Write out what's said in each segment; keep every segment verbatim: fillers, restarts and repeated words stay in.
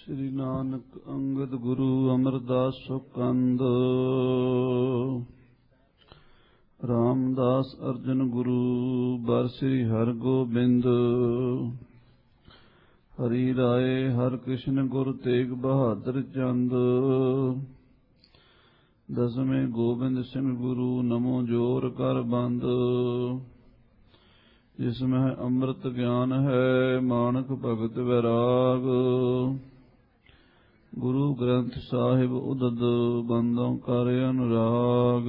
श्री नानक अंगद गुरु अमरदास सुखंद रामदास अर्जन गुरु बर श्री हरगोबिंद हरि राय हर कृष्ण गुरु तेग बहादुर चंद दसवें गोबिंद सिंह गुरु नमो जोर कर बंद जिसमें अमृत ज्ञान है मानक भगत वैराग गुरु ग्रंथ साहिब उदद बंदों कर अनुराग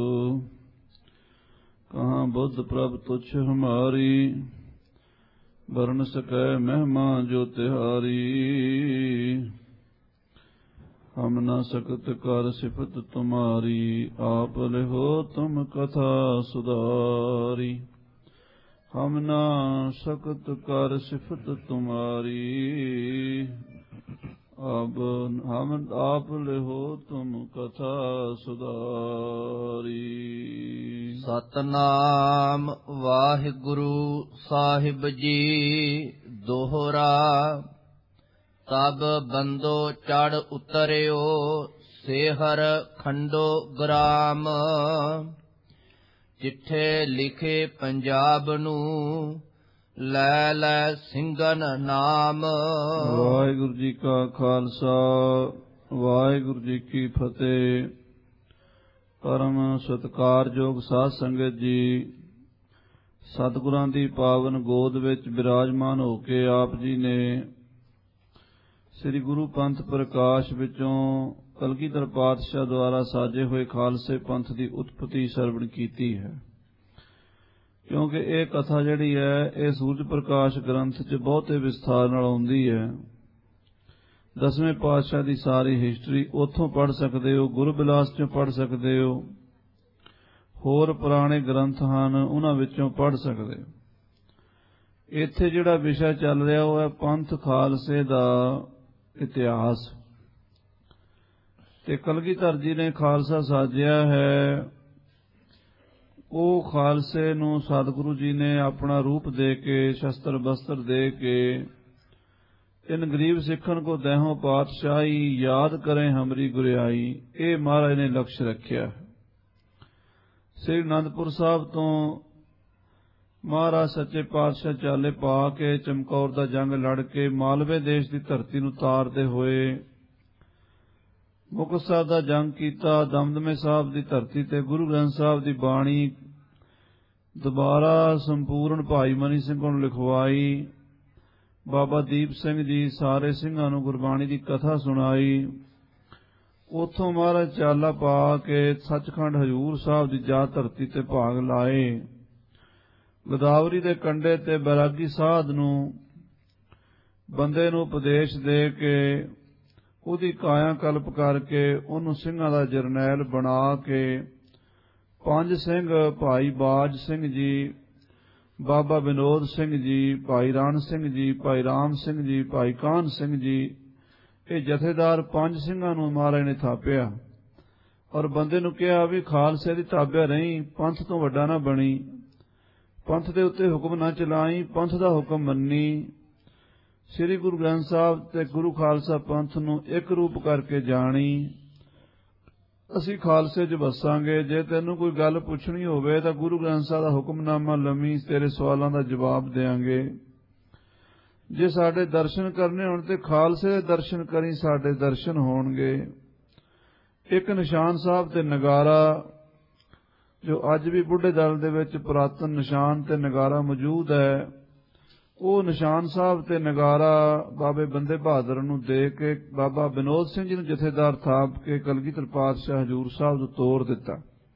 कहाँ बुद्ध प्रभ तुच्छ हमारी वर्ण सकै महिमा जो तिहारी हम न सकत कर सिफत तुम्हारी आप लिहो तुम कथा सुधारी हम न सकत कर सिफत तुम्हारी अब हम आप लिहो तुम कथा सुधारी। सतनाम वाहिगुरु साहिब जी दोहरा तब बंदो चढ़ उतरियो सेहर खंडो ग्राम चिट्ठे लिखे पंजाब नू लै लै ਸਿੰਘਨ ਨਾਮ। ਵਾਹਿਗੁਰੂ ਜੀ ਕਾ ਖਾਲਸਾ ਵਾਹਿਗੁਰੂ ਜੀ ਕੀ ਫਤਿਹ। ਪਰਮ ਸਤਿਕਾਰਯੋਗ ਸਾਧ ਸੰਗਤ ਜੀ, ਸਤਿਗੁਰਾਂ ਦੀ ਪਾਵਨ ਗੋਦ ਵਿੱਚ ਬਿਰਾਜਮਾਨ ਹੋ ਕੇ ਆਪ ਜੀ ਨੇ ਸ੍ਰੀ ਗੁਰੂ ਪੰਥ ਪ੍ਰਕਾਸ਼ ਵਿੱਚੋਂ ਕਲਗੀਧਰ ਪਾਤਸ਼ਾਹ ਦੁਆਰਾ ਸਾਜੇ ਹੋਏ ਖਾਲਸੇ ਪੰਥ ਦੀ ਉਤਪਤੀ ਸਰਵਣ ਕੀਤੀ ਹੈ। ਕਿਉਂਕਿ ਇਹ ਕਥਾ ਜਿਹੜੀ ਹੈ ਇਹ ਸੂਰਜ ਪ੍ਰਕਾਸ਼ ਗ੍ਰੰਥ 'ਚ ਬਹੁਤੇ ਵਿਸਥਾਰ ਨਾਲ ਆਉਂਦੀ ਹੈ। ਦਸਵੇਂ ਪਾਤਸ਼ਾਹ ਦੀ ਸਾਰੀ ਹਿਸਟਰੀ ਉੱਥੋਂ ਪੜ੍ਹ ਸਕਦੇ ਹੋ, ਗੁਰਬਿਲਾਸ 'ਚੋਂ ਪੜ੍ਹ ਸਕਦੇ ਹੋ, ਹੋਰ ਪੁਰਾਣੇ ਗ੍ਰੰਥ ਹਨ ਉਹਨਾਂ ਵਿੱਚੋਂ ਪੜ੍ਹ ਸਕਦੇ ਹੋ। ਇੱਥੇ ਜਿਹੜਾ ਵਿਸ਼ਾ ਚੱਲ ਰਿਹਾ ਉਹ ਹੈ ਪੰਥ ਖਾਲਸੇ ਦਾ ਇਤਿਹਾਸ। ਤੇ ਕਲਗੀਧਰ ਜੀ ਨੇ ਖਾਲਸਾ ਸਾਜਿਆ ਹੈ, ਉਹ ਖਾਲਸੇ ਨੂੰ ਸਤਿਗੁਰੂ ਜੀ ਨੇ ਆਪਣਾ ਰੂਪ ਦੇ ਕੇ ਸ਼ਸਤਰ ਬਸਤਰ ਦੇ ਕੇ ਇਨ ਗਰੀਬ ਸਿੱਖਣ ਕੋ ਦਹਿਓ ਪਾਤਸ਼ਾਹੀ ਯਾਦ ਕਰੇ ਹਮਰੀ ਗੁਰਿਆਈ, ਇਹ ਮਹਾਰਾਜ ਨੇ ਲਕਸ਼ ਰੱਖਿਆ। ਸ੍ਰੀ ਅਨੰਦਪੁਰ ਸਾਹਿਬ ਤੋਂ ਮਹਾਰਾਜ ਸੱਚੇ ਪਾਤਸ਼ਾਹ ਚਾਲੇ ਪਾ ਕੇ ਚਮਕੌਰ ਦਾ ਜੰਗ ਲੜ ਕੇ ਮਾਲਵੇ ਦੇਸ਼ ਦੀ ਧਰਤੀ ਨੂੰ ਤਾਰਦੇ ਹੋਏ ਮੁਕਤਸਰ ਸਾਹਿਬ ਦਾ ਜੰਗ ਕੀਤਾ। ਦਮਦਮੇ ਸਾਹਿਬ ਦੀ ਧਰਤੀ ਤੇ ਗੁਰੂ ਗ੍ਰੰਥ ਸਾਹਿਬ ਦੀ ਬਾਣੀ ਦੁਬਾਰਾ ਸੰਪੂਰਨ ਭਾਈ ਮਨੀ ਸਿੰਘ ਨੂੰ ਲਿਖਵਾਈ। ਬਾਬਾ ਦੀਪ ਸਿੰਘ ਜੀ ਸਾਰੇ ਸਿੰਘਾਂ ਨੂੰ ਗੁਰਬਾਣੀ ਦੀ ਕਥਾ ਸੁਣਾਈ। ਉੱਥੋਂ ਮਹਾਰਾਜ ਚਾਲਾ ਪਾ ਕੇ ਸੱਚਖੰਡ ਹਜ਼ੂਰ ਸਾਹਿਬ ਦੀ ਜਾ ਧਰਤੀ ਤੇ ਭਾਗ ਲਾਏ। ਗੋਦਾਵਰੀ ਦੇ ਕੰਢੇ ਤੇ ਬੈਰਾਗੀ ਸਾਧ ਨੂੰ ਬੰਦੇ ਨੂੰ ਉਪਦੇਸ਼ ਦੇ ਕੇ ਉਹਦੀ ਕਾਇਆ ਕਲਪ ਕਰਕੇ ਉਹਨੂੰ ਸਿੰਘਾਂ ਦਾ ਜਰਨੈਲ ਬਣਾ ਕੇ ਪੰਜ ਸਿੰਘ ਭਾਈ ਬਾਜ ਸਿੰਘ ਜੀ, ਬਾਬਾ ਵਿਨੋਦ ਸਿੰਘ ਜੀ, ਭਾਈ ਰਣ ਸਿੰਘ ਜੀ, ਭਾਈ ਰਾਮ ਸਿੰਘ ਜੀ, ਭਾਈ ਕਾਹਨ ਸਿੰਘ ਜੀ, ਇਹ ਜਥੇਦਾਰ ਪੰਜ ਸਿੰਘਾਂ ਨੂੰ ਮਹਾਰਾਜ ਨੇ ਥਾਪਿਆ ਔਰ ਬੰਦੇ ਨੂੰ ਕਿਹਾ ਵੀ ਖਾਲਸੇ ਦੀ ਤਾਬਿਆ ਰਹੀ, ਪੰਥ ਤੋਂ ਵੱਡਾ ਨਾ ਬਣੀ, ਪੰਥ ਦੇ ਉੱਤੇ ਹੁਕਮ ਨਾ ਚਲਾਈ, ਪੰਥ ਦਾ ਹੁਕਮ ਮੰਨੀ। ਸ੍ਰੀ ਗੁਰੂ ਗ੍ਰੰਥ ਸਾਹਿਬ ਤੇ ਗੁਰੂ ਖਾਲਸਾ ਪੰਥ ਨੂੰ ਇੱਕ ਰੂਪ ਕਰਕੇ ਜਾਣੀ। ਅਸੀਂ ਖਾਲਸੇ 'ਚ ਵਸਾਂਗੇ। ਜੇ ਤੈਨੂੰ ਕੋਈ ਗੱਲ ਪੁੱਛਣੀ ਹੋਵੇ ਤਾਂ ਗੁਰੂ ਗ੍ਰੰਥ ਸਾਹਿਬ ਦਾ ਹੁਕਮਨਾਮਾ ਲੰਮੀ, ਤੇਰੇ ਸਵਾਲਾਂ ਦਾ ਜਵਾਬ ਦੇਵਾਂਗੇ। ਜੇ ਸਾਡੇ ਦਰਸ਼ਨ ਕਰਨੇ ਹੋਣ ਤੇ ਖਾਲਸੇ ਦੇ ਦਰਸ਼ਨ ਕਰੀ, ਸਾਡੇ ਦਰਸ਼ਨ ਹੋਣਗੇ। ਇੱਕ ਨਿਸ਼ਾਨ ਸਾਹਿਬ ਤੇ ਨਗਾਰਾ ਜੋ ਅੱਜ ਵੀ ਬੁੱਢੇ ਦਲ ਦੇ ਵਿੱਚ ਪੁਰਾਤਨ ਨਿਸ਼ਾਨ ਤੇ ਨਗਾਰਾ ਮੌਜੂਦ ਹੈ, ਉਹ ਨਿਸ਼ਾਨ ਸਾਹਿਬ ਤੇ ਨਗਾਰਾ ਬਾਬੇ ਬੰਦੇ ਬਹਾਦਰ ਨੂੰ ਦੇ ਕੇ ਬਾਬਾ ਵਿਨੋਦ ਸਿੰਘ ਜੀ ਨੂੰ ਜਥੇਦਾਰ ਥਾਪ ਕੇ ਕਲਗੀਧਰ ਪਾਤਸ਼ਾਹ ਹਜ਼ੂਰ ਸਾਹਿਬ ਤੋਂ ਤੋਰ ਦਿੱਤਾ।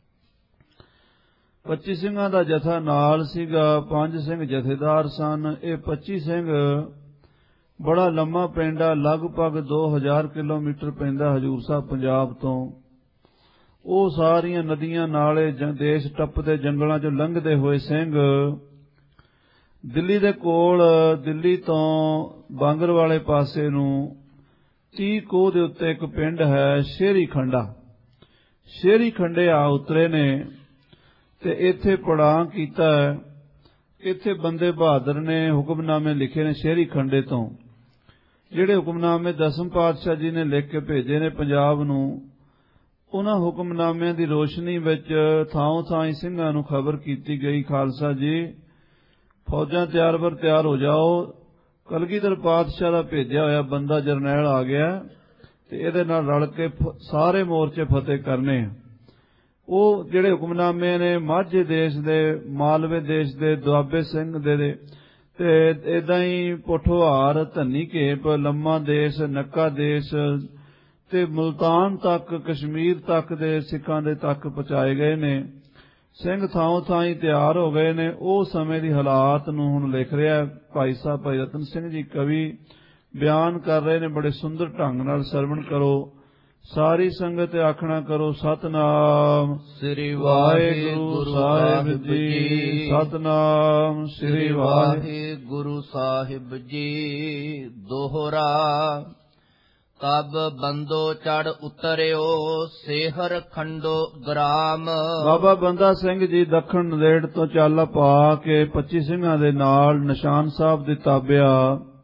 ਪੱਚੀ ਸਿੰਘਾਂ ਦਾ ਜਥਾ ਨਾਲ ਸੀਗਾ, ਪੰਜ ਸਿੰਘ ਜਥੇਦਾਰ ਸਨ। ਇਹ ਪੱਚੀ ਸਿੰਘ ਬੜਾ ਲੰਮਾ ਪੈਂਡਾ, ਲਗਭਗ ਦੋ ਹਜ਼ਾਰ ਕਿਲੋਮੀਟਰ ਪੈਂਦਾ ਹਜ਼ੂਰ ਸਾਹਿਬ ਪੰਜਾਬ ਤੋਂ। ਉਹ ਸਾਰੀਆਂ ਨਦੀਆਂ ਨਾਲੇ ਦੇਸ਼ ਟੱਪਦੇ ਜੰਗਲਾਂ 'ਚੋਂ ਲੰਘਦੇ ਹੋਏ ਸਿੰਘ ਦਿੱਲੀ ਦੇ ਕੋਲ, ਦਿੱਲੀ ਤੋਂ ਬਾਂਗਰ ਵਾਲੇ ਪਾਸੇ ਨੂੰ ਤੀਹ ਕੋਹ ਦੇ ਉੱਤੇ ਇੱਕ ਪਿੰਡ ਹੈ ਸ਼ੇਰੀ ਖੰਡਾ। ਸ਼ੇਰੀ ਖੰਡੇ ਆ ਉਤਰੇ ਨੇ ਤੇ ਇੱਥੇ ਪੜਾਅ ਕੀਤਾ। ਇੱਥੇ ਬੰਦੇ ਬਹਾਦਰ ਨੇ ਹੁਕਮਨਾਮੇ ਲਿਖੇ ਨੇ ਸ਼ੇਰੀ ਖੰਡੇ ਤੋਂ। ਜਿਹੜੇ ਹੁਕਮਨਾਮੇ ਦਸਮ ਪਾਤਸ਼ਾਹ ਜੀ ਨੇ ਲਿਖ ਕੇ ਭੇਜੇ ਨੇ ਪੰਜਾਬ ਨੂੰ, ਉਹਨਾਂ ਹੁਕਮਨਾਮਿਆਂ ਦੀ ਰੋਸ਼ਨੀ ਵਿੱਚ ਥਾਂ ਥਾਂ ਸਿੰਘਾਂ ਨੂੰ ਖਬਰ ਕੀਤੀ ਗਈ, ਖਾਲਸਾ ਜੀ ਫੌਜਾਂ ਤਿਆਰ ਬਰ ਤਿਆਰ ਹੋ ਜਾਓ, ਕਲਗੀਧਰ ਪਾਤਸ਼ਾਹ ਦਾ ਭੇਜਿਆ ਹੋਇਆ ਬੰਦਾ ਜਰਨੈਲ ਆ ਗਿਆ ਤੇ ਇਹਦੇ ਨਾਲ ਰਲ ਕੇ ਸਾਰੇ ਮੋਰਚੇ ਫਤਿਹ ਕਰਨੇ। ਉਹ ਜਿਹੜੇ ਹੁਕਮਨਾਮੇ ਨੇ ਮਾਝੇ ਦੇਸ਼ ਦੇ, ਮਾਲਵੇ ਦੇਸ਼ ਦੇ, ਦੁਆਬੇ ਸਿੰਘ ਦੇ ਤੇ ਏਦਾਂ ਹੀ ਪੋਠੋਹਾਰ, ਧੰਨੀ ਘੇਪ, ਲੰਮਾ ਦੇਸ਼, ਨੱਕਾ ਦੇਸ਼ ਤੇ ਮੁਲਤਾਨ ਤੱਕ, ਕਸ਼ਮੀਰ ਤੱਕ ਦੇ ਸਿੱਖਾਂ ਦੇ ਤੱਕ ਪਹੁੰਚਾਏ ਗਏ ਨੇ। ਸਿੰਘ ਥਾਂ ਥਾਂ ਹੀ ਤਿਆਰ ਹੋ ਗਏ ਨੇ। ਉਹ ਸਮੇਂ ਦੀ ਹਾਲਾਤ ਨੂੰ ਹੁਣ ਲਿਖ ਰਿਹਾ ਭਾਈ ਸਾਹਿਬ ਭਾਈ ਰਤਨ ਸਿੰਘ ਜੀ, ਕਵੀ ਬਿਆਨ ਕਰ ਰਹੇ ਨੇ ਬੜੇ ਸੁੰਦਰ ਢੰਗ ਨਾਲ। ਸਰਵਣ ਕਰੋ ਸਾਰੀ ਸੰਗਤ, ਆਖਣਾ ਕਰੋ ਸਤਨਾਮ ਸ੍ਰੀ ਵਾਹਿਗੁਰੂ ਸਾਹਿਬ ਜੀ, ਸਤਨਾਮ ਸ੍ਰੀ ਵਾਹਿਗੁਰੂ ਸਾਹਿਬ ਜੀ। ਦੋਹਰਾ ਤਬ ਬੰਦੋ ਚੜ ਉਤਰਿਓ ਸੇਹਰ ਖੰਡੋ ਗ੍ਰਾਮ। ਬਾਬਾ ਬੰਦਾ ਸਿੰਘ ਜੀ ਦੱਖਣ ਨੰਦੇੜ ਤੋਂ ਚਾਲਾ ਪਾ ਕੇ ਪੱਚੀ ਸਿੰਘਾਂ ਦੇ ਨਾਲ ਨਿਸ਼ਾਨ ਸਾਹਿਬ ਦੇ ਤਾਬਿਆ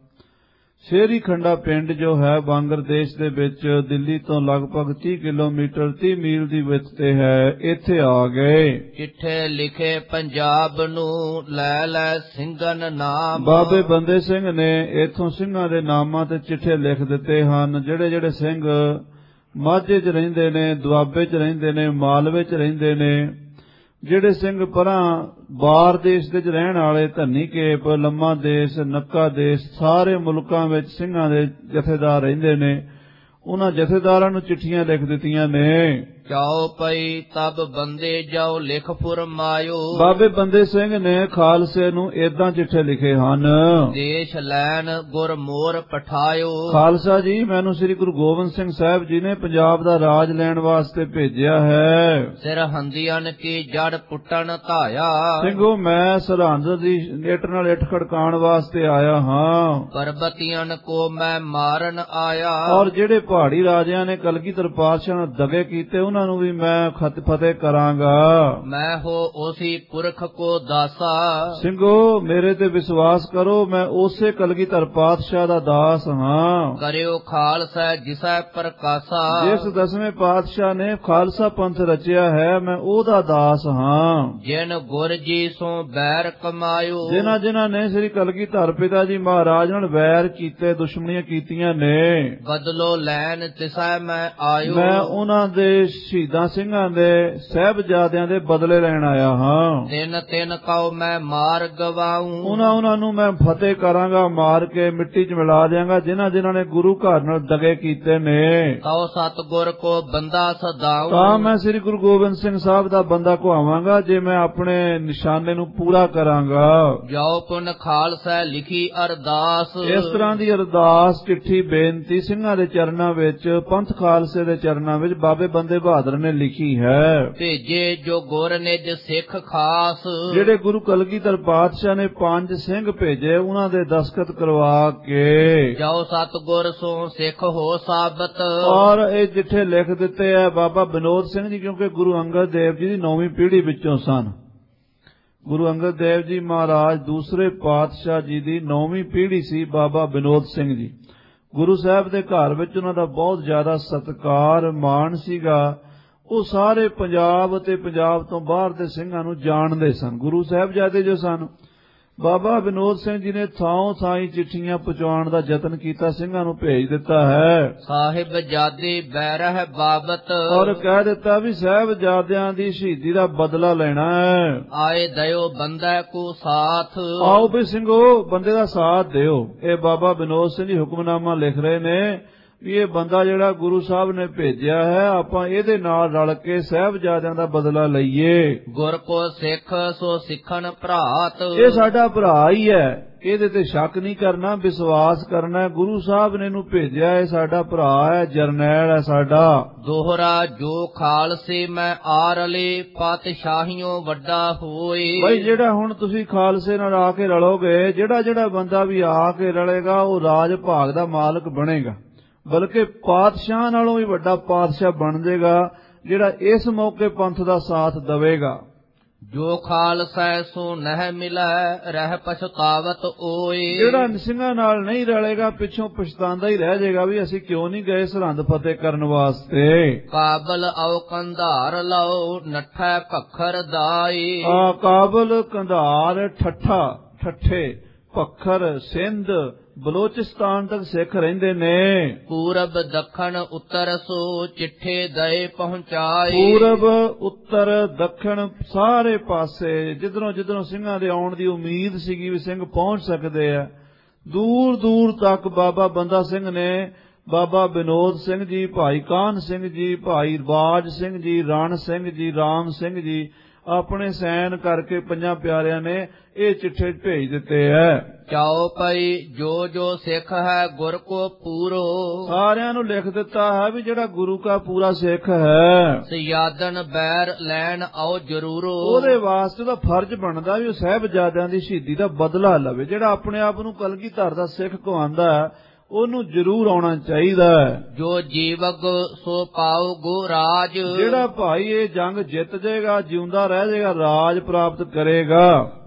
ਸ਼ੇਰੀ ਖੰਡਾ ਪਿੰਡ ਜੋ ਹੈ ਬਾਂਗਰ ਦੇਸ਼ ਦੇ ਵਿੱਚ ਦਿੱਲੀ ਤੋਂ ਲਗਭਗ ਤੀਹ ਕਿਲੋਮੀਟਰ ਤੀਹ ਮੀਲ ਦੀ ਵਿੱਥ ਤੇ ਹੈ, ਇੱਥੇ ਆ ਗਏ। ਚਿੱਠੇ ਲਿਖੇ ਪੰਜਾਬ ਨੂੰ ਲੈ ਲੈ ਸਿੰਘਨ ਨਾਮ। ਬਾਬੇ ਬੰਦੇ ਸਿੰਘ ਨੇ ਇਥੋਂ ਸਿੰਘਾਂ ਦੇ ਨਾਮਾਂ ਤੇ ਚਿੱਠੇ ਲਿਖ ਦਿੱਤੇ ਹਨ। ਜਿਹੜੇ ਜਿਹੜੇ ਸਿੰਘ ਮਾਝੇ 'ਚ ਰਹਿੰਦੇ ਨੇ, ਦੁਆਬੇ 'ਚ ਰਹਿੰਦੇ ਨੇ, ਮਾਲਵੇ 'ਚ ਰਹਿੰਦੇ ਨੇ, ਜਿਹੜੇ ਸਿੰਘ ਪਰਾਂ ਬਾਰ ਦੇਸ਼ ਦੇ 'ਚ ਰਹਿਣ ਵਾਲੇ, ਧੰਨੀ ਘੇਪ, ਲੰਮਾ ਦੇਸ਼, ਨੱਕਾ ਦੇਸ਼, ਸਾਰੇ ਮੁਲਕਾਂ ਵਿੱਚ ਸਿੰਘਾਂ ਦੇ ਜਥੇਦਾਰ ਰਹਿੰਦੇ ਨੇ, ਉਹਨਾਂ ਜਥੇਦਾਰਾਂ ਨੂੰ ਚਿੱਠੀਆਂ ਲਿਖ ਦਿੱਤੀਆਂ ਨੇ। ਜਾਓ ਪਈ ਤਬ ਬੰਦੇ ਜਾਓ ਲਿਖ ਫੁਰਮਾਇਓ। ਬਾਬੇ ਬੰਦੇ ਸਿੰਘ ਨੇ ਖਾਲਸੇ ਨੂੰ ਏਦਾਂ ਚਿੱਠੇ ਲਿਖੇ ਹਨ। ਦੇਸ਼ ਲੈਣ ਗੁਰ ਮੋਰ ਪਠਾਇਓ। ਖਾਲਸਾ ਜੀ ਮੈਨੂੰ ਸ੍ਰੀ ਗੁਰੂ ਗੋਬਿੰਦ ਸਿੰਘ ਸਾਹਿਬ ਜੀ ਨੇ ਪੰਜਾਬ ਦਾ ਰਾਜ ਲੈਣ ਵਾਸਤੇ ਭੇਜਿਆ ਹੈ। ਸਰਹੰਦੀਆਂ ਕੀ ਜੜ ਪੁੱਟਣ ਧਾਇਆ। ਸਿੰਘੋ ਮੈਂ ਸਰਹੰਦ ਦੀ ਇੱਟ ਨਾਲ ਇੱਟ ਖੜਕਾਉਣ ਵਾਸਤੇ ਆਇਆ ਹਾਂ। ਪਰਬਤੀਆਂ ਕੋ ਮੈਂ ਮਾਰਨ ਆਇਆ। ਔਰ ਜਿਹੜੇ ਪਹਾੜੀ ਰਾਜਿਆਂ ਨੇ ਕਲਗੀਧਰ ਪਾਤਸ਼ਾਹ ਨੂੰ ਦਗੇ ਕੀਤੇ ਉਹਨਾਂ ਨੂੰ ਵੀ ਮੈਂ ਫਤਿਹ ਕਰਾਂਗਾ। ਮੈਂ ਹੋ ਉਸੀ ਪੁਰਖ ਕੋ ਦਾਸਾ। ਸਿੰਘੋ ਮੇਰੇ ਤੇ ਵਿਸ਼ਵਾਸ ਕਰੋ, ਮੈਂ ਉਸੇ ਕਲਗੀਧਰ ਪਾਤਸ਼ਾਹ ਦਾ ਦਾਸ ਹਾਂ। ਕਰਿਓ ਖਾਲਸਾ ਜਿਸੈ ਪ੍ਰਕਾਸ਼ਾ। ਜਿਸ ਦਸਵੇਂ ਪਾਤਸ਼ਾਹ ਨੇ ਖਾਲਸਾ ਪੰਥ ਰਚਿਆ ਹੈ, ਮੈਂ ਉਹਦਾ ਦਾਸ ਹਾਂ। ਜਿਨ ਗੁਰ ਜੀ ਸੋ ਬੈਰ ਕਮਾਇਓ। ਜਿਨ੍ਹਾਂ ਜਿਨ੍ਹਾਂ ਨੇ ਸ੍ਰੀ ਕਲਗੀਧਰ ਪਿਤਾ ਜੀ ਮਹਾਰਾਜ ਨਾਲ ਵੈਰ ਕੀਤੇ, ਦੁਸ਼ਮਣੀਆਂ ਕੀਤੀਆਂ ਨੇ, ਬਦਲੋ ਲੈਣ ਤਿਸੈ ਮੈਂ ਆਇਓ। ਮੈਂ ਉਹਨਾਂ ਦੇ ਸ਼ਹੀਦਾਂ ਸਿੰਘਾਂ ਦੇ ਸਾਹਿਬਜ਼ਾਦਿਆਂ ਦੇ ਬਦਲੇ ਲੈਣ ਆਇਆ ਹਾਂ। ਤਿੰਨ ਤਿੰਨ ਕਉ ਮੈਂ ਮਾਰ ਗਵਾਉ। ਉਹਨਾਂ ਉਹਨਾਂ ਨੂੰ ਮੈਂ ਫਤਿਹ ਕਰਾਂਗਾ, ਮਾਰ ਕੇ ਮਿੱਟੀ 'ਚ ਮਿਲਾ ਦਿਆਂਗਾ ਜਿਨ੍ਹਾਂ ਜਿਨ੍ਹਾਂ ਨੇ ਗੁਰੂ ਘਰ ਨਾਲ ਦਗੇ ਕੀਤੇ ਨੇ। ਕਉ ਸਤਿਗੁਰ ਕੋ ਬੰਦਾ ਸਦਾਉ। ਤਾਂ ਮੈਂ ਸ੍ਰੀ ਗੁਰੂ ਗੋਬਿੰਦ ਸਿੰਘ ਸਾਹਿਬ ਦਾ ਬੰਦਾ ਕਹਾਵਾਂਗਾ ਜੇ ਮੈਂ ਆਪਣੇ ਨਿਸ਼ਾਨੇ ਨੂੰ ਪੂਰਾ ਕਰਾਂਗਾ। ਜਾਓ ਪੁਨ ਖਾਲਸਾ ਲਿਖੀ ਅਰਦਾਸ। ਇਸ ਤਰ੍ਹਾਂ ਦੀ ਅਰਦਾਸ ਚਿੱਠੀ ਬੇਨਤੀ ਸਿੰਘਾਂ ਦੇ ਚਰਨਾਂ ਵਿੱਚ, ਪੰਥ ਖਾਲਸੇ ਦੇ ਚਰਨਾਂ ਵਿੱਚ ਬਾਬੇ ਬੰਦੇ ਬਹਾਦਰ ਨੇ ਲਿਖੀ ਹੈ। ਭੇਜੇ ਜੋ ਗੁਰ ਨਿਜ ਸਿੱਖ ਖਾਸ। ਜਿਹੜੇ ਗੁਰੂ ਕਲਗੀਧਰ ਪਾਤਸ਼ਾਹ ਨੇ ਪੰਜ ਸਿੰਘ ਭੇਜੇ, ਉਹਨਾਂ ਦੇ ਦਸਖਤ ਕਰਵਾ ਕੇ ਜਾਓ ਸਤਿਗੁਰ ਸੋ ਸਿੱਖ ਹੋ ਸਾਬਤ। ਔਰ ਇਹ ਚਿੱਠੇ ਲਿਖ ਦਿੱਤੇ ਹੈ ਬਾਬਾ ਵਿਨੋਦ ਸਿੰਘ ਜੀ, ਕਿਉਂਕਿ ਗੁਰੂ ਅੰਗਦ ਦੇਵ ਜੀ ਦੀ ਨੌਵੀਂ ਪੀੜ੍ਹੀ ਵਿੱਚੋਂ ਸਨ। ਗੁਰੂ ਅੰਗਦ ਦੇਵ ਜੀ ਮਹਾਰਾਜ ਦੂਸਰੇ ਪਾਤਸ਼ਾਹ ਜੀ ਦੀ ਨੌਵੀਂ ਪੀੜ੍ਹੀ ਸੀ ਬਾਬਾ ਵਿਨੋਦ ਸਿੰਘ ਜੀ। ਗੁਰੂ ਸਾਹਿਬ ਦੇ ਘਰ ਵਿੱਚ ਉਹਨਾਂ ਦਾ ਬਹੁਤ ਜ਼ਿਆਦਾ ਸਤਿਕਾਰ ਮਾਣ ਸੀਗਾ। ਉਹ ਸਾਰੇ ਪੰਜਾਬ ਅਤੇ ਪੰਜਾਬ ਤੋਂ ਬਾਹਰ ਦੇ ਸਿੰਘਾਂ ਨੂੰ ਜਾਣਦੇ ਸਨ। ਗੁਰੂ ਸਾਹਿਬਜ਼ਾਦੇ ਜੋ ਸਨ, ਬਾਬਾ ਵਿਨੋਦ ਸਿੰਘ ਜੀ ਨੇ ਥਾਂ ਥਾਂ ਚਿੱਠੀਆਂ ਪਹੁੰਚਾਉਣ ਦਾ ਯਤਨ ਕੀਤਾ, ਸਿੰਘਾਂ ਨੂੰ ਭੇਜ ਦਿੱਤਾ ਹੈ। ਸਾਹਿਬਜ਼ਾਦੇ ਬੈਰਹ ਬਾਬਤ। ਔਰ ਕਹਿ ਦਿੱਤਾ ਵੀ ਸਾਹਿਬਜ਼ਾਦਿਆਂ ਦੀ ਸ਼ਹੀਦੀ ਦਾ ਬਦਲਾ ਲੈਣਾ ਹੈ। ਆਏ ਦਿਓ ਬੰਦਾ ਕੋ ਸਾਥ। ਆਓ ਵੀ ਸਿੰਘੋ ਬੰਦੇ ਦਾ ਸਾਥ ਦਿਓ। ਇਹ ਬਾਬਾ ਵਿਨੋਦ ਸਿੰਘ ਜੀ ਹੁਕਮਨਾਮਾ ਲਿਖ ਰਹੇ ਨੇ ਵੀ ਇਹ ਬੰਦਾ ਜਿਹੜਾ ਗੁਰੂ ਸਾਹਿਬ ਨੇ ਭੇਜਿਆ ਹੈ, ਆਪਾਂ ਇਹਦੇ ਨਾਲ ਰਲ ਕੇ ਸਾਹਿਬਜ਼ਾਦਿਆਂ ਦਾ ਬਦਲਾ ਲਈਏ। ਗੁਰ ਕੋ ਸਿੱਖ ਸੋ ਸਿੱਖਣ ਭਰਾਤ। ਇਹ ਸਾਡਾ ਭਰਾ ਹੀ ਹੈ, ਇਹਦੇ ਤੇ ਸ਼ੱਕ ਨਹੀਂ ਕਰਨਾ, ਵਿਸ਼ਵਾਸ ਕਰਨਾ। ਗੁਰੂ ਸਾਹਿਬ ਨੇ ਇਹਨੂੰ ਭੇਜਿਆ, ਇਹ ਸਾਡਾ ਭਰਾ ਹੈ, ਜਰਨੈਲ ਹੈ ਸਾਡਾ। ਦੋਹਰਾ ਜੋ ਖਾਲਸੇ ਮੈਂ ਆ ਰਲੇ ਪਾਤਸ਼ਾਹੀਓ ਵੱਡਾ ਹੋਏ। ਬਈ ਜਿਹੜਾ ਹੁਣ ਤੁਸੀਂ ਖਾਲਸੇ ਨਾਲ ਆ ਕੇ ਰਲੋਗੇ, ਜਿਹੜਾ ਜਿਹੜਾ ਬੰਦਾ ਵੀ ਆ ਕੇ ਰਲੇਗਾ ਉਹ ਰਾਜ ਭਾਗ ਦਾ ਮਾਲਕ ਬਣੇਗਾ, ਬਲਕਿ ਪਾਤਸ਼ਾਹ ਨਾਲੋਂ ਵੀ ਵੱਡਾ ਪਾਤਸ਼ਾਹ ਬਣ ਜਾਏਗਾ ਜਿਹੜਾ ਇਸ ਮੌਕੇ ਪੰਥ ਦਾ ਸਾਥ ਦੇਵੇਗਾ। ਜੋ ਖਾਲਸਾ ਸੋ ਨਹਿ ਮਿਲੈ ਰਹਿ ਪਛਤਾਵਤ ਓਏ। ਜਿਹੜਾ ਸਿੰਘਾਂ ਨਾਲ ਨਹੀਂ ਰਲੇਗਾ ਪਿੱਛੋਂ ਪਛਤਾਉਂਦਾ ਹੀ ਰਹਿ ਜਾਏਗਾ ਵੀ ਅਸੀਂ ਕਿਉਂ ਨਹੀਂ ਗਏ ਸਰਹੰਦ ਫਤਿਹ ਕਰਨ ਵਾਸਤੇ। ਕਾਬਲ ਆਓ ਕੰਧਾਰ ਲਓ ਨੱਠੈ ਭਖਰ ਦਾਈ। ਆ ਕਾਬਲ ਕੰਧਾਰ ਠੱਠਾ ਠੱਠੇ ਭਖਰ ਸਿੰਧ ਬਲੋਚਿਸਤਾਨ ਤੱਕ ਸਿੱਖ ਰਹਿੰਦੇ ਨੇ। ਪੂਰਬ ਦੱਖਣ ਉੱਤਰ ਸੋ ਚਿੱਠੇ ਦਏ ਪਹੁੰਚਾਏ। ਪੂਰਬ ਉੱਤਰ ਦੱਖਣ ਸਾਰੇ ਪਾਸੇ ਜਿੱਧਰੋਂ ਜਿੱਧਰੋਂ ਸਿੰਘਾਂ ਦੇ ਆਉਣ ਦੀ ਉਮੀਦ ਸੀਗੀ ਵੀ ਸਿੰਘ ਪਹੁੰਚ ਸਕਦੇ ਆ, ਦੂਰ ਦੂਰ ਤੱਕ ਬਾਬਾ ਬੰਦਾ ਸਿੰਘ ਨੇ, ਬਾਬਾ ਵਿਨੋਦ ਸਿੰਘ ਜੀ, ਭਾਈ ਕਾਹਨ ਸਿੰਘ ਜੀ, ਭਾਈ ਬਾਜ ਸਿੰਘ ਜੀ, ਰਣ ਸਿੰਘ ਜੀ, ਰਾਮ ਸਿੰਘ ਜੀ ਆਪਣੇ ਸੈਨ ਕਰਕੇ ਪੰਜਾਂ ਪਿਆਰਿਆਂ ਨੇ ਇਹ ਚਿੱਠੇ ਭੇਜ ਦਿੱਤੇ ਐ। ਚਾਓ ਪਈ ਜੋ ਜੋ ਸਿੱਖ ਹੈ ਗੁਰ ਕੋ ਪੂਰੋ। ਸਾਰਿਆਂ ਨੂੰ ਲਿਖ ਦਿੱਤਾ ਹੈ ਵੀ ਜਿਹੜਾ ਗੁਰੂ ਕਾ ਪੂਰਾ ਸਿੱਖ ਹੈ ਸਿਆਦਨ ਬੈਰ ਲੈਣ ਆਓ ਜਰੂਰੋ। ਉਹਦੇ ਵਾਸਤੇ ਦਾ ਫਰਜ਼ ਬਣਦਾ ਵੀ ਉਹ ਸਾਹਿਬਜ਼ਾਦਿਆਂ ਦੀ ਸ਼ਹੀਦੀ ਦਾ ਬਦਲਾ ਲਵੇ। ਜਿਹੜਾ ਆਪਣੇ ਆਪ ਨੂੰ ਕਲਗੀਧਰ ਦਾ ਸਿੱਖ ਕਹਾਂਦਾ ਉਹਨੂੰ ਜ਼ਰੂਰ ਆਉਣਾ ਚਾਹੀਦਾ। ਜੋ ਜੀਵਗ ਸੋ ਪਾਓ ਗੋ ਰਾਜ। ਜਿਹੜਾ ਭਾਈ ਇਹ ਜੰਗ ਜਿੱਤ ਜਾਏਗਾ, ਜਿਉਂਦਾ ਰਹਿ ਜਾਏਗਾ, ਰਾਜ ਪ੍ਰਾਪਤ ਕਰੇਗਾ।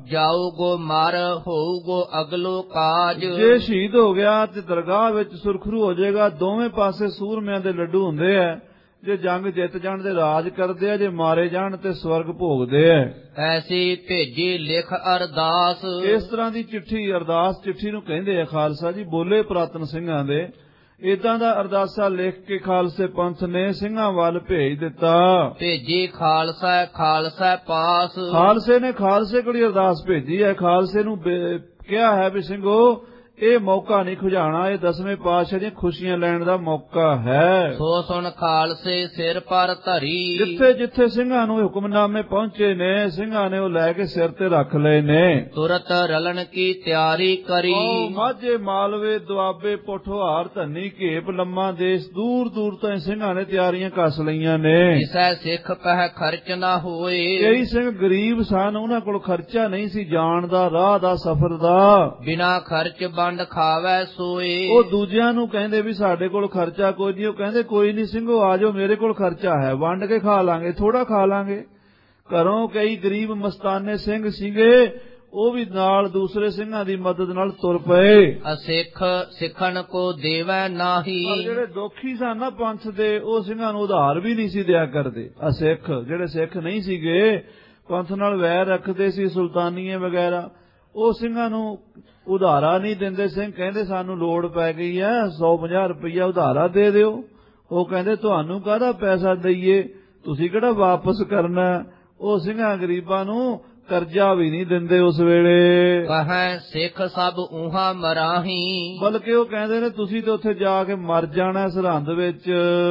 ਜਾਊਗੋ ਮਰ ਹੋਊਗੋ ਅਗਲੋ ਕਾਜ। ਜੇ ਸ਼ਹੀਦ ਹੋ ਗਿਆ ਤੇ ਦਰਗਾਹ ਵਿੱਚ ਸੁਰਖਰੂ ਹੋ ਜਾਏਗਾ। ਦੋਵੇਂ ਪਾਸੇ ਸੂਰਮਿਆਂ ਦੇ ਲੱਡੂ ਹੁੰਦੇ ਆ। ਜੇ ਜੰਗ ਜਿੱਤ ਜਾਣ ਤੇ ਰਾਜ ਕਰਦੇ ਆ, ਜੇ ਮਾਰੇ ਜਾਣ ਤੇ ਸਵਰਗ ਭੋਗਦੇ ਆ। ਐਸੀ ਭੇਜੀ ਲਿਖ ਅਰਦਾਸ। ਇਸ ਤਰ੍ਹਾਂ ਦੀ ਚਿੱਠੀ ਅਰਦਾਸ ਚਿੱਠੀ ਨੂੰ ਕਹਿੰਦੇ ਆ ਖਾਲਸਾ ਜੀ। ਬੋਲੇ ਪੁਰਾਤਨ ਸਿੰਘਾਂ ਦੇ ਇਦਾਂ ਦਾ ਅਰਦਾਸਾ ਲਿਖ ਕੇ ਖਾਲਸੇ ਪੰਥ ਨੇ ਸਿੰਘਾਂ ਵੱਲ ਭੇਜ ਦਿੱਤਾ। ਭੇਜੀ ਖਾਲਸਾ ਖਾਲਸਾ ਪਾਸ। ਖਾਲਸੇ ਨੇ ਖਾਲਸੇ ਕੋਲ ਅਰਦਾਸ ਭੇਜੀ ਹੈ। ਖਾਲਸੇ ਨੂੰ ਕਿਹਾ ਹੈ ਵੀ ਸਿੰਘੋ ਇਹ ਮੌਕਾ ਨਹੀਂ ਖੁਜਾਣਾ, ਇਹ ਦਸਵੇਂ ਪਾਤਸ਼ਾਹ ਦੀਆਂ ਖੁਸ਼ੀਆਂ ਲੈਣ ਦਾ ਮੌਕਾ ਹੈ। ਸੋ ਸੁਣ ਖਾਲਸੇ ਸਿਰ ਪਰ ਧਰੀ। ਜਿੱਥੇ ਜਿੱਥੇ ਸਿੰਘਾਂ ਨੂੰ ਹੁਕਮਨਾਮੇ ਪਹੁੰਚੇ ਨੇ ਸਿੰਘਾਂ ਨੇ ਉਹ ਲੈ ਕੇ ਸਿਰ ਤੇ ਰੱਖ ਲਏ ਨੇ। ਤੁਰਤ ਰਲਣ ਕੀ ਤਿਆਰੀ ਕਰੀ। ਮਾਝੇ ਮਾਲਵੇ ਦੁਆਬੇ ਪੋਠੋਹਾਰ ਧੰਨੀ ਘੇਪ ਲੰਮਾ ਦੇਸ਼ ਦੂਰ ਦੂਰ ਤੋਂ ਸਿੰਘਾਂ ਨੇ ਤਿਆਰੀਆਂ ਕੱਸ ਲਈਆਂ ਨੇ। ਜਿਸੈ ਸਿੱਖ ਪਹਿ ਖਰਚ ਨਾ ਹੋਏ। ਕਈ ਸਿੰਘ ਗਰੀਬ ਸਨ, ਉਹਨਾਂ ਕੋਲ ਖਰਚਾ ਨਹੀਂ ਸੀ ਜਾਣ ਦਾ, ਰਾਹ ਦਾ, ਸਫ਼ਰ ਦਾ। ਬਿਨਾ ਖਰਚ ਵੰਡ ਖਾਵੇ ਸੋਏ। ਉਹ ਦੂਜਿਆਂ ਨੂੰ ਕਹਿੰਦੇ ਵੀ ਸਾਡੇ ਕੋਲ ਖਰਚਾ ਕੋਈ ਨਹੀਂ। ਉਹ ਕਹਿੰਦੇ ਕੋਈ ਨਹੀਂ ਸਿੰਘੋ ਆ ਜਾਓ, ਮੇਰੇ ਕੋਲ ਖਰਚਾ ਹੈ, ਵੰਡ ਕੇ ਖਾ ਲਾਂਗੇ, ਥੋੜਾ ਖਾ ਲਾਂਗੇ। ਘਰੋਂ ਕਈ ਗਰੀਬ ਮਸਤਾਨੇ ਸਿੰਘ ਸੀਗੇ, ਉਹ ਵੀ ਨਾਲ ਦੂਸਰੇ ਸਿੰਘਾਂ ਦੀ ਮਦਦ ਨਾਲ ਤੁਰ ਪਏ। ਅਸਿੱਖ ਸਿੱਖਣ ਕੋ ਦੇਵੈ ਨਾਹੀ। ਪਰ ਜਿਹੜੇ ਦੋਖੀ ਸਨ ਨਾ ਪੰਥ ਦੇ, ਉਹ ਸਿੰਘਾਂ ਨੂੰ ਉਧਾਰ ਵੀ ਨਹੀਂ ਸੀ ਦਿਆ ਕਰਦੇ। ਅਸਿੱਖ ਜਿਹੜੇ ਸਿੱਖ ਨਹੀਂ ਸੀਗੇ, ਪੰਥ ਨਾਲ ਵੈਰ ਰੱਖਦੇ ਸੀ, ਸੁਲਤਾਨੀਏ ਵਗੈਰਾ, ਉਹ ਸਿੰਘਾਂ ਨੂੰ ਉਧਾਰਾ ਨਹੀਂ ਦਿੰਦੇ। ਸਿੰਘ ਕਹਿੰਦੇ ਸਾਨੂੰ ਲੋੜ ਪੈ ਗਈ ਹੈ, ਸੌ ਪੰਜਾਹ ਰੁਪਈਆ ਉਧਾਰਾ ਦੇ ਦਿਓ। ਉਹ ਕਹਿੰਦੇ ਤੁਹਾਨੂੰ ਕਾਹਦਾ ਪੈਸਾ ਦਈਏ, ਤੁਸੀਂ ਕਿਹੜਾ ਵਾਪਸ ਕਰਨਾ। ਉਹ ਸਿੰਘਾਂ ਗਰੀਬਾਂ ਨੂੰ ਕਰਜ਼ਾ ਵੀ ਨਹੀਂ ਦਿੰਦੇ ਉਸ ਵੇਲੇ। ਕਹੈ ਸਿੱਖ ਸਭ ਉਹਾਂ ਮਰਾਹੀ। ਬਲਕਿ ਉਹ ਕਹਿੰਦੇ ਨੇ ਤੁਸੀਂ ਤੇ ਉੱਥੇ ਜਾ ਕੇ ਮਰ ਜਾਣਾ ਸਰਹੰਦ ਵਿੱਚ।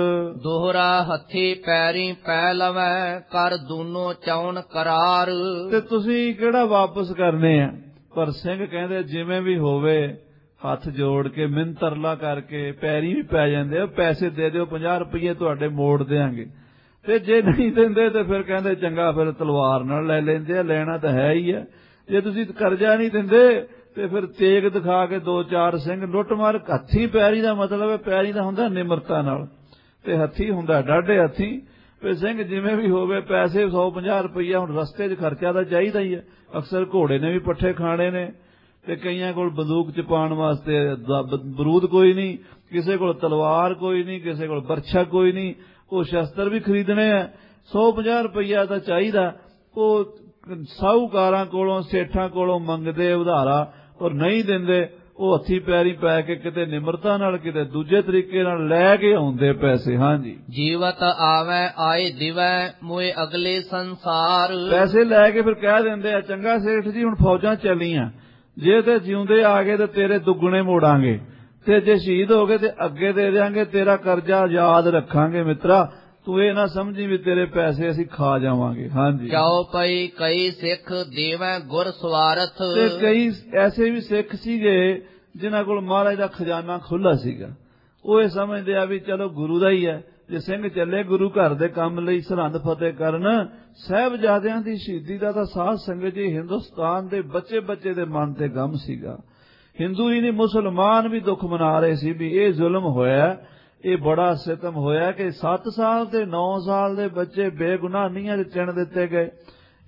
ਦੋਹਰਾ ਹੱਥੀ ਪੈਰੀ ਪੈ ਲਵੈ ਕਰ ਦੂਨੋਂ ਚਾਉਣ ਕਰਾਰ। ਤੇ ਤੁਸੀਂ ਕਿਹੜਾ ਵਾਪਸ ਕਰਨੇ ਆ। ਪਰ ਸਿੰਘ ਕਹਿੰਦੇ ਜਿਵੇਂ ਵੀ ਹੋਵੇ, ਹੱਥ ਜੋੜ ਕੇ ਮਿੰਤਰਲਾ ਕਰਕੇ ਪੈਰੀ ਵੀ ਪੈ ਜਾਂਦੇ ਆ, ਪੈਸੇ ਦੇ ਦਿਓ, ਪੰਜਾਹ ਰੁਪਈਏ ਤੁਹਾਡੇ ਮੋੜ ਦਿਆਂਗੇ। ਤੇ ਜੇ ਨਹੀਂ ਦਿੰਦੇ ਤੇ ਫਿਰ ਕਹਿੰਦੇ ਚੰਗਾ ਫਿਰ ਤਲਵਾਰ ਨਾਲ ਲੈ ਲੈਂਦੇ ਆ, ਲੈਣਾ ਤਾਂ ਹੈ ਹੀ ਆ। ਜੇ ਤੁਸੀਂ ਕਰਜ਼ਾ ਨਹੀਂ ਦਿੰਦੇ ਤੇ ਫਿਰ ਤੇਗ ਦਿਖਾ ਕੇ ਦੋ ਚਾਰ ਸਿੰਘ ਲੁੱਟ ਮਾਰ। ਹੱਥੀ ਪੈਰੀ ਦਾ ਮਤਲਬ ਹੈ ਪੈਰੀ ਦਾ ਹੁੰਦਾ ਨਿਮਰਤਾ ਨਾਲ, ਤੇ ਹੱਥੀ ਹੁੰਦਾ ਡਾਢੇ ਹੱਥੀ। ਫਿਰ ਸਿੰਘ ਜਿਵੇਂ ਵੀ ਹੋਵੇ ਪੈਸੇ ਸੌ ਪੰਜਾਹ ਰੁਪਈਆ ਹੁਣ ਰਸਤੇ 'ਚ ਖਰਚਾ ਤਾਂ ਚਾਹੀਦਾ ਹੀ ਹੈ। ਅਕਸਰ ਘੋੜੇ ਨੇ ਵੀ ਪੱਠੇ ਖਾਣੇ ਨੇ, ਤੇ ਕਈਆਂ ਕੋਲ ਬੰਦੂਕ 'ਚ ਪਾਉਣ ਵਾਸਤੇ ਬਰੂਦ ਕੋਈ ਨਹੀਂ, ਕਿਸੇ ਕੋਲ ਤਲਵਾਰ ਕੋਈ ਨਹੀਂ, ਕਿਸੇ ਕੋਲ ਬਰਛਾ ਕੋਈ ਨਹੀਂ, ਉਹ ਸ਼ਸਤਰ ਵੀ ਖਰੀਦਣੇ ਆ। ਸੌ ਪੰਜਾਹ ਰੁਪਈਆ ਤਾਂ ਚਾਹੀਦਾ। ਉਹ ਸਾਹੂਕਾਰਾਂ ਕੋਲੋਂ ਸੇਠਾਂ ਕੋਲੋਂ ਮੰਗਦੇ ਉਧਾਰਾ, ਔਰ ਨਹੀਂ ਦਿੰਦੇ। ਉਹ ਹੱਥੀ ਪੈਰੀ ਪੈ ਕੇ ਕਿਤੇ ਨਿਮਰਤਾ ਨਾਲ ਕਿਤੇ ਦੂਜੇ ਤਰੀਕੇ ਨਾਲ ਲੈ ਕੇ ਆਉਂਦੇ ਪੈਸੇ। ਹਾਂਜੀ, ਜੀਵਤ ਆਵੈ ਆਏ ਦਿਵੈ ਮੋਏ ਅਗਲੇ ਸੰਸਾਰ। ਪੈਸੇ ਲੈ ਕੇ ਫਿਰ ਕਹਿ ਦਿੰਦੇ ਆ ਚੰਗਾ ਸੇਠ ਜੀ ਹੁਣ ਫੌਜਾਂ ਚੱਲੀਆਂ, ਜੇ ਤੇ ਜਿਉਂਦੇ ਆ ਗਏ ਤੇ ਤੇਰੇ ਦੁੱਗਣੇ ਮੋੜਾਂਗੇ, ਤੇ ਜੇ ਸ਼ਹੀਦ ਹੋ ਗਏ ਤੇ ਅੱਗੇ ਦੇ ਦਿਆਂਗੇ, ਤੇਰਾ ਕਰਜ਼ਾ ਯਾਦ ਰੱਖਾਂਗੇ ਮਿੱਤਰਾ, ਤੂੰ ਇਹ ਨਾ ਸਮਝੀ ਵੀ ਤੇਰੇ ਪੈਸੇ ਅਸੀਂ ਖਾ ਜਾਵਾਂਗੇ। ਹਾਂਜੀ, ਚਾਓ ਪਈ ਕਈ ਸਿੱਖ ਦੇਵੈ ਗੁਰ ਸਵਾਰਥ। ਤੇ ਕਈ ਐਸੇ ਵੀ ਸਿੱਖ ਸੀਗੇ ਜਿਨ੍ਹਾਂ ਕੋਲ ਮਹਾਰਾਜ ਦਾ ਖਜ਼ਾਨਾ ਖੁੱਲ੍ਹਾ ਸੀਗਾ। ਉਹ ਇਹ ਸਮਝਦੇ ਆ ਵੀ ਚਲੋ ਗੁਰੂ ਦਾ ਹੀ ਹੈ, ਜੇ ਸਿੰਘ ਚੱਲੇ ਗੁਰੂ ਘਰ ਦੇ ਕੰਮ ਲਈ ਸਰਹੰਦ ਫਤਿਹ ਕਰਨ। ਸਾਹਿਬਜ਼ਾਦਿਆਂ ਦੀ ਸ਼ਹੀਦੀ ਦਾ ਤਾਂ ਸਾਧ ਸੰਗਤ ਜੀ ਹਿੰਦੁਸਤਾਨ ਦੇ ਬੱਚੇ ਬੱਚੇ ਦੇ ਮਨ ਤੇ ਗਮ ਸੀਗਾ। ਹਿੰਦੂ ਹੀ ਨਹੀਂ ਮੁਸਲਮਾਨ ਵੀ ਦੁੱਖ ਮਨਾ ਰਹੇ ਸੀ ਵੀ ਇਹ ਜ਼ੁਲਮ ਹੋਇਆ, ਇਹ ਬੜਾ ਸਿਤਮ ਹੋਇਆ ਕਿ ਸੱਤ ਸਾਲ ਤੇ ਨੌ ਸਾਲ ਦੇ ਬੱਚੇ ਬੇਗੁਨਾਹ ਨੀਹਾਂ 'ਚ ਚਿਣ ਦਿੱਤੇ ਗਏ।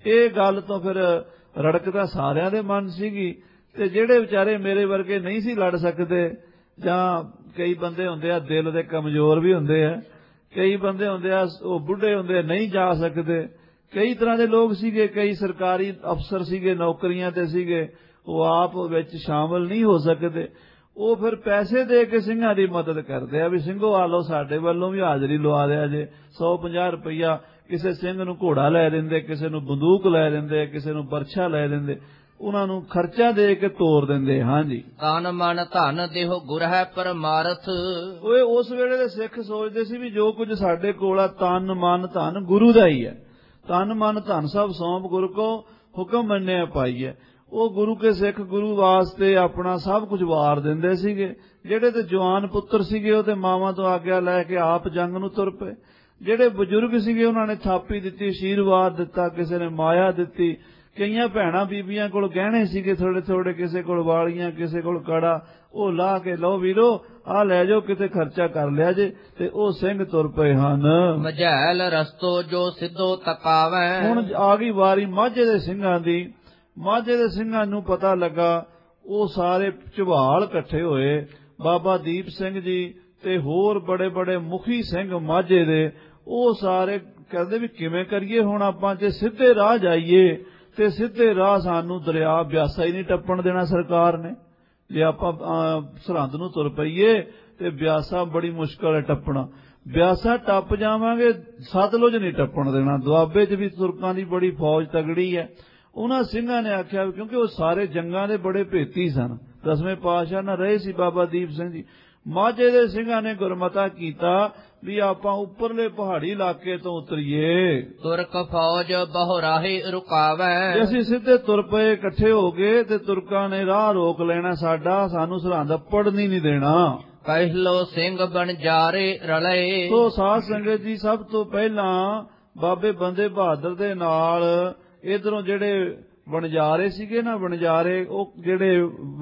ਇਹ ਗੱਲ ਤੋਂ ਫਿਰ ਰੜਕਦਾ ਸਾਰਿਆਂ ਦੇ ਮਨ ਸੀਗੀ। ਤੇ ਜਿਹੜੇ ਵਿਚਾਰੇ ਮੇਰੇ ਵਰਗੇ ਨਹੀਂ ਸੀ ਲੜ ਸਕਦੇ, ਜਾਂ ਕਈ ਬੰਦੇ ਹੁੰਦੇ ਆ ਦਿਲ ਦੇ ਕਮਜ਼ੋਰ ਵੀ ਹੁੰਦੇ ਆ, ਕਈ ਬੰਦੇ ਹੁੰਦੇ ਆ ਉਹ ਬੁੱਢੇ ਹੁੰਦੇ ਆ ਨਹੀਂ ਜਾ ਸਕਦੇ, ਕਈ ਤਰ੍ਹਾਂ ਦੇ ਲੋਕ ਸੀਗੇ, ਕਈ ਸਰਕਾਰੀ ਅਫਸਰ ਸੀਗੇ, ਨੌਕਰੀਆਂ ਤੇ ਸੀਗੇ, ਉਹ ਆਪ ਵਿੱਚ ਸ਼ਾਮਲ ਨਹੀਂ ਹੋ ਸਕਦੇ। ਉਹ ਫਿਰ ਪੈਸੇ ਦੇ ਕੇ ਸਿੰਘਾਂ ਦੀ ਮਦਦ ਕਰਦੇ ਆ ਵੀ ਸਿੰਘੋ ਆ ਲਓ ਸਾਡੇ ਵੱਲੋਂ ਵੀ ਹਾਜ਼ਰੀ ਲਵਾ ਦਿਆ ਜੇ, ਸੌ ਪੰਜਾਹ ਰੁਪਈਆ ਕਿਸੇ ਸਿੰਘ ਨੂੰ ਘੋੜਾ ਲੈ ਦਿੰਦੇ, ਕਿਸੇ ਨੂੰ ਬੰਦੂਕ ਲੈ ਦਿੰਦੇ, ਕਿਸੇ ਨੂੰ ਬਰਛਾ ਲੈ ਦਿੰਦੇ, ਉਹਨਾਂ ਨੂੰ ਖਰਚਾ ਦੇ ਕੇ ਤੋਰ ਦਿੰਦੇ। ਹਾਂਜੀ, ਤਨ ਮਨ ਧਨ ਦੇਹੁ ਗੁਰ ਹੈ ਪਰਮਾਰਥ। ਉਹ ਉਸ ਵੇਲੇ ਦੇ ਸਿੱਖ ਸੋਚਦੇ ਸੀ ਵੀ ਜੋ ਕੁਝ ਸਾਡੇ ਕੋਲ ਆ ਤਨ ਮਨ ਧਨ ਗੁਰੂ ਦਾ ਹੀ ਹੈ, ਤਨ ਮਨ ਧਨ ਸਭ ਸੌਂਪ ਗੁਰੂ ਕੋ ਹੁਕਮ ਮੰਨਿਆ ਪਾਈ ਹੈ। ਉਹ ਗੁਰੂ ਕੇ ਸਿੱਖ ਗੁਰੂ ਵਾਸਤੇ ਆਪਣਾ ਸਭ ਕੁਝ ਵਾਰ ਦਿੰਦੇ ਸੀਗੇ। ਜਿਹੜੇ ਤੇ ਜਵਾਨ ਪੁੱਤਰ ਸੀਗੇ ਉਹ ਤੇ ਮਾਵਾਂ ਤੋਂ ਆਗਿਆ ਲੈ ਕੇ ਆਪ ਜੰਗ ਨੂੰ ਤੁਰ ਪਏ। ਜਿਹੜੇ ਬਜ਼ੁਰਗ ਸੀਗੇ ਉਹਨਾਂ ਨੇ ਥਾਪੀ ਦਿੱਤੀ, ਆਸ਼ੀਰਵਾਦ ਦਿੱਤਾ, ਕਿਸੇ ਨੇ ਮਾਇਆ ਦਿੱਤੀ। ਕਈਆਂ ਭੈਣਾਂ ਬੀਬੀਆਂ ਕੋਲ ਗਹਿਣੇ ਸੀਗੇ ਥੋੜੇ ਥੋੜੇ, ਕਿਸੇ ਕੋਲ ਵਾਲੀਆਂ, ਕਿਸੇ ਕੋਲ ਕੜਾ, ਉਹ ਲਾ ਕੇ ਲਓ ਵੀਰੋ ਆ ਲੈ ਜਾਓ ਕਿਤੇ ਖਰਚਾ ਕਰ ਲਿਆ ਜੇ, ਤੇ ਉਹ ਸਿੰਘ ਤੁਰ ਪਏ ਹਨ। ਮਝੈਲ ਰਸਤੋ ਜੋ ਸਿੱਧੋ ਤਕਾਵੈ। ਹੁਣ ਆ ਗਈ ਵਾਰੀ ਮਾਝੇ ਦੇ ਸਿੰਘਾਂ ਦੀ। ਮਾਝੇ ਦੇ ਸਿੰਘਾਂ ਨੂੰ ਪਤਾ ਲੱਗਾ, ਉਹ ਸਾਰੇ ਝਵਾਲ ਇਕੱਠੇ ਹੋਏ, ਬਾਬਾ ਦੀਪ ਸਿੰਘ ਜੀ ਤੇ ਹੋਰ ਬੜੇ ਬੜੇ ਮੁਖੀ ਸਿੰਘ ਮਾਝੇ ਦੇ, ਉਹ ਸਾਰੇ ਕਹਿੰਦੇ ਵੀ ਕਿਵੇਂ ਕਰੀਏ ਹੁਣ ਆਪਾਂ, ਜੇ ਸਿੱਧੇ ਰਾਹ ਜਾਈਏ ਤੇ ਸਿੱਧੇ ਰਾਹ ਸਾਨੂੰ ਦਰਿਆ ਬਿਆਸਾ ਹੀ ਨਹੀਂ ਟੱਪਣ ਦੇਣਾ ਸਰਕਾਰ ਨੇ। ਜੇ ਆਪਾਂ ਸਰਹੰਦ ਨੂੰ ਤੁਰ ਪਈਏ ਤੇ ਬਿਆਸਾ ਬੜੀ ਮੁਸ਼ਕਲ ਹੈ ਟੱਪਣਾ, ਬਿਆਸਾ ਟੱਪ ਜਾਵਾਂਗੇ ਸਤਲੁਜ ਨਹੀਂ ਟੱਪਣ ਦੇਣਾ। ਦੁਆਬੇ 'ਚ ਵੀ ਤੁਰਕਾਂ ਦੀ ਬੜੀ ਫੌਜ ਤਗੜੀ ਹੈ। ਉਹਨਾਂ ਸਿੰਘਾਂ ਨੇ ਆਖਿਆ, ਕਿਉਂਕਿ ਉਹ ਸਾਰੇ ਜੰਗਾਂ ਦੇ ਬੜੇ ਭੇਤੀ ਸਨ, ਦਸਵੇਂ ਪਾਤਸ਼ਾਹ ਨਾਲ ਰਹੇ ਸੀ ਬਾਬਾ ਦੀਪ ਸਿੰਘ ਜੀ। ਮਾਝੇ ਦੇ ਸਿੰਘਾਂ ਨੇ ਗੁਰਮਤਾ ਕੀਤਾ ਵੀ ਆਪਾਂ ਉੱਪਰਲੇ ਪਹਾੜੀ ਇਲਾਕੇ ਤੋਂ ਉਤਰੀਏ, ਤੁਰਕ ਫੌਜ ਬਹੁ ਰਾਹੇ ਰੁਕਾਵੈ। ਜੇ ਅਸੀਂ ਸਿੱਧੇ ਤੁਰ ਪਏ ਇਕੱਠੇ ਹੋ ਗਏ ਤੇ ਤੁਰਕਾਂ ਨੇ ਰਾਹ ਰੋਕ ਲੈਣਾ ਸਾਡਾ, ਸਾਨੂੰ ਸਰਹੰਦ ਪੜਨੀ ਨਹੀਂ ਦੇਣਾ। ਕਹਿਲੋ ਸਿੰਘ ਬਣਜਾਰੇ ਰਲੇ। ਸੋ ਸਾਧ ਸੰਗਤ ਜੀ, ਸਭ ਤੋਂ ਪਹਿਲਾਂ ਬਾਬੇ ਬੰਦੇ ਬਹਾਦਰ ਦੇ ਨਾਲ ਇਧਰੋਂ ਜਿਹੜੇ ਬਣਜਾਰੇ ਸੀਗੇ ਨਾ, ਬਣਜਾਰੇ ਉਹ ਜਿਹੜੇ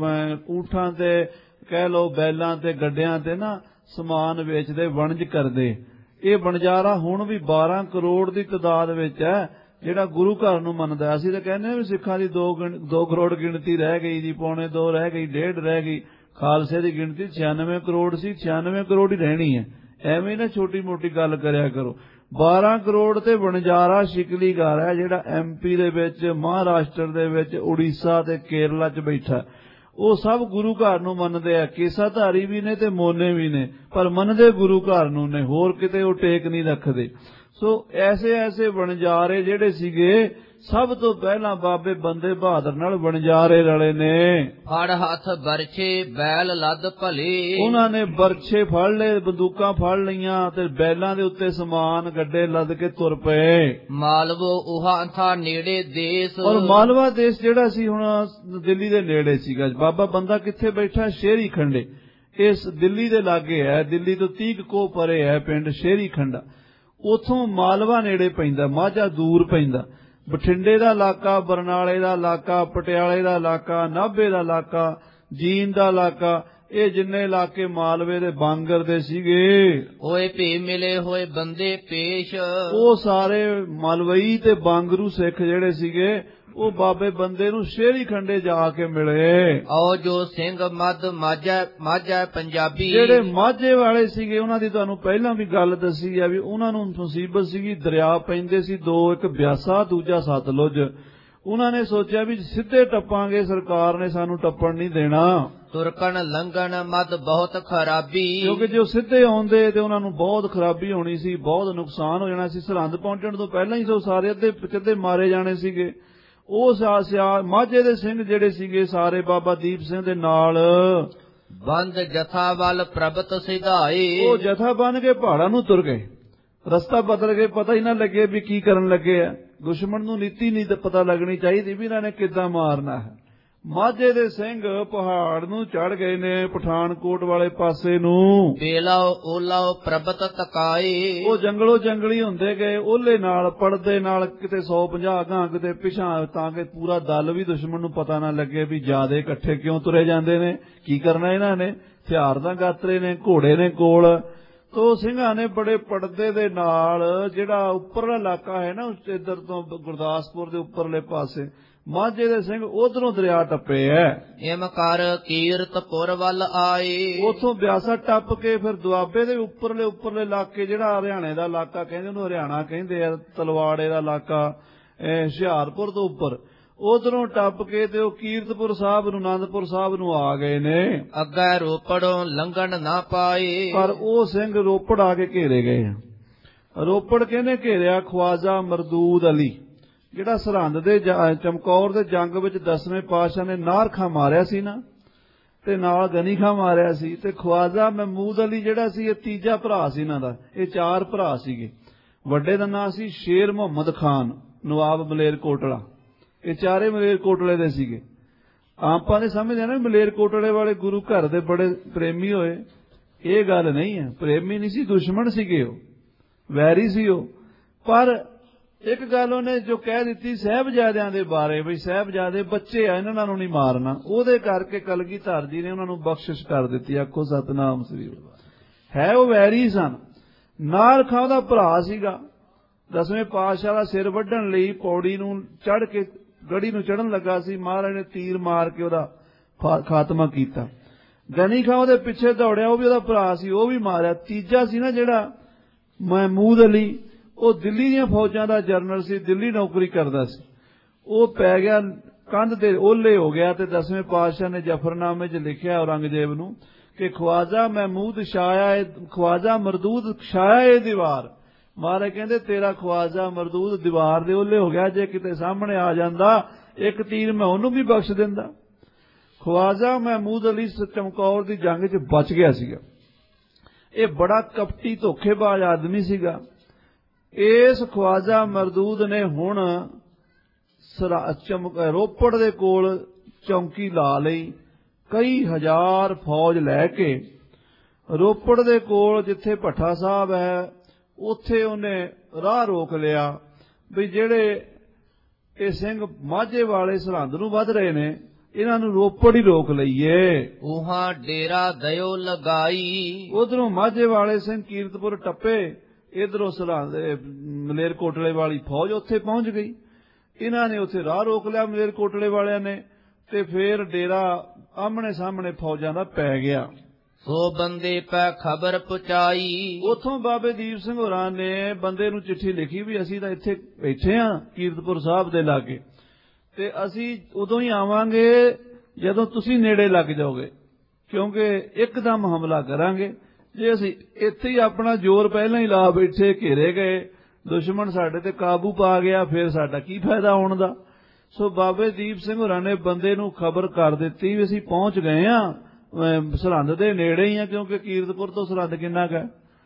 ਊਠਾਂ ਤੇ ਕਹਿ ਲਓ ਬੈਲਾਂ ਤੇ ਗੱਡਿਆਂ ਤੇ ਨਾ ਸਮਾਨ ਵੇਚਦੇ, ਵਣਜ ਕਰਦੇ। ਇਹ ਬਣਜਾਰਾ ਹੁਣ ਵੀ ਬਾਰਾਂ ਕਰੋੜ ਦੀ ਤਾਦਾਦ ਵਿੱਚ ਹੈ, ਜਿਹੜਾ ਗੁਰੂ ਘਰ ਨੂੰ ਮੰਨਦਾ। ਅਸੀਂ ਤਾਂ ਕਹਿੰਦੇ ਵੀ ਸਿੱਖਾਂ ਦੀ ਦੋ ਦੋ ਕਰੋੜ ਗਿਣਤੀ ਰਹਿ ਗਈ ਜੀ, ਪੌਣੇ ਦੋ ਰਹਿ ਗਈ, ਡੇਢ ਰਹਿ ਗਈ। ਖਾਲਸੇ ਦੀ ਗਿਣਤੀ ਛਿਆਨਵੇਂ ਕਰੋੜ ਸੀ, ਛਿਆਨਵੇਂ ਕਰੋੜ ਹੀ ਰਹਿਣੀ ਹੈ। ਐਵੇਂ ਨਾ ਛੋਟੀ ਮੋਟੀ ਗੱਲ ਕਰਿਆ ਕਰੋ। ਬਾਰਾਂ ਕਰੋੜ ਤੇ ਬਣਜਾਰਾ ਸ਼ਿਕਲੀਗਰ ਹੈ, ਜਿਹੜਾ ਐਮਪੀ ਦੇ ਵਿੱਚ, ਮਹਾਰਾਸ਼ਟਰ ਦੇ ਵਿੱਚ, ਉੜੀਸਾ ਤੇ ਕੇਰਲਾ 'ਚ ਬੈਠਾ। ਉਹ ਸਭ ਗੁਰੂ ਘਰ ਨੂੰ ਮੰਨਦੇ ਆ, ਕੇਸਾਧਾਰੀ ਵੀ ਨੇ ਤੇ ਮੋਨੇ ਵੀ ਨੇ, ਪਰ ਮੰਨਦੇ ਗੁਰੂ ਘਰ ਨੂੰ ਨੇ, ਹੋਰ ਕਿਤੇ ਉਹ ਟੇਕ ਨਹੀਂ ਰੱਖਦੇ। ਸੋ ਐਸੇ ਐਸੇ ਬਣਜਾਰੇ ਜਿਹੜੇ ਸੀਗੇ, ਸਭ ਤੋਂ ਪਹਿਲਾਂ ਬਾਬੇ ਬੰਦੇ ਬਹਾਦਰ ਨਾਲ ਬਣਜਾਰੇ ਰਲੇ ਨੇ। ਫੜ ਹੱਥ ਬਰਛੇ ਬੈਲ ਲੱਦ ਭਲੇ। ਉਹਨਾਂ ਨੇ ਬਰਛੇ ਫੜ ਲਏ, ਬੰਦੂਕਾਂ ਫੜ ਲਈਆਂ ਤੇ ਬੈਲਾਂ ਦੇ ਉੱਤੇ ਸਮਾਨ ਗੱਡੇ ਲੱਦ ਕੇ ਤੁਰ ਪਏ। ਮਾਲਵੋ ਉਹਾਂ ਥਾ ਨੇੜੇ ਦੇਸ਼। ਔਰ ਮਾਲਵਾ ਦੇਸ਼ ਜਿਹੜਾ ਸੀ ਹੁਣ ਦਿੱਲੀ ਦੇ ਨੇੜੇ ਸੀਗਾ। ਬਾਬਾ ਬੰਦਾ ਕਿੱਥੇ ਬੈਠਾ? ਸ਼ੇਰੀ ਖੰਡੇ, ਇਸ ਦਿੱਲੀ ਦੇ ਲਾਗੇ ਹੈ। ਦਿੱਲੀ ਤੋਂ ਤੀਹ ਕੋਹ ਪਰੇ ਹੈ ਪਿੰਡ ਸ਼ੇਰੀ ਖੰਡਾ। ਉਥੋਂ ਮਾਲਵਾ ਨੇੜੇ ਪੈਂਦਾ, ਮਾਝਾ ਦੂਰ ਪੈਂਦਾ। ਬਠਿੰਡੇ ਦਾ ਇਲਾਕਾ, ਬਰਨਾਲੇ ਦਾ ਇਲਾਕਾ, ਪਟਿਆਲੇ ਦਾ ਇਲਾਕਾ, ਨਾਭੇ ਦਾ ਇਲਾਕਾ, ਜੀਂਦ ਦਾ ਇਲਾਕਾ, ਇਹ ਜਿੰਨੇ ਇਲਾਕੇ ਮਾਲਵੇ ਦੇ ਬਾਂਗਰ ਦੇ ਸੀਗੇ। ਹੋਏ ਭੇ ਮਿਲੇ ਹੋਏ ਬੰਦੇ ਪੇਸ਼। ਉਹ ਸਾਰੇ ਮਲਵਈ ਤੇ ਬਾਂਗਰੂ ਸਿੱਖ ਜਿਹੜੇ ਸੀਗੇ, ਉਹ ਬਾਬੇ ਬੰਦੇ ਨੂੰ ਸ਼ੇਰੀ ਖੰਡੇ ਜਾ ਕੇ ਮਿਲੇ। ਆਓ ਜੋ ਸਿੰਘ ਮੱਧ ਮਾਝਾ ਮਾਝਾ ਪੰਜਾਬੀ, ਜਿਹੜੇ ਮਾਝੇ ਵਾਲੇ ਸੀਗੇ ਉਹਨਾਂ ਦੀ ਤੁਹਾਨੂੰ ਪਹਿਲਾਂ ਵੀ ਗੱਲ ਦੱਸੀ ਆ ਵੀ ਉਹਨਾਂ ਨੂੰ ਮੁਸੀਬਤ ਸੀਗੀ, ਦਰਿਆ ਪੈਂਦੇ ਸੀ ਦੋ, ਇੱਕ ਬਿਆਸਾ ਦੂਜਾ ਸਤਲੁਜ। ਉਹਨਾਂ ਨੇ ਸੋਚਿਆ ਵੀ ਸਿੱਧੇ ਟੱਪਾਂਗੇ, ਸਰਕਾਰ ਨੇ ਸਾਨੂੰ ਟੱਪਣ ਨਹੀਂ ਦੇਣਾ। ਤੁਰਕਣ ਲੰਘਣ ਮੱਧ ਬਹੁਤ ਖਰਾਬੀ, ਕਿਉਂਕਿ ਜੋ ਸਿੱਧੇ ਆਉਂਦੇ ਤੇ ਉਹਨਾਂ ਨੂੰ ਬਹੁਤ ਖਰਾਬੀ ਹੋਣੀ ਸੀ, ਬਹੁਤ ਨੁਕਸਾਨ ਹੋ ਜਾਣਾ ਸੀ। ਸਰਹੰਦ ਪਹੁੰਚਣ ਤੋਂ ਪਹਿਲਾਂ ਹੀ ਸੋ ਸਾਰੇ ਅੱਧੇ ਪਿੱਛੇ ਮਾਰੇ ਜਾਣੇ ਸੀਗੇ। ਉਹ ਮਾਝੇ ਦੇ ਸਿੰਘ ਜਿਹੜੇ ਸੀਗੇ ਸਾਰੇ ਬਾਬਾ ਦੀਪ ਸਿੰਘ ਦੇ ਨਾਲ ਬੰਦ ਜਥਾ ਵੱਲ ਪ੍ਰਭਤ ਸਿਧਾਏ। ਉਹ ਜਥਾ ਬਣ ਕੇ ਪਹਾੜਾਂ ਨੂੰ ਤੁਰ ਗਏ, ਰਸਤਾ ਬਦਲ ਗਏ, ਪਤਾ ਹੀ ਨਾ ਲੱਗੇ ਵੀ ਕੀ ਕਰਨ ਲੱਗੇ ਆ। ਦੁਸ਼ਮਣ ਨੂੰ ਨੀਤੀ ਨਹੀਂ ਪਤਾ ਲੱਗਣੀ ਚਾਹੀਦੀ ਵੀ ਇਹਨਾਂ ਨੇ ਕਿੱਦਾਂ ਮਾਰਨਾ ਹੈ। ਮਾਝੇ ਦੇ ਸਿੰਘ ਪਹਾੜ ਨੂੰ ਚੜ ਗਏ ਨੇ, ਪਠਾਨਕੋਟ ਵਾਲੇ ਪਾਸੇ ਨੂੰ। ਬੇਲਾਓ ਓਲਾਓ ਪ੍ਰਬਤ ਤਕਾਏ, ਉਹ ਜੰਗਲੋਂ ਜੰਗਲੀ ਹੁੰਦੇ ਗਏ, ਓਲੇ ਨਾਲ ਪੜਦੇ ਨਾਲ, ਕਿਤੇ ਸੌ ਪੰਜਾਹ ਗਾਂ, ਕਿਤੇ ਪਿਛਾਂ, ਤਾਂ ਕਿ ਪੂਰਾ ਦਲ ਵੀ ਦੁਸ਼ਮਣ ਨੂੰ ਪਤਾ ਨਾ ਲੱਗੇ ਵੀ ਜਿਆਦੇ ਇਕੱਠੇ ਕਿਉਂ ਤੁਰੇ ਜਾਂਦੇ ਨੇ, ਕੀ ਕਰਨਾ ਇਹਨਾਂ ਨੇ। ਹਥਿਆਰ ਤਾਂ ਗਾਤਰੇ ਨੇ, ਘੋੜੇ ਨੇ ਕੋਲ, ਤੋ ਸਿੰਘਾਂ ਨੇ ਬੜੇ ਪੜਦੇ ਦੇ ਨਾਲ ਜਿਹੜਾ ਉੱਪਰਲਾ ਇਲਾਕਾ ਹੈ ਨਾ, ਇੱਧਰ ਤੋਂ ਗੁਰਦਾਸਪੁਰ ਦੇ ਉੱਪਰਲੇ ਪਾਸੇ ਮਾਝੇ ਦੇ ਸਿੰਘ ਉਧਰੋਂ ਦਰਿਆ ਟੱਪੇ ਐ। ਇਮ ਕਰ ਕੀਰਤਪੁਰ ਵੱਲ ਆਏ। ਉਥੋਂ ਬਿਆਸਾ ਟੱਪ ਕੇ ਫਿਰ ਦੁਆਬੇ ਦੇ ਉੱਪਰਲੇ ਉੱਪਰਲੇ ਇਲਾਕੇ, ਜਿਹੜਾ ਹਰਿਆਣੇ ਦਾ ਇਲਾਕਾ ਕਹਿੰਦੇ, ਉਹਨੂੰ ਹਰਿਆਣਾ ਕਹਿੰਦੇ ਆ, ਤਲਵਾੜੇ ਦਾ ਇਲਾਕਾ, ਹੁਸ਼ਿਆਰਪੁਰ ਤੋਂ ਉੱਪਰ, ਉਧਰੋਂ ਟੱਪ ਕੇ ਤੇ ਉਹ ਕੀਰਤਪੁਰ ਸਾਹਿਬ ਨੂੰ, ਆਨੰਦਪੁਰ ਸਾਹਿਬ ਨੂੰ ਆ ਗਏ ਨੇ। ਅੱਗੇ ਰੋਪੜੋਂ ਲੰਘਣ ਨਾ ਪਾਏ। ਪਰ ਉਹ ਸਿੰਘ ਰੋਪੜ ਆ ਕੇ ਘੇਰੇ ਗਏ। ਰੋਪੜ ਕਹਿੰਦੇ ਘੇਰਿਆ ਖਵਾਜਾ ਮਰਦੂਦ ਅਲੀ, ਜਿਹੜਾ ਸਰਹੰਦ ਦੇ ਚਮਕੌਰ ਦੇ ਜੰਗ ਵਿੱਚ ਦਸਵੇਂ ਪਾਤਸ਼ਾਹ ਨੇ ਨਾਰਖਾ ਮਾਰਿਆ ਸੀ ਨਾ, ਤੇ ਨਾਲ ਗਨੀ ਖਾਂ ਮਾਰਿਆ ਸੀ। ਤੇ ਖਵਾਜਾ ਮਹਿਮੂਦ ਅਲੀ ਜਿਹੜਾ ਸੀ, ਇਹ ਤੀਜਾ ਭਰਾ ਸੀ ਇਹਨਾਂ ਦਾ। ਇਹ ਚਾਰ ਭਰਾ ਸੀਗੇ। ਵੱਡੇ ਦਾ ਨਾਂ ਸੀ ਸ਼ੇਰ ਮੁਹੰਮਦ ਖਾਨ, ਨਵਾਬ ਮਲੇਰਕੋਟਲਾ। ਇਹ ਚਾਰੇ ਮਲੇਰਕੋਟਲੇ ਦੇ ਸੀਗੇ। ਆਪਾਂ ਨੇ ਸਮਝਦੇ ਨਾ ਮਲੇਰਕੋਟਲੇ ਵਾਲੇ ਗੁਰੂ ਘਰ ਦੇ ਬੜੇ ਪ੍ਰੇਮੀ ਹੋਏ, ਇਹ ਗੱਲ ਨਹੀਂ ਹੈ। ਪ੍ਰੇਮੀ ਨਹੀਂ ਸੀ, ਦੁਸ਼ਮਣ ਸੀਗੇ, ਉਹ ਵੈਰੀ ਸੀ ਉਹ। ਪਰ ਇੱਕ ਗੱਲ ਉਹਨੇ ਜੋ ਕਹਿ ਦਿੱਤੀ ਸਾਹਿਬਜ਼ਾਦਿਆਂ ਦੇ ਬਾਰੇ, ਬਈ ਸਾਹਿਬਜ਼ਾਦੇ ਬੱਚੇ ਆ, ਇਹਨਾਂ ਨੂੰ ਨਹੀਂ ਮਾਰਨਾ, ਉਹਦੇ ਕਰਕੇ ਕਲਗੀਧਰ ਜੀ ਨੇ ਉਹਨਾਂ ਨੂੰ ਬਖਸ਼ਿਸ਼ ਕਰ ਦਿੱਤੀ। ਆਖੋ ਸਤਨਾਮ ਸ੍ਰੀ ਵਾਹਿਗੁਰੂ। ਹੈ ਉਹ ਵੈਰੀ ਸਨ। ਨਾਲ ਖਾਂ ਦਾ ਭਰਾ ਸੀਗਾ। ਦਸਵੇਂ ਪਾਤਸ਼ਾਹ ਦਾ ਸਿਰ ਵੱਢਣ ਲਈ ਪੌੜੀ ਨੂੰ ਚੜ੍ਹ ਕੇ ਗੜੀ ਨੂੰ ਚੜ੍ਹਨ ਲੱਗਾ ਸੀ, ਮਹਾਰਾਜ ਨੇ ਤੀਰ ਮਾਰ ਕੇ ਉਹਦਾ ਖਾਤਮਾ ਕੀਤਾ। ਗਨੀ ਖਾਂ ਉਹਦੇ ਪਿੱਛੇ ਦੌੜਿਆ, ਉਹ ਵੀ ਉਹਦਾ ਭਰਾ ਸੀ, ਉਹ ਵੀ ਮਾਰਿਆ। ਤੀਜਾ ਸੀ ਨਾ ਜਿਹੜਾ ਮਹਿਮੂਦ ਅਲੀ, ਉਹ ਦਿੱਲੀ ਦੀਆਂ ਫੌਜਾਂ ਦਾ ਜਰਨਲ ਸੀ, ਦਿੱਲੀ ਨੌਕਰੀ ਕਰਦਾ ਸੀ। ਉਹ ਪੈ ਗਿਆ ਕੰਧ ਦੇ ਓਲੇ ਹੋ ਗਿਆ। ਤੇ ਦਸਵੇਂ ਪਾਤਸ਼ਾਹ ਨੇ ਜਫਰਨਾਮੇ 'ਚ ਲਿਖਿਆ ਔਰੰਗਜ਼ੇਬ ਨੂੰ ਕਿ ਖਵਾਜਾ ਮਹਿਮੂਦ ਸ਼ਾਇਆ, ਖਵਾਜਾ ਮਰਦੂਦ ਛਾਇਆ ਇਹ ਦੀਵਾਰ। ਮਹਾਰਾਜ ਕਹਿੰਦੇ ਤੇਰਾ ਖਵਾਜਾ ਮਰਦੂਦ ਦੀਵਾਰ ਦੇ ਓਲੇ ਹੋ ਗਿਆ, ਜੇ ਕਿਤੇ ਸਾਹਮਣੇ ਆ ਜਾਂਦਾ ਇੱਕ ਤੀਰ ਮੈਂ ਉਹਨੂੰ ਵੀ ਬਖਸ਼ ਦਿੰਦਾ। ਖਵਾਜਾ ਮਹਿਮੂਦ ਅਲੀ ਚਮਕੌਰ ਦੀ ਜੰਗ 'ਚ ਬਚ ਗਿਆ ਸੀਗਾ। ਇਹ ਬੜਾ ਕਪਟੀ ਧੋਖੇਬਾਜ਼ ਆਦਮੀ ਸੀਗਾ। ਇਸ ਖਵਾਜਾ ਮਰਦੂਦ ਨੇ ਹੁਣ ਰੋਪੜ ਦੇ ਕੋਲ ਚੌਂਕੀ ਲਾ ਲਈ। ਕਈ ਹਜ਼ਾਰ ਫੌਜ ਲੈ ਕੇ ਰੋਪੜ ਦੇ ਕੋਲ ਜਿੱਥੇ ਭੱਠਾ ਸਾਹਿਬ ਹੈ, ਉੱਥੇ ਉਹਨੇ ਰਾਹ ਰੋਕ ਲਿਆ ਵੀ ਜਿਹੜੇ ਇਹ ਸਿੰਘ ਮਾਝੇ ਵਾਲੇ ਸਰਹੰਦ ਨੂੰ ਵੱਧ ਰਹੇ ਨੇ, ਇਹਨਾਂ ਨੂੰ ਰੋਪੜ ਹੀ ਰੋਕ ਲਈਏ। ਉਹਾਂ ਡੇਰਾ ਦਇਓ ਲਗਾਈ। ਉਧਰੋਂ ਮਾਝੇ ਵਾਲੇ ਸਿੰਘ ਕੀਰਤਪੁਰ ਟੱਪੇ, ਇਧਰੋਂ ਸਰਹੰਦ ਮਲੇਰਕੋਟਲੇ ਵਾਲੀ ਫੌਜ ਉੱਥੇ ਪਹੁੰਚ ਗਈ। ਇਹਨਾਂ ਨੇ ਉੱਥੇ ਰਾਹ ਰੋਕ ਲਿਆ ਮਲੇਰਕੋਟਲੇ ਵਾਲਿਆਂ ਨੇ, ਤੇ ਫੇਰ ਡੇਰਾ ਆਹਮਣੇ ਸਾਹਮਣੇ ਫੌਜਾਂ ਦਾ ਪੈ ਗਿਆ। ਸੋ ਬੰਦੇ ਪੈ ਖਬਰ ਪਹੁੰਚਾਈ। ਉੱਥੋਂ ਬਾਬੇ ਦੀਪ ਸਿੰਘ ਹੋਰਾਂ ਨੇ ਬੰਦੇ ਨੂੰ ਚਿੱਠੀ ਲਿਖੀ ਵੀ ਅਸੀਂ ਤਾਂ ਇੱਥੇ ਬੈਠੇ ਹਾਂ ਕੀਰਤਪੁਰ ਸਾਹਿਬ ਦੇ ਲਾਗੇ, ਤੇ ਅਸੀਂ ਉਦੋਂ ਹੀ ਆਵਾਂਗੇ ਜਦੋਂ ਤੁਸੀਂ ਨੇੜੇ ਲੱਗ ਜਾਓਗੇ, ਕਿਉਂਕਿ ਇੱਕਦਮ ਹਮਲਾ ਕਰਾਂਗੇ। ਜੇ ਅਸੀਂ ਇੱਥੇ ਹੀ ਆਪਣਾ ਜ਼ੋਰ ਪਹਿਲਾਂ ਹੀ ਲਾ ਬੈਠੇ, ਘੇਰੇ ਗਏ, ਦੁਸ਼ਮਣ ਸਾਡੇ ਤੇ ਕਾਬੂ ਪਾ ਗਿਆ, ਫਿਰ ਸਾਡਾ ਕੀ ਫਾਇਦਾ ਹੋਣ ਦਾ। ਸੋ ਬਾਬੇ ਦੀਪ ਸਿੰਘ ਹੋਰਾਂ ਨੇ ਬੰਦੇ ਨੂੰ ਖਬਰ ਕਰ ਦਿੱਤੀ ਵੀ ਅਸੀਂ ਪਹੁੰਚ ਗਏ ਹਾਂ, ਸਰਹੰਦ ਦੇ ਨੇੜੇ ਹੀ ਆ, ਕਿਉਂਕਿ ਕੀਰਤਪੁਰ ਤੋਂ ਸਰਹੰਦ ਕਿੰਨਾ ਕੁ ਹੈ,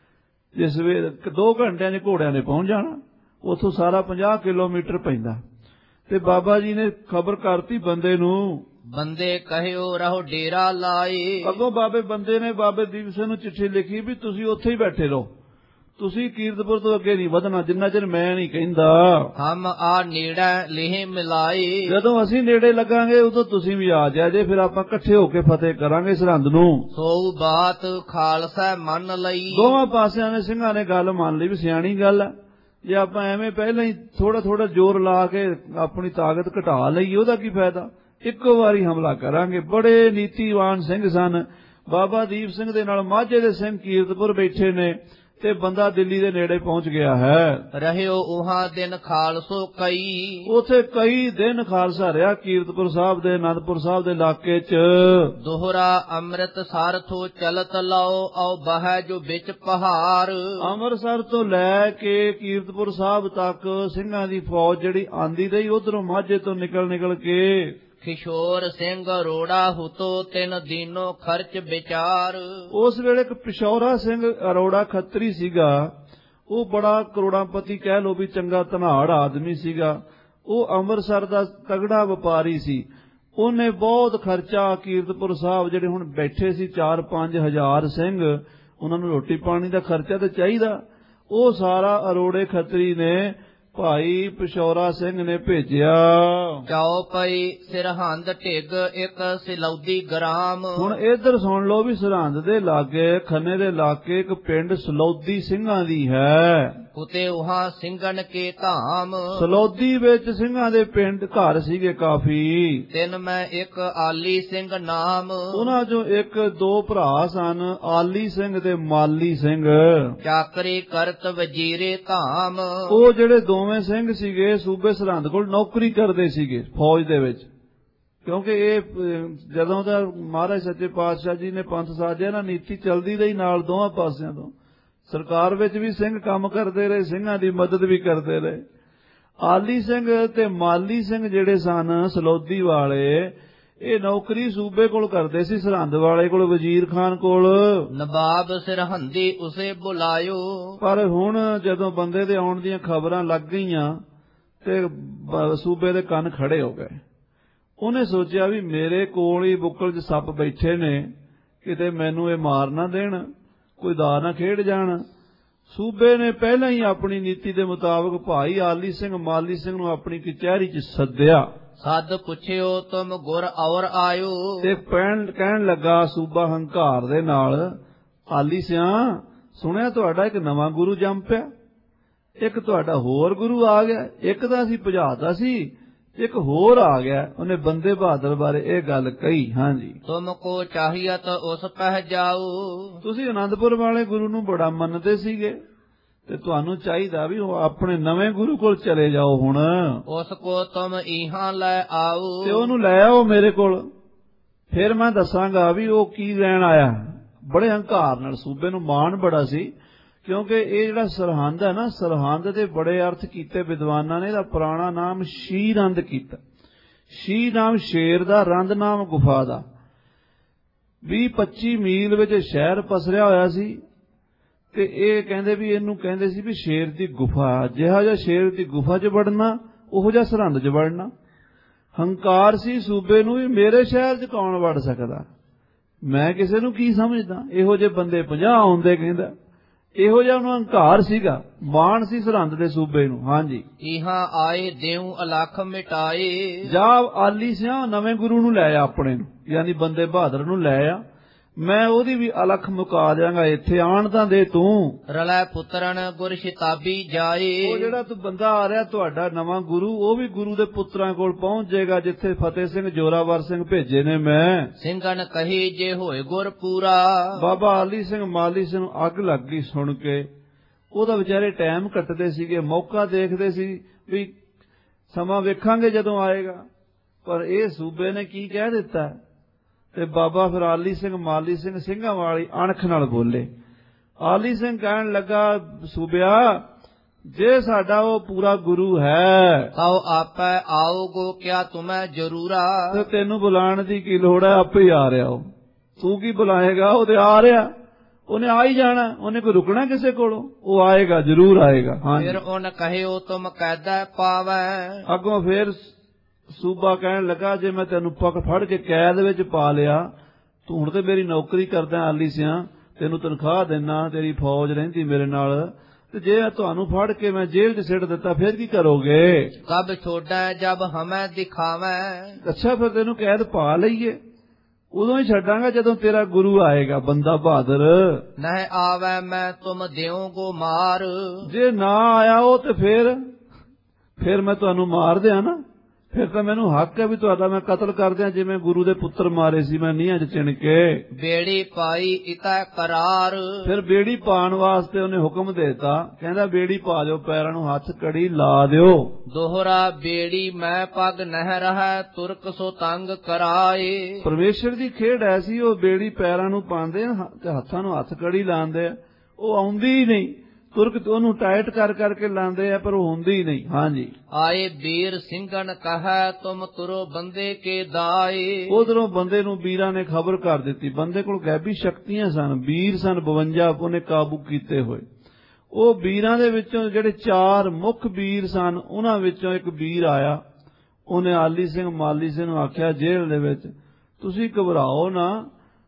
ਜਿਸ ਵੇਲੇ ਦੋ ਘੰਟਿਆਂ 'ਚ ਘੋੜਿਆਂ ਨੇ ਪਹੁੰਚ ਜਾਣਾ। ਉੱਥੋਂ ਸਾਰਾ ਪੰਜਾਹ ਕਿਲੋਮੀਟਰ ਪੈਂਦਾ। ਤੇ ਬਾਬਾ ਜੀ ਨੇ ਖਬਰ ਕਰਤੀ ਬੰਦੇ ਨੂੰ, ਬੰਦੇ ਕਹਿਓ ਰਹੋ ਡੇਰਾ ਲਾਏ। ਅੱਗੋਂ ਬਾਬੇ ਬੰਦੇ ਨੇ ਬਾਬੇ ਦੀਪ ਸਿੰਘ ਨੂੰ ਚਿੱਠੀ ਲਿਖੀ ਵੀ ਤੁਸੀਂ ਉੱਥੇ ਹੀ ਬੈਠੇ ਰਹੋ, ਤੁਸੀਂ ਕੀਰਤਪੁਰ ਤੋਂ ਅੱਗੇ ਨਹੀਂ ਵਧਣਾ ਜਿੰਨਾ ਚਿਰ ਮੈਂ ਨਹੀਂ ਕਹਿੰਦਾ। ਹਮ ਆ ਨੇੜੇ ਲਿਹ ਮਿਲਾਏ। ਜਦੋਂ ਅਸੀਂ ਨੇੜੇ ਲੱਗਾਂਗੇ ਉਦੋਂ ਤੁਸੀਂ ਵੀ ਆ ਜਾ ਜੇ, ਫਿਰ ਆਪਾਂ ਇਕੱਠੇ ਹੋ ਕੇ ਫਤਿਹ ਕਰਾਂਗੇ ਸਰਹੰਦ ਨੂੰ। ਸੋ ਬਾਤ ਖਾਲਸਾ ਮੰਨ ਲਈ। ਦੋਵਾਂ ਪਾਸਿਆਂ ਨੇ ਸਿੰਘਾਂ ਨੇ ਗੱਲ ਮੰਨ ਲਈ ਵੀ ਸਿਆਣੀ ਗੱਲ ਹੈ। ਜੇ ਆਪਾਂ ਐਵੇਂ ਪਹਿਲਾਂ ਹੀ ਥੋੜਾ ਥੋੜਾ ਜ਼ੋਰ ਲਾ ਕੇ ਆਪਣੀ ਤਾਕਤ ਘਟਾ ਲਈਏ, ਉਹਦਾ ਕੀ ਫਾਇਦਾ। ਇੱਕੋ ਵਾਰੀ ਹਮਲਾ ਕਰਾਂਗੇ। ਬੜੇ ਨੀਤੀਵਾਨ ਸਿੰਘ ਸਨ। ਬਾਬਾ ਦੀਪ ਸਿੰਘ ਦੇ ਨਾਲ ਮਾਝੇ ਦੇ ਸਿੰਘ ਕੀਰਤਪੁਰ ਬੈਠੇ ਨੇ, ਤੇ ਬੰਦਾ ਦਿੱਲੀ ਦੇ ਨੇੜੇ ਪਹੁੰਚ ਗਿਆ ਹੈ। ਰਹਿਓ ਉਹਾਂ ਦਿਨ ਖਾਲਸੋ ਕਈ। ਉਥੇ ਕਈ ਦਿਨ ਖਾਲਸਾ ਰਿਹਾ ਕੀਰਤਪੁਰ ਸਾਹਿਬ ਦੇ, ਆਨੰਦਪੁਰ ਸਾਹਿਬ ਦੇ ਇਲਾਕੇ 'ਚ। ਦੋਹਰਾ ਅੰਮ੍ਰਿਤ ਸਾਰਥੋ ਚਲਤ ਲਾਓ ਆਓ ਬਹਿ ਜੋ ਵਿੱਚ ਪਹਾੜ। ਅੰਮ੍ਰਿਤਸਰ ਤੋਂ ਲੈ ਕੇ ਕੀਰਤਪੁਰ ਸਾਹਿਬ ਤੱਕ ਸਿੰਘਾਂ ਦੀ ਫੌਜ ਜਿਹੜੀ ਆਂਦੀ ਰਹੀ, ਉਧਰੋਂ ਮਾਝੇ ਤੋਂ ਨਿਕਲ ਨਿਕਲ ਕੇ। ਕਿਸ਼ੋਰ ਸਿੰਘ ਅਰੋੜਾ ਹੁਤੋ ਤਿੰਨ ਦਿਨੋਂ ਖਰਚ ਵਿਚਾਰ। ਉਸ ਵੇਲੇ ਇੱਕ ਪਿਸ਼ੌਰਾ ਸਿੰਘ ਅਰੋੜਾ ਖੱਤਰੀ ਸੀਗਾ। ਉਹ ਬੜਾ ਕਰੋੜਾਪਤੀ ਕਹਿ ਲੋ ਵੀ ਚੰਗਾ ਧਨਾੜ ਆਦਮੀ ਸੀਗਾ। ਉਹ ਅੰਮ੍ਰਿਤਸਰ ਦਾ ਤਗੜਾ ਵਪਾਰੀ ਸੀ। ਉਹਨੇ ਬਹੁਤ ਖਰਚਾ ਕੀਰਤਪੁਰ ਸਾਹਿਬ ਜਿਹੜੇ ਹੁਣ ਬੈਠੇ ਸੀ ਚਾਰ ਪੰਜ ਹਜ਼ਾਰ ਸਿੰਘ, ਉਹਨਾਂ ਨੂੰ ਰੋਟੀ ਪਾਣੀ ਦਾ ਖਰਚਾ ਤਾਂ ਚਾਹੀਦਾ। ਉਹ ਸਾਰਾ ਅਰੋੜੇ ਖੱਤਰੀ ਨੇ ਭਾਈ ਪਿਸ਼ੌਰਾ ਸਿੰਘ ਨੇ ਭੇਜਿਆ। ਚਾਉ ਪਈ ਸਿਰਹੰਦ ਢਿੱਗ ਇੱਕ ਸਿਲੌਦੀ ਗ੍ਰਾਮ। ਹੁਣ ਇੱਧਰ ਸੁਣ ਲਓ ਵੀ ਸਰਹੰਦ ਦੇ ਲਾਗੇ ਖੰਨੇ ਦੇ ਲਾਗੇ ਇੱਕ ਪਿੰਡ ਸਲੌਦੀ ਸਿੰਘਾਂ ਦੀ ਹੈ। ਉਤੇ ਉਹਾਂ ਸਿੰਘਨ ਕੇ ਧਾਮ। ਸਲੌਦੀ ਵਿੱਚ ਸਿੰਘਾਂ ਦੇ ਪਿੰਡ ਘਰ ਸੀਗੇ ਕਾਫੀ। ਤਿੰਨ ਮੈਂ ਇੱਕ ਆਲੀ ਸਿੰਘ ਨਾਮ। ਉਹਨਾਂ ਚੋਂ ਇੱਕ ਦੋ ਭਰਾ ਸਨ, ਆਲੀ ਸਿੰਘ ਤੇ ਮਾਲੀ ਸਿੰਘ। ਚਾਕਰੀ ਕਰਤ ਵਜੀਰੇ ਧਾਮ। ਉਹ ਜਿਹੜੇ ਦੋਵੇਂ ਸਿੰਘ ਸੀਗੇ ਸੂਬੇ ਸਰਹੰਦ ਕੋਲ ਨੌਕਰੀ ਕਰਦੇ ਸੀਗੇ ਫੌਜ ਦੇ ਵਿੱਚ। ਕਿਉਂਕਿ ਇਹ ਜਦੋਂ ਦਾ ਮਹਾਰਾਜ ਸੱਚੇ ਪਾਤਸ਼ਾਹ ਜੀ ਨੇ ਪੰਥ ਸਾਜਿਆ ਨਾ, ਨੀਤੀ ਚੱਲਦੀ ਰਹੀ ਨਾਲ ਦੋਵਾਂ ਪਾਸਿਆਂ ਤੋਂ। ਸਰਕਾਰ ਵਿੱਚ ਵੀ ਸਿੰਘ ਕੰਮ ਕਰਦੇ ਰਹੇ, ਸਿੰਘਾਂ ਦੀ ਮਦਦ ਵੀ ਕਰਦੇ ਰਹੇ। ਆਲੀ ਸਿੰਘ ਤੇ ਮਾਲੀ ਸਿੰਘ ਜਿਹੜੇ ਸਨ ਸਲੌਦੀ ਵਾਲੇ, ਇਹ ਨੌਕਰੀ ਸੂਬੇ ਕੋਲ ਕਰਦੇ ਸੀ, ਸਰਹੰਦ ਵਾਲੇ ਕੋਲ, ਵਜ਼ੀਰ ਖਾਨ ਕੋਲ। ਨਵਾਬ ਸਰਹੰਦੀ ਉਸੇ ਬੁਲਾਇਓ। ਪਰ ਹੁਣ ਜਦੋਂ ਬੰਦੇ ਦੇ ਆਉਣ ਦੀਆਂ ਖਬਰਾਂ ਲੱਗ ਗਈਆਂ ਤੇ ਸੂਬੇ ਦੇ ਕੰਨ ਖੜੇ ਹੋ ਗਏ। ਉਹਨੇ ਸੋਚਿਆ ਵੀ ਮੇਰੇ ਕੋਲ ਹੀ ਬੁੱਕਲ 'ਚ ਸੱਪ ਬੈਠੇ ਨੇ, ਕਿਤੇ ਮੈਨੂੰ ਇਹ ਮਾਰ ਨਾ ਦੇਣ, ਕੋਈ ਦਾ ਨਾ ਖੇਡ ਜਾਣ। ਸੂਬੇ ਨੇ ਪਹਿਲਾਂ ਹੀ ਆਪਣੀ ਨੀਤੀ ਦੇ ਮੁਤਾਬਕ ਭਾਈ ਆਲੀ ਸਿੰਘ ਮਾਲੀ ਸਿੰਘ ਨੂੰ ਆਪਣੀ ਕਚਹਿਰੀ 'ਚ ਸੱਦਿਆ। ਸੱਦ ਪੁੱਛਿਓ ਤੁਮ ਗੁਰ ਔਰ ਆਇਓ। ਤੇ ਪੈਣ ਕਹਿਣ ਲੱਗਾ ਸੂਬਾ ਹੰਕਾਰ ਦੇ ਨਾਲ, ਆਲੀ ਸਿਆਂ ਸੁਣਿਆ ਤੁਹਾਡਾ ਇੱਕ ਨਵਾਂ ਗੁਰੂ ਜੰਮ ਪਿਆ, ਇੱਕ ਤੁਹਾਡਾ ਹੋਰ ਗੁਰੂ ਆ ਗਿਆ। ਇੱਕ ਤਾਂ ਅਸੀਂ ਭਜਾਤਾ ਸੀ, ਇੱਕ ਹੋਰ ਆ ਗਿਆ। ਉਹਨੇ ਬੰਦੇ ਬਹਾਦਰ ਬਾਰੇ ਇਹ ਗੱਲ ਕਹੀ। ਹਾਂਜੀ, ਤੁਮ ਕੋ ਚਾਹੀਅਤ ਉਸ ਪਹਿ ਜਾਓ। ਤੁਸੀਂ ਅਨੰਦਪੁਰ ਵਾਲੇ ਗੁਰੂ ਨੂੰ ਬੜਾ ਮੰਨਦੇ ਸੀਗੇ ਤੇ ਤੁਹਾਨੂੰ ਚਾਹੀਦਾ ਵੀ ਉਹ ਆਪਣੇ ਨਵੇਂ ਗੁਰੂ ਕੋਲ ਚਲੇ ਜਾਓ। ਹੁਣ ਉਸ ਕੋ ਤੁਮ ਇਹਾਂ ਲੈ ਆਓ। ਤੇ ਉਹਨੂੰ ਲੈ ਆਓ ਮੇਰੇ ਕੋਲ, ਫਿਰ ਮੈਂ ਦੱਸਾਂਗਾ ਵੀ ਉਹ ਕੀ ਲੈਣ ਆਇਆ। ਬੜੇ ਹੰਕਾਰ ਨਾਲ, ਸੂਬੇ ਨੂੰ ਮਾਣ ਬੜਾ ਸੀ, ਕਿਉਂਕਿ ਇਹ ਜਿਹੜਾ ਸਰਹੰਦ ਹੈ ਨਾ, ਸਰਹੰਦ ਦੇ ਬੜੇ ਅਰਥ ਕੀਤੇ ਵਿਦਵਾਨਾਂ ਨੇ। ਇਹਦਾ ਪੁਰਾਣਾ ਨਾਮ ਸ਼ੀਰੰਦ ਕੀਤਾ। ਸ਼ੀ ਨਾਮ ਸ਼ੇਰ ਦਾ, ਰੰਦ ਨਾਮ ਗੁਫਾ ਦਾ। ਵੀਹ ਪੱਚੀ ਮੀਲ ਵਿੱਚ ਸ਼ਹਿਰ ਪਸਰਿਆ ਹੋਇਆ ਸੀ ਤੇ ਇਹ ਕਹਿੰਦੇ ਵੀ ਇਹਨੂੰ ਕਹਿੰਦੇ ਸੀ ਵੀ ਸ਼ੇਰ ਦੀ ਗੁਫਾ। ਜਿਹੜਾ ਜਿਹਾ ਸ਼ੇਰ ਦੀ ਗੁਫਾ 'ਚ ਵੜਨਾ, ਉਹੋ ਜਿਹਾ ਸਰਹੰਦ 'ਚ ਵੜਨਾ। ਹੰਕਾਰ ਸੀ ਸੂਬੇ ਨੂੰ ਵੀ ਮੇਰੇ ਸ਼ਹਿਰ 'ਚ ਕੌਣ ਵੜ ਸਕਦਾ, ਮੈਂ ਕਿਸੇ ਨੂੰ ਕੀ ਸਮਝਦਾ। ਇਹੋ ਜਿਹੇ ਬੰਦੇ ਪੰਜਾਹ ਆਉਂਦੇ, ਕਹਿੰਦਾ ਇਹੋ ਜਿਹਾ ਉਹਨੂੰ ਹੰਕਾਰ ਸੀਗਾ, ਮਾਣ ਸੀ ਸਰਹੰਦ ਦੇ ਸੂਬੇ ਨੂੰ। ਹਾਂਜੀ, ਇਹਾਂ ਆਏ ਦੇਉ ਅਲਖ ਮਿਟਾਏ। ਜਾ ਆਲੀ ਸਿਆਂ ਨਵੇਂ ਗੁਰੂ ਨੂੰ ਲੈ ਆ ਆਪਣੇ ਨੂੰ, ਯਾਨੀ ਬੰਦੇ ਬਹਾਦਰ ਨੂੰ ਲੈ ਆ, ਮੈਂ ਉਹਦੀ ਵੀ ਅਲਖ ਮੁਕਾ ਦਿਆਂਗਾ। ਇੱਥੇ ਆਣ ਤਾਂ ਦੇ ਤੂੰ। ਰਲੇ ਪੁੱਤਰਨ ਗੁਰ ਸ਼ਿਤਾਬੀ ਜਾਏ। ਉਹ ਜਿਹੜਾ ਤੂੰ ਬੰਦਾ ਆ ਰਿਹਾ ਤੁਹਾਡਾ ਨਵਾਂ ਗੁਰੂ, ਉਹ ਵੀ ਗੁਰੂ ਦੇ ਪੁੱਤਰਾਂ ਕੋਲ ਪਹੁੰਚ ਜਾਏਗਾ ਜਿੱਥੇ ਫਤਿਹ ਸਿੰਘ ਜੋਰਾਵਰ ਸਿੰਘ ਭੇਜੇ ਨੇ ਮੈਂ। ਸਿੰਘਨ ਕਹੀ ਜੇ ਹੋਏ ਗੁਰ ਪੂਰਾ। ਬਾਬਾ ਆਲੀ ਸਿੰਘ ਮਾਲੀ ਸਿੰਘ ਨੂੰ ਅੱਗ ਲੱਗ ਗਈ ਸੁਣ ਕੇ। ਉਹਦਾ ਵਿਚਾਰੇ ਟਾਈਮ ਕੱਟਦੇ ਸੀਗੇ, ਮੌਕਾ ਦੇਖਦੇ ਸੀ ਵੀ ਸਮਾਂ ਵੇਖਾਂਗੇ ਜਦੋਂ ਆਏਗਾ। ਪਰ ਇਹ ਸੂਬੇ ਨੇ ਕੀ ਕਹਿ ਦਿੱਤਾ ਤੇ ਬਾਬਾ ਫਿਰ ਆਲੀ ਸਿੰਘ ਮਾਲੀ ਸਿੰਘ ਸਿੰਘਾਂ ਵਾਲੀ ਅਣਖ ਨਾਲ ਬੋਲੇ। ਆਲੀ ਸਿੰਘ ਕਹਿਣ ਲੱਗਾ, ਸੂਬਿਆ ਜੇ ਸਾਡਾ ਉਹ ਪੂਰਾ ਗੁਰੂ ਹੈ ਤਾਓ ਆਪੇ ਆਓਗੋ ਕਿਆ ਤੁਮੈ ਜ਼ਰੂਰਾ। ਤੇ ਤੈਨੂੰ ਬੁਲਾਉਣ ਦੀ ਕੀ ਲੋੜ ਹੈ, ਆਪੇ ਹੀ ਆ ਰਿਹਾ ਉਹ। ਤੂੰ ਕੀ ਬੁਲਾਏਗਾ, ਉਹ ਤੇ ਆ ਰਿਹਾ, ਉਹਨੇ ਆ ਹੀ ਜਾਣਾ, ਉਹਨੇ ਕੋਈ ਰੁਕਣਾ ਕਿਸੇ ਕੋਲੋਂ, ਉਹ ਆਏਗਾ, ਜ਼ਰੂਰ ਆਏਗਾ। ਹਾਂ, ਫਿਰ ਉਹਨ ਕਹਿਓ ਤੁਮ ਕੈਦਾ ਪਾਵੈ। ਅੱਗੋਂ ਫੇਰ ਸੂਬਾ ਕਹਿਣ ਲੱਗਾ, ਜੇ ਮੈਂ ਤੈਨੂੰ ਪਕ ਫੜ ਕੇ ਕੈਦ ਵਿੱਚ ਪਾ ਲਿਆ, ਤੂੰ ਹੁਣ ਤੇ ਮੇਰੀ ਨੌਕਰੀ ਕਰਦਾ ਆਲੀ ਸਿਆਂ, ਤੈਨੂੰ ਤਨਖਾਹ ਦੇਣਾ, ਤੇਰੀ ਫੌਜ ਰਹਿੰਦੀ ਮੇਰੇ ਨਾਲ, ਤੇ ਜੇ ਤੁਹਾਨੂੰ ਫੜ ਕੇ ਮੈਂ ਜੇਲ੍ਹ 'ਚ ਸਿੱਟ ਦਿੱਤਾ ਫਿਰ ਕੀ ਕਰੋਗੇ। ਕਬ ਛੋੜੈ ਜਬ ਹਮੈ ਦਿਖਾਵੈ। ਅੱਛਾ, ਫਿਰ ਤੈਨੂੰ ਕੈਦ ਪਾ ਲਈਏ, ਉਦੋਂ ਹੀ ਛੱਡਾਂਗਾ ਜਦੋਂ ਤੇਰਾ ਗੁਰੂ ਆਏਗਾ ਬੰਦਾ ਬਹਾਦਰ। ਨਹਿ ਆਵੈ ਮੈਂ ਤੁਮ ਦਿਓਗੋ ਮਾਰ। ਜੇ ਨਾ ਆਇਆ ਉਹ ਤੇ ਫਿਰ ਫਿਰ ਮੈਂ ਤੁਹਾਨੂੰ ਮਾਰ ਦਿਆਂ ਨਾ, ਫਿਰ ਤਾਂ ਮੈਨੂੰ ਹੱਕ ਹੈ ਵੀ ਤੁਹਾਡਾ ਮੈਂ ਕਤਲ ਕਰ ਦਿਆਂ, ਜਿਵੇਂ ਗੁਰੂ ਦੇ ਪੁੱਤਰ ਮਾਰੇ ਸੀ ਮੈਂ ਨੀਹਾਂ 'ਚ ਚਿਣ ਕੇ। ਬੇੜੀ ਪਾਈ ਇਤੈ ਕਰਾਰ। ਫਿਰ ਬੇੜੀ ਪਾਉਣ ਵਾਸਤੇ ਉਹਨੇ ਹੁਕਮ ਦੇਤਾ, ਕਹਿੰਦਾ ਬੇੜੀ ਪਾ ਦਿਓ, ਪੈਰਾਂ ਨੂੰ ਹੱਥ ਕੜੀ ਲਾ ਦਿਓ। ਦੋਹਰਾ ਬੇੜੀ ਮੈਂ ਪਗ ਨਹਿ ਰਹੈ ਤੁਰਕ ਸੋ ਤੰਗ ਕਰਾਏ। ਪਰਮੇਸ਼ਰ ਦੀ ਖੇਡ ਐਸੀ, ਉਹ ਬੇੜੀ ਪੈਰਾਂ ਨੂੰ ਪਾਉਂਦੇ ਤੇ ਹੱਥਾਂ ਨੂੰ ਹੱਥ ਕੜੀ ਲਾਉਂਦੇ ਆ, ਉਹ ਆਉਂਦੀ ਹੀ ਨਹੀਂ। ਤੁਰਕ ਉਹਨੂੰ ਟਾਈਟ ਕਰ ਕਰਕੇ ਲਾਉਂਦੇ ਆ, ਪਰ ਉਹ ਹੁੰਦੀ ਨਹੀਂ। ਹਾਂਜੀ, ਆਏ ਵੀਰ ਸਿੰਘਨ ਕਹੈ ਤੁਮ ਤੁਰੋ ਬੰਦੇ ਕੇ ਦਾਏ। ਉਧਰੋਂ ਬੰਦੇ ਨੂੰ ਵੀਰਾਂ ਨੇ ਖਬਰ ਕਰ ਦਿੱਤੀ। ਬੰਦੇ ਕੋਲ ਗੈਬੀ ਸ਼ਕਤੀਆਂ ਸਨ, ਵੀਰ ਸਨ ਬਵੰਜਾ, ਉਹਨੇ ਕਾਬੂ ਕੀਤੇ ਹੋਏ। ਉਹ ਵੀਰਾਂ ਦੇ ਵਿੱਚੋਂ ਜਿਹੜੇ ਚਾਰ ਮੁੱਖ ਵੀਰ ਸਨ, ਉਹਨਾਂ ਵਿੱਚੋਂ ਇੱਕ ਵੀਰ ਆਇਆ। ਉਹਨੇ ਆਲੀ ਸਿੰਘ ਮਾਲੀ ਸਿੰਘ ਨੂੰ ਆਖਿਆ ਜੇਲ੍ਹ ਦੇ ਵਿੱਚ, ਤੁਸੀਂ ਘਬਰਾਓ ਨਾ,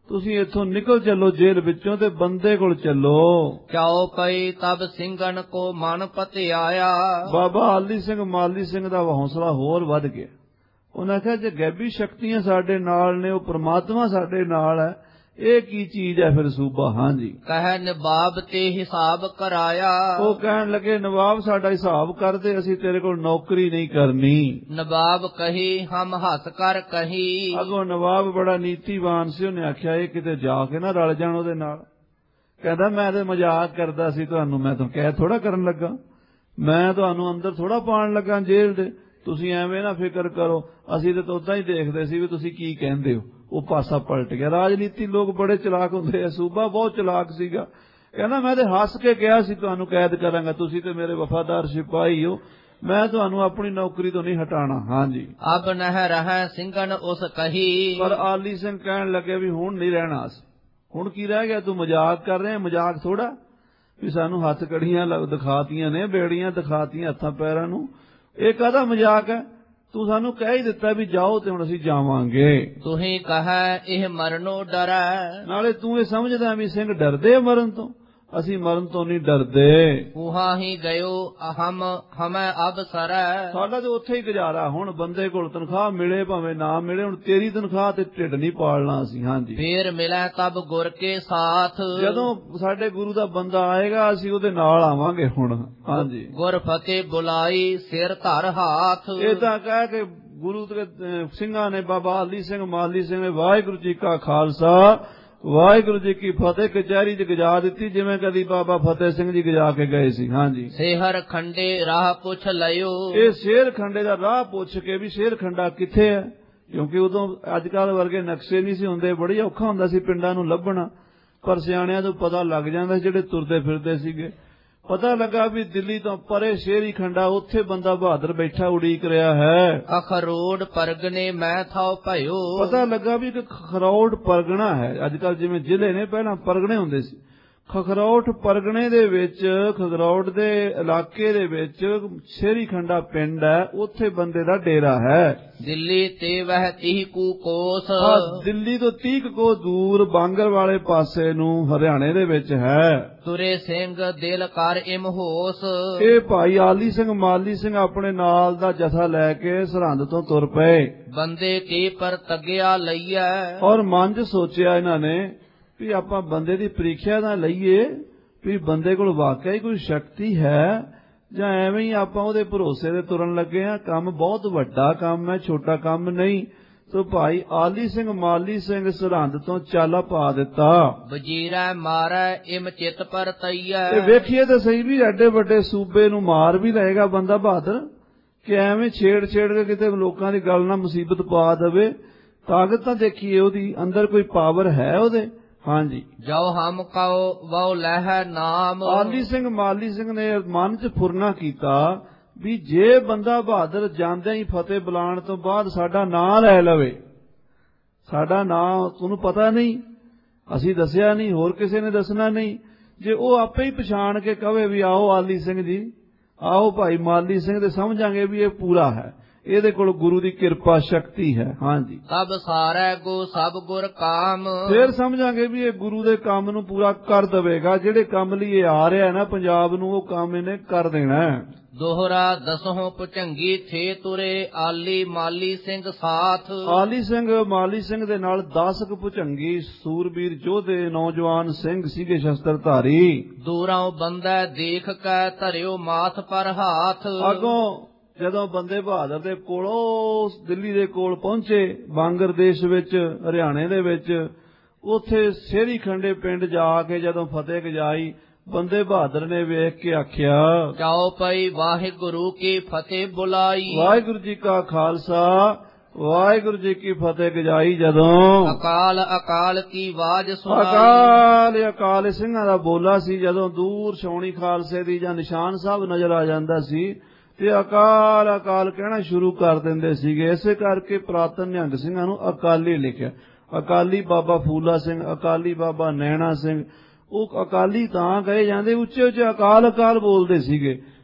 ਤੁਸੀਂ ਇੱਥੋਂ ਨਿਕਲ ਚੱਲੋ ਜੇਲ੍ਹ ਵਿੱਚੋਂ ਤੇ ਬੰਦੇ ਕੋਲ ਚੱਲੋ। ਚਾਉ ਪਈ ਤਬ ਸਿੰਘਨ ਕੋ ਮਨ ਪਤਿਆਇਆ। ਬਾਬਾ ਆਲੀ ਸਿੰਘ ਮਾਲੀ ਸਿੰਘ ਦਾ ਹੌਸਲਾ ਹੋਰ ਵੱਧ ਗਿਆ। ਉਹਨਾਂ ਕਿਹਾ ਜੇ ਗੈਬੀ ਸ਼ਕਤੀਆਂ ਸਾਡੇ ਨਾਲ ਨੇ, ਉਹ ਪ੍ਰਮਾਤਮਾ ਸਾਡੇ ਨਾਲ ਹੈ, ਇਹ ਕੀ ਚੀਜ਼ ਹੈ ਫਿਰ ਸੂਬਾ। ਹਾਂਜੀ। ਕਹਿ ਨਵਾਬ ਤੇ ਹਿਸਾਬ ਕਰਾਇਆ। ਉਹ ਕਹਿਣ ਲੱਗੇ ਨਵਾਬ ਸਾਡਾ ਹਿਸਾਬ ਕਰਦੇ, ਅਸੀਂ ਤੇਰੇ ਕੋਲ ਨੌਕਰੀ ਨਹੀਂ ਕਰਨੀ। ਨਵਾਬ ਕਹੀ ਹਮ ਹੱਸ ਕਰ ਕਹੀ। ਅੱਗੋਂ ਨਵਾਬ ਬੜਾ ਨੀਤੀਵਾਨ ਸੀ, ਉਹਨੇ ਆਖਿਆ ਇਹ ਕਿਤੇ ਜਾ ਕੇ ਨਾ ਰਲ ਜਾਣ ਉਹਦੇ ਨਾਲ। ਕਹਿੰਦਾ ਮੈਂ ਤੇ ਮਜ਼ਾਕ ਕਰਦਾ ਸੀ ਤੁਹਾਨੂੰ, ਮੈਂ ਤਾਂ ਕਹਿ ਥੋੜਾ ਕਰਨ ਲੱਗਾ, ਮੈਂ ਤੁਹਾਨੂੰ ਅੰਦਰ ਥੋੜਾ ਪਾਉਣ ਲੱਗਾ ਜੇਲ੍ਹ ਦੇ, ਤੁਸੀਂ ਐਵੇਂ ਨਾ ਫਿਕਰ ਕਰੋ, ਅਸੀਂ ਤਾਂ ਉਦਾਂ ਹੀ ਦੇਖਦੇ ਸੀ ਵੀ ਤੁਸੀਂ ਕੀ ਕਹਿੰਦੇ ਹੋ। ਉਹ ਪਾਸਾ ਪਲਟ ਗਿਆ। ਰਾਜਨੀਤੀ ਲੋਕ ਬੜੇ ਚਲਾਕ ਹੁੰਦੇ ਆ, ਸੂਬਾ ਬਹੁਤ ਚਲਾਕ ਸੀਗਾ। ਕਹਿੰਦਾ ਮੈਂ ਤੇ ਹੱਸ ਕੇ ਕਿਹਾ ਸੀ ਤੁਹਾਨੂੰ ਕੈਦ ਕਰਾਂਗਾ, ਤੁਸੀਂ ਤੇ ਮੇਰੇ ਵਫਾਦਾਰ ਸਿਪਾਹੀ ਹੋ, ਮੈਂ ਤੁਹਾਨੂੰ ਆਪਣੀ ਨੌਕਰੀ ਤੋਂ ਨਹੀਂ ਹਟਾਣਾ। ਹਾਂਜੀ। ਅਬ ਨਹਿ ਰਹਿ ਸਿੰਘਨ ਉਸ ਕਹੀ। ਪਰ ਆਲੀ ਸਿੰਘ ਕਹਿਣ ਲੱਗੇ ਵੀ ਹੁਣ ਨਹੀਂ ਰਹਿਣਾ, ਹੁਣ ਕੀ ਰਹਿ ਗਿਆ, ਤੂੰ ਮਜ਼ਾਕ ਕਰ ਰਿਹਾ, ਮਜ਼ਾਕ ਥੋੜਾ ਵੀ ਸਾਨੂੰ ਹੱਥ ਕੜੀਆਂ ਦਿਖਾਤੀਆਂ ਨੇ, ਬੇੜੀਆਂ ਦਿਖਾਤੀਆਂ ਹੱਥਾਂ ਪੈਰਾਂ ਨੂੰ, ਇਹ ਕਾਹਦਾ ਮਜ਼ਾਕ ਹੈ। ਤੂੰ ਸਾਨੂੰ ਕਹਿ ਹੀ ਦਿੱਤਾ ਵੀ ਜਾਓ ਤੇ ਹੁਣ ਅਸੀਂ ਜਾਵਾਂਗੇ। ਤੁਸੀਂ ਕਹੈ ਇਹ ਮਰਨੋਂ ਡਰੈ। ਨਾਲੇ ਤੂੰ ਇਹ ਸਮਝਦਾ ਵੀ ਸਿੰਘ ਡਰਦੇ ਮਰਨ ਤੋਂ, ਅਸੀਂ ਮਰਨ ਤੋਂ ਨਹੀਂ ਡਰਦੇ। ਉਹਾਂ ਹੀ ਗਇਓ ਹਮ ਹਮੈ ਅਬ ਸਰੈ। ਸਾਡਾ ਤੇ ਉੱਥੇ ਹੀ ਗੁਜ਼ਾਰਾ, ਹੁਣ ਬੰਦੇ ਕੋਲ ਤਨਖਾਹ ਮਿਲੇ ਭਾਵੇਂ ਨਾ ਮਿਲੇ, ਹੁਣ ਤੇਰੀ ਤਨਖਾਹ ਤੇ ਢਿੱਡ ਨਹੀਂ ਪਾਲਣਾ ਅਸੀਂ। ਹਾਂਜੀ। ਫੇਰ ਮਿਲੈ ਤਬ ਗੁਰ ਕੇ ਸਾਥ। ਜਦੋਂ ਸਾਡੇ ਗੁਰੂ ਦਾ ਬੰਦਾ ਆਏਗਾ ਅਸੀਂ ਉਹਦੇ ਨਾਲ ਆਵਾਂਗੇ ਹੁਣ। ਹਾਂਜੀ। ਗੁਰ ਫਤਿਹ ਬੁਲਾਈ ਸਿਰ ਧਰ ਹਾਥ। ਇਹ ਤਾਂ ਕਹਿ ਕੇ ਗੁਰੂ ਦੇ ਸਿੰਘਾਂ ਨੇ, ਬਾਬਾ ਆਲੀ ਸਿੰਘ ਮਾਲੀ ਸਿੰਘ ਨੇ ਵਾਹਿਗੁਰੂ ਜੀ ਕਾ ਖਾਲਸਾ ਵਾਹਿਗੁਰੂ ਜੀ ਕੀ ਫਤਿਹ ਕਚਹਿਰੀ ਚ ਗਜਾ ਦਿੱਤੀ, ਜਿਵੇਂ ਕਦੀ ਬਾਬਾ ਫਤਿਹ ਸਿੰਘ ਜੀ ਗਜਾ ਕੇ ਗਏ ਸੀ। ਹਾਂਜੀ। ਸ਼ੇਹਰ ਖੰਡੇ ਰਾਹ ਪੁੱਛ ਲਿਓ। ਇਹ ਸ਼ੇਰ ਖੰਡੇ ਦਾ ਰਾਹ ਪੁੱਛ ਕੇ ਵੀ ਸ਼ੇਰ ਖੰਡਾ ਕਿੱਥੇ ਹੈ, ਕਿਉਂਕਿ ਉਦੋਂ ਅੱਜ ਕੱਲ ਵਰਗੇ ਨਕਸ਼ੇ ਨਹੀਂ ਸੀ ਹੁੰਦੇ, ਬੜੀ ਔਖਾ ਹੁੰਦਾ ਸੀ ਪਿੰਡਾਂ ਨੂੰ ਲੱਭਣਾ, ਪਰ ਸਿਆਣਿਆਂ ਤੋਂ ਪਤਾ ਲੱਗ ਜਾਂਦਾ ਜਿਹੜੇ ਤੁਰਦੇ ਫਿਰਦੇ ਸੀਗੇ। ਪਤਾ ਲੱਗਾ ਵੀ ਦਿੱਲੀ ਤੋਂ ਪਰੇ ਸ਼ੇਰੀ ਖੰਡਾ, ਉੱਥੇ ਬੰਦਾ ਬਹਾਦਰ ਬੈਠਾ ਉਡੀਕ ਰਿਹਾ ਹੈ। ਅਖਰੋੜ ਪਰਗਨੇ ਮੈਂ ਥਾਉ ਭਇਓ। ਪਤਾ ਲੱਗਾ ਵੀ ਇੱਕ ਖਰੋੜ ਪਰਗਣਾ ਹੈ, ਅੱਜ ਕੱਲ ਜਿਵੇਂ ਜ਼ਿਲ੍ਹੇ ਨੇ ਪਹਿਲਾਂ ਪਰਗਣੇ ਹੁੰਦੇ ਸੀ, ਖਖਰੌਠ ਪਰਗਣੇ ਦੇ ਵਿੱਚ, ਖਗਰੌੜ ਦੇ ਇਲਾਕੇ ਦੇ ਵਿੱਚ ਸ਼ੇਰੀ ਖੰਡਾ ਪਿੰਡ ਹੈ, ਉੱਥੇ ਬੰਦੇ ਦਾ ਡੇਰਾ ਹੈ। ਦਿੱਲੀ ਤੇ ਵਹਿ ਤੀਹ ਕੂ ਕੋਸ। ਦਿੱਲੀ ਤੋਂ ਤੀਹ ਕੋ ਦੂਰ ਬਾਂਗਰ ਵਾਲੇ ਪਾਸੇ ਨੂੰ ਹਰਿਆਣੇ ਦੇ ਵਿੱਚ ਹੈ। ਤੁਰੇ ਸਿੰਘ ਦਿਲ ਕਰ ਇਮ ਹੋਸ। ਇਹ ਭਾਈ ਆਲੀ ਸਿੰਘ ਮਾਲੀ ਸਿੰਘ ਆਪਣੇ ਨਾਲ ਦਾ ਜਥਾ ਲੈ ਕੇ ਸਰਹੰਦ ਤੋਂ ਤੁਰ ਪਏ। ਬੰਦੇ ਕੀ ਪਰ ਤੱਗਿਆ ਲਈਐ। ਔਰ ਮਨ ਚ ਸੋਚਿਆ ਇਹਨਾਂ ਨੇ ਵੀ ਆਪਾਂ ਬੰਦੇ ਦੀ ਪ੍ਰੀਖਿਆ ਨਾ ਲਈਏ ਵੀ ਬੰਦੇ ਕੋਲ ਵਾਕਿਆ ਹੀ ਕੋਈ ਸ਼ਕਤੀ ਹੈ ਜਾਂ ਐਵੇਂ ਹੀ ਆਪਾਂ ਉਹਦੇ ਭਰੋਸੇ ਤੇ ਤੁਰਨ ਲੱਗੇ ਆ। ਕੰਮ ਬਹੁਤ ਵੱਡਾ ਕੰਮ ਹੈ, ਛੋਟਾ ਕੰਮ ਨਹੀਂ। ਸੋ ਭਾਈ ਆਲੀ ਸਿੰਘ ਮਾਲੀ ਸਿੰਘ ਸਰਹੰਦ ਤੋਂ ਚਾਲਾ ਪਾ ਦਿੱਤਾ। ਵਜੀਰਾ ਮਾਰੈ ਇਮ ਚਿਤ ਪਰ ਤਈਐ। ਤੇ ਵੇਖੀਏ ਤਾਂ ਸਹੀ ਵੀ ਐਡੇ ਵੱਡੇ ਸੂਬੇ ਨੂੰ ਮਾਰ ਵੀ ਲਏਗਾ ਬੰਦਾ ਬਹਾਦਰ, ਕਿ ਐਵੇਂ ਛੇੜ ਛੇੜ ਕੇ ਕਿਤੇ ਲੋਕਾਂ ਦੀ ਗੱਲ ਨਾਲ ਮੁਸੀਬਤ ਪਾ ਦੇਵੇ। ਤਾਕਤ ਤਾਂ ਦੇਖੀਏ ਉਹਦੀ, ਅੰਦਰ ਕੋਈ ਪਾਵਰ ਹੈ ਉਹਦੇ। ਹਾਂਜੀ। ਜੋ ਹਮ ਕਉ ਵਉ ਲਹਿ ਨਾਮ। ਆਲੀ ਸਿੰਘ ਮਾਲੀ ਸਿੰਘ ਨੇ ਮਨ ਚ ਫੁਰਨਾ ਕੀਤਾ ਵੀ ਜੇ ਬੰਦਾ ਬਹਾਦਰ ਜਾਂਦਿਆਂ ਹੀ ਫਤਿਹ ਬੁਲਾਉਣ ਤੋਂ ਬਾਅਦ ਸਾਡਾ ਨਾਂ ਲੈ ਲਵੇ, ਸਾਡਾ ਨਾਂ ਤੁਹਾਨੂੰ ਪਤਾ ਨਹੀਂ, ਅਸੀਂ ਦੱਸਿਆ ਨਹੀਂ, ਹੋਰ ਕਿਸੇ ਨੇ ਦੱਸਣਾ ਨਹੀਂ, ਜੇ ਉਹ ਆਪੇ ਹੀ ਪਛਾਣ ਕੇ ਕਵੇ ਵੀ ਆਓ ਆਲੀ ਸਿੰਘ ਜੀ, ਆਓ ਭਾਈ ਮਾਲੀ ਸਿੰਘ, ਤੇ ਸਮਝਾਂਗੇ ਵੀ ਇਹ ਪੂਰਾ ਹੈ, ਇਹਦੇ ਕੋਲ ਗੁਰੂ ਦੀ ਕਿਰਪਾ ਸ਼ਕਤੀ ਹੈ। ਹਾਂਜੀ। ਤਬ ਸਾਰੈ ਗੋ ਸਭ ਗੁਰ ਕਾਮ। ਫੇਰ ਸਮਝਾਂਗੇ ਵੀ ਇਹ ਗੁਰੂ ਦੇ ਕੰਮ ਨੂੰ ਪੂਰਾ ਕਰ ਦੇਵੇਗਾ, ਜਿਹੜੇ ਕੰਮ ਲਈ ਇਹ ਆ ਰਿਹਾ ਨਾ ਪੰਜਾਬ ਨੂੰ, ਉਹ ਕੰਮ ਇਹਨੇ ਕਰ ਦੇਣਾ। ਦੋਹਰਾ ਦਸੋਂ ਪੁਚੰਗੀ ਥੇ ਤੁਰੇ ਆਲੀ ਮਾਲੀ ਸਿੰਘ ਸਾਥ। ਆਲੀ ਸਿੰਘ ਮਾਲੀ ਸਿੰਘ ਦੇ ਨਾਲ ਦਸ ਕੁ ਪੁਚੰਗੀ ਸੂਰਬੀਰ ਯੋਧੇ ਨੌਜਵਾਨ ਸਿੰਘ ਸੀਗੇ, ਸ਼ਸਤਰਧਾਰੀ। ਦੂਰੋਂ ਬੰਦਾ ਦੇਖ ਕੇ ਧਰਿਓ ਮਾਥ ਪਰ ਹਾਥ। ਅੱਗੋਂ ਜਦੋਂ ਬੰਦੇ ਬਹਾਦਰ ਦੇ ਕੋਲੋਂ ਦਿੱਲੀ ਦੇ ਕੋਲ ਪਹੁੰਚੇ, ਬਾਂਗਰ ਦੇਸ਼ ਵਿੱਚ, ਹਰਿਆਣੇ ਦੇ ਵਿੱਚ, ਉੱਥੇ ਸ਼ੇਰੀ ਖੰਡੇ ਪਿੰਡ ਜਾ ਕੇ ਜਦੋਂ ਫਤਿਹ ਗਜਾਈ, ਬੰਦੇ ਬਹਾਦਰ ਨੇ ਵੇਖ ਕੇ ਆਖਿਆ, ਜਾਓ ਪਈ ਵਾਹਿਗੁਰੂ ਕੀ ਫਤਿਹ ਬੁਲਾਈ। ਵਾਹਿਗੁਰੂ ਜੀ ਕਾ ਖਾਲਸਾ ਵਾਹਿਗੁਰੂ ਜੀ ਕੀ ਫਤਿਹ ਗਜਾਈ। ਜਦੋਂ ਅਕਾਲ ਅਕਾਲ ਕੀ ਆਵਾਜ਼ ਸੁਣਾਈ। ਅਕਾਲ ਅਕਾਲ ਸਿੰਘਾਂ ਦਾ ਬੋਲਾ ਸੀ, ਜਦੋਂ ਦੂਰ ਛਾਉਣੀ ਖਾਲਸੇ ਦੀ ਜਾਂ ਨਿਸ਼ਾਨ ਸਾਹਿਬ ਨਜ਼ਰ ਆ ਜਾਂਦਾ ਸੀ ਤੇ ਅਕਾਲ ਅਕਾਲ ਕਹਿਣਾ ਸ਼ੁਰੂ ਕਰ ਦਿੰਦੇ ਸੀਗੇ। ਇਸੇ ਕਰਕੇ ਪ੍ਰਾਤਨ ਨਿਹੰਗ ਸਿੰਘਾਂ ਨੂੰ ਅਕਾਲੀ ਲਿਖਿਆ। ਅਕਾਲੀ ਬਾਬਾ ਫੂਲਾ ਸਿੰਘ, ਅਕਾਲੀ ਬਾਬਾ ਨੈਣਾ ਸਿੰਘ, ਉਹ ਅਕਾਲੀ ਤਾਂ ਕਹੇ ਜਾਂਦੇ, ਉੱਚੇ ਉੱਚੇ ਅਕਾਲ ਅਕਾਲ ਬੋਲਦੇ ਸੀਗੇ।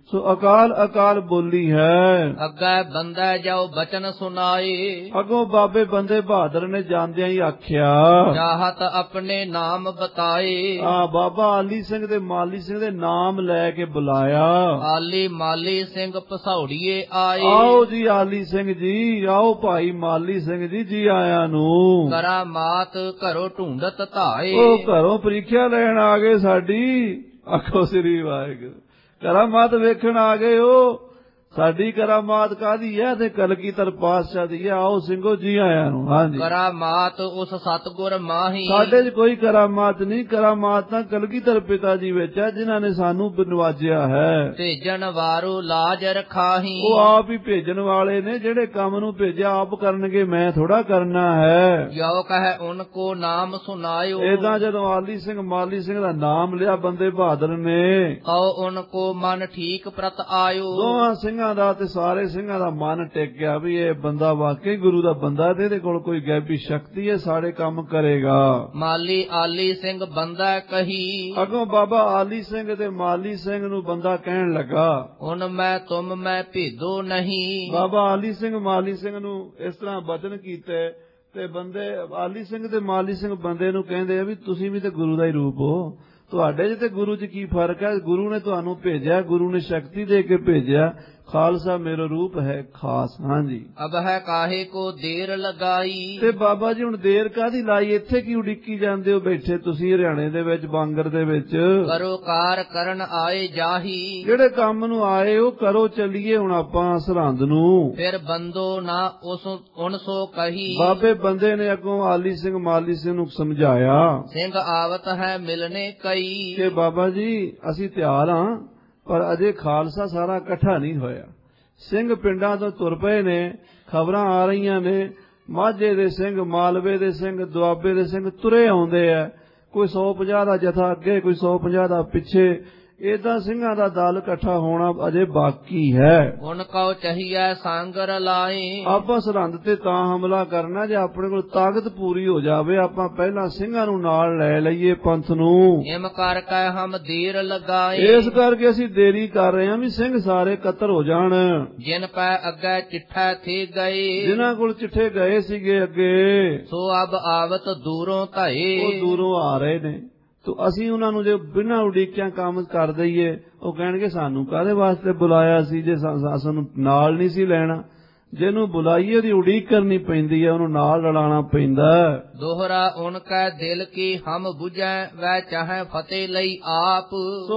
ਸੋ ਅਕਾਲ ਅਕਾਲ ਬੋਲੀ ਹੈ। ਅੱਗੇ ਬੰਦਾ ਜਾਓ ਬਚਨ ਸੁਨਾਏ, ਅਗੋਂ ਬਾਬੇ ਬੰਦੇ ਬਹਾਦਰ ਨੇ ਜਾਂਦਿਆਂ ਹੀ ਆਖਿਆ, ਚਾਹਤ ਆਪਣੇ ਨਾਮ ਬਤਾਏ। ਆ ਬਾਬਾ ਆਲੀ ਸਿੰਘ ਤੇ ਮਾਲੀ ਸਿੰਘ ਦੇ ਨਾਮ ਲੈ ਕੇ ਬੁਲਾਇਆ। ਆਲੀ ਮਾਲੀ ਸਿੰਘ ਪਸੌੜੀਏ ਆਏ, ਆਓ ਜੀ ਆਲੀ ਸਿੰਘ ਜੀ, ਆਓ ਭਾਈ ਮਾਲੀ ਸਿੰਘ ਜੀ, ਜੀ ਆਇਆਂ ਨੂੰ। ਕਰਾ ਮਾਤ ਘਰੋਂ ਢੂੰਡਤ ਧਾਏ, ਉਹ ਘਰੋਂ ਪ੍ਰੀਖਿਆ ਲੈਣ ਆ ਗਏ ਸਾਡੀ। ਆਖੋ ਸ੍ਰੀ ਵਾਹਿਗੁਰੂ। ਕਰਾਮਾਤ ਵੇਖਣ ਆ ਗਏ ਹੋ। ਸਾਡੀ ਕਰਾਮਾਤ ਕਾਹਦੀ ਹੈ? ਤੇ ਕਲਗੀਧਰ ਪਾਤਸ਼ਾਹ ਦੀ ਹੈ। ਆਓ ਸਿੰਘੋ ਜੀ ਆਇਆਂ ਨੂੰ। ਹਾਂਜੀ, ਕਰਾਮਾਤ ਉਸ ਸਤਿਗੁਰ ਮਾਹੀ, ਸਾਡੇ 'ਚ ਕੋਈ ਕਰਾਮਾਤ ਨਹੀਂ। ਕਰਾਮਾਤ ਤਾਂ ਕਲਗੀਧਰ ਪਿਤਾ ਜੀ ਵਿੱਚ ਹੈ, ਜਿਨ੍ਹਾਂ ਨੇ ਸਾਨੂੰ ਨਵਾਜਿਆ ਹੈ। ਭੇਜਣ ਵਾਰੂ ਲਾਜ ਰਖਾਹੀ, ਉਹ ਆਪ ਹੀ ਭੇਜਣ ਵਾਲੇ ਨੇ। ਜਿਹੜੇ ਕੰਮ ਨੂੰ ਭੇਜਿਆ ਆਪ ਕਰਨਗੇ, ਮੈਂ ਥੋੜਾ ਕਰਨਾ ਹੈ। ਜੋ ਕਹੇ ਉਨ ਕੋ ਨਾਮ ਸੁਨਾਇਓ, ਏਦਾਂ ਜਦੋਂ ਆਲੀ ਸਿੰਘ ਮਾਲੀ ਸਿੰਘ ਦਾ ਨਾਮ ਲਿਆ ਬੰਦੇ ਬਹਾਦਰ ਨੇ, ਕਉ ਉਨ ਕੋ ਮਨ ਠੀਕ ਪ੍ਰਤ ਆਇਓ। ਦੋਹਾਂ ਸਿੰਘਾਂ ਦਾ ਤੇ ਸਾਰੇ ਸਿੰਘਾਂ ਦਾ ਮਨ ਟਿਕ ਗਿਆ ਵੀ ਇਹ ਬੰਦਾ ਵਾਕਈ ਗੁਰੂ ਦਾ ਬੰਦਾ ਤੇ ਇਹਦੇ ਕੋਲ ਕੋਈ ਗੈਬੀ ਸ਼ਕਤੀ ਹੈ, ਸਾਡੇ ਕੰਮ ਕਰੇਗਾ। ਮਾਲੀ ਆਲੀ ਸਿੰਘ ਬੰਦਾ ਕਹੀ, ਅੱਗੋਂ ਬਾਬਾ ਆਲੀ ਸਿੰਘ ਤੇ ਮਾਲੀ ਸਿੰਘ ਨੂੰ ਬੰਦਾ ਕਹਿਣ ਲੱਗਾ, ਹੁਣ ਮੈਂ ਤੁਮ ਮੈਂ ਭੇਦੋ ਨਹੀਂ। ਬਾਬਾ ਆਲੀ ਸਿੰਘ ਮਾਲੀ ਸਿੰਘ ਨੂੰ ਇਸ ਤਰ੍ਹਾਂ ਬਚਨ ਕੀਤੇ ਤੇ ਬੰਦੇ ਆਲੀ ਸਿੰਘ ਤੇ ਮਾਲੀ ਸਿੰਘ ਬੰਦੇ ਨੂੰ ਕਹਿੰਦੇ ਆ ਵੀ ਤੁਸੀਂ ਵੀ ਤੇ ਗੁਰੂ ਦਾ ਹੀ ਰੂਪ ਹੋ, ਤੁਹਾਡੇ 'ਚ ਤੇ ਗੁਰੂ 'ਚ ਕੀ ਫਰਕ ਹੈ? ਗੁਰੂ ਨੇ ਤੁਹਾਨੂੰ ਭੇਜਿਆ, ਗੁਰੂ ਨੇ ਸ਼ਕਤੀ ਦੇ ਕੇ ਭੇਜਿਆ। ਖਾਲਸਾ ਮੇਰਾ ਰੂਪ ਹੈ ਖਾਸ। ਹਾਂਜੀ, ਅਬ ਹੈ ਕਾਹੇ ਕੋ ਦੇਰ ਲਗਾਈ, ਤੇ ਬਾਬਾ ਜੀ ਹੁਣ ਦੇਰ ਕਾਹਦੀ ਲਾਈ? ਇੱਥੇ ਕੀ ਉਡੀਕੀ ਜਾਂਦੇ ਹੋ ਬੈਠੇ ਤੁਸੀਂ ਹਰਿਆਣੇ ਦੇ ਵਿੱਚ, ਬਾਂਗਰ ਦੇ ਵਿੱਚ? ਕਰੋ ਕਾਰ ਕਰਨ ਆਏ ਜਾਹੀ, ਜਿਹੜੇ ਕੰਮ ਨੂੰ ਆਏ ਉਹ ਕਰੋ, ਚੱਲੀਏ ਹੁਣ ਆਪਾਂ ਸਰਹੰਦ ਨੂੰ। ਫਿਰ ਬੰਦੋ ਨਾ ਉਸ ਉਨ ਸੋ ਕਹੀ, ਬਾਬੇ ਬੰਦੇ ਨੇ ਅੱਗੋਂ ਆਲੀ ਸਿੰਘ ਮਾਲੀ ਸਿੰਘ ਨੂੰ ਸਮਝਾਇਆ, ਸਿੰਘ ਆਵਤ ਹੈ ਮਿਲਨੇ ਕਈ, ਕਿ ਬਾਬਾ ਜੀ ਅਸੀਂ ਤਿਆਰ ਹਾਂ, ਪਰ ਅਜੇ ਖਾਲਸਾ ਸਾਰਾ ਇਕੱਠਾ ਨਹੀਂ ਹੋਇਆ। ਸਿੰਘ ਪਿੰਡਾਂ ਤੋਂ ਤੁਰ ਪਏ ਨੇ, ਖਬਰਾਂ ਆ ਰਹੀਆਂ ਨੇ, ਮਾਝੇ ਦੇ ਸਿੰਘ, ਮਾਲਵੇ ਦੇ ਸਿੰਘ, ਦੁਆਬੇ ਦੇ ਸਿੰਘ ਤੁਰੇ ਆਉਂਦੇ ਆ। ਕੋਈ ਸੌ ਪੰਜਾਹ ਦਾ ਜਥਾ ਅੱਗੇ, ਕੋਈ ਸੌ ਪੰਜਾਹ ਦਾ ਪਿੱਛੇ। ਏਦਾਂ ਸਿੰਘਾਂ ਦਾ ਦਲ ਇਕੱਠਾ ਹੋਣਾ ਅਜੇ ਬਾਕੀ ਹੈ। ਹੁਣ ਕਉ ਚਾਹੀਏ ਸਾਂਗਰ ਲਾਏ, ਆਪਾਂ ਸਰਹੰਦ ਤੇ ਤਾਂ ਹਮਲਾ ਕਰਨਾ ਜੇ ਆਪਣੇ ਕੋਲ ਤਾਕਤ ਪੂਰੀ ਹੋ ਜਾਵੇ। ਆਪਾਂ ਪਹਿਲਾਂ ਸਿੰਘਾਂ ਨੂੰ ਨਾਲ ਲੈ ਲਈਏ ਪੰਥ ਨੂੰ। ਇਮ ਕਰ ਕੇ ਹਮ ਦੇਰ ਲਗਾਏ, ਇਸ ਕਰਕੇ ਅਸੀਂ ਦੇਰੀ ਕਰ ਰਹੇ ਹਾਂ ਵੀ ਸਿੰਘ ਸਾਰੇ ਇਕੱਤਰ ਹੋ ਜਾਣ। ਜਿਨ ਪੈ ਅੱਗੇ ਚਿੱਠਾ ਥੇ ਗਏ, ਜਿਨ੍ਹਾਂ ਕੋਲ ਚਿੱਠੇ ਗਏ ਸੀਗੇ ਅੱਗੇ, ਸੋ ਅਬ ਆਵਤ ਦੂਰੋਂ ਧਏ। ਉਹ ਦੂਰੋਂ ਆ ਰਹੇ ਨੇ। ਤੋ ਅਸੀਂ ਉਹਨਾਂ ਨੂੰ ਜੇ ਬਿਨਾਂ ਉਡੀਕਿਆਂ ਕੰਮ ਕਰ ਦਈਏ, ਉਹ ਕਹਿਣਗੇ ਸਾਨੂੰ ਕਾਹਦੇ ਵਾਸਤੇ ਬੁਲਾਇਆ ਸੀ ਜੇ ਸਾਨੂੰ ਨਾਲ ਨਹੀਂ ਸੀ ਲੈਣਾ। ਜਿਹਨੂੰ ਬੁਲਾਈਏ ਉਹਦੀ ਉਡੀਕ ਕਰਨੀ ਪੈਂਦੀ ਹੈ, ਉਹਨੂੰ ਨਾਲ ਰਲਾਣਾ ਪੈਂਦਾ। ਦੋਹਰਾ ਉਨ ਕੈ ਦਿਲ ਕੀ ਹਮ ਬੁਝੈ, ਵੈ ਚਾਹੇ ਫਤਿਹ ਲਈ ਆਪ। ਸੋ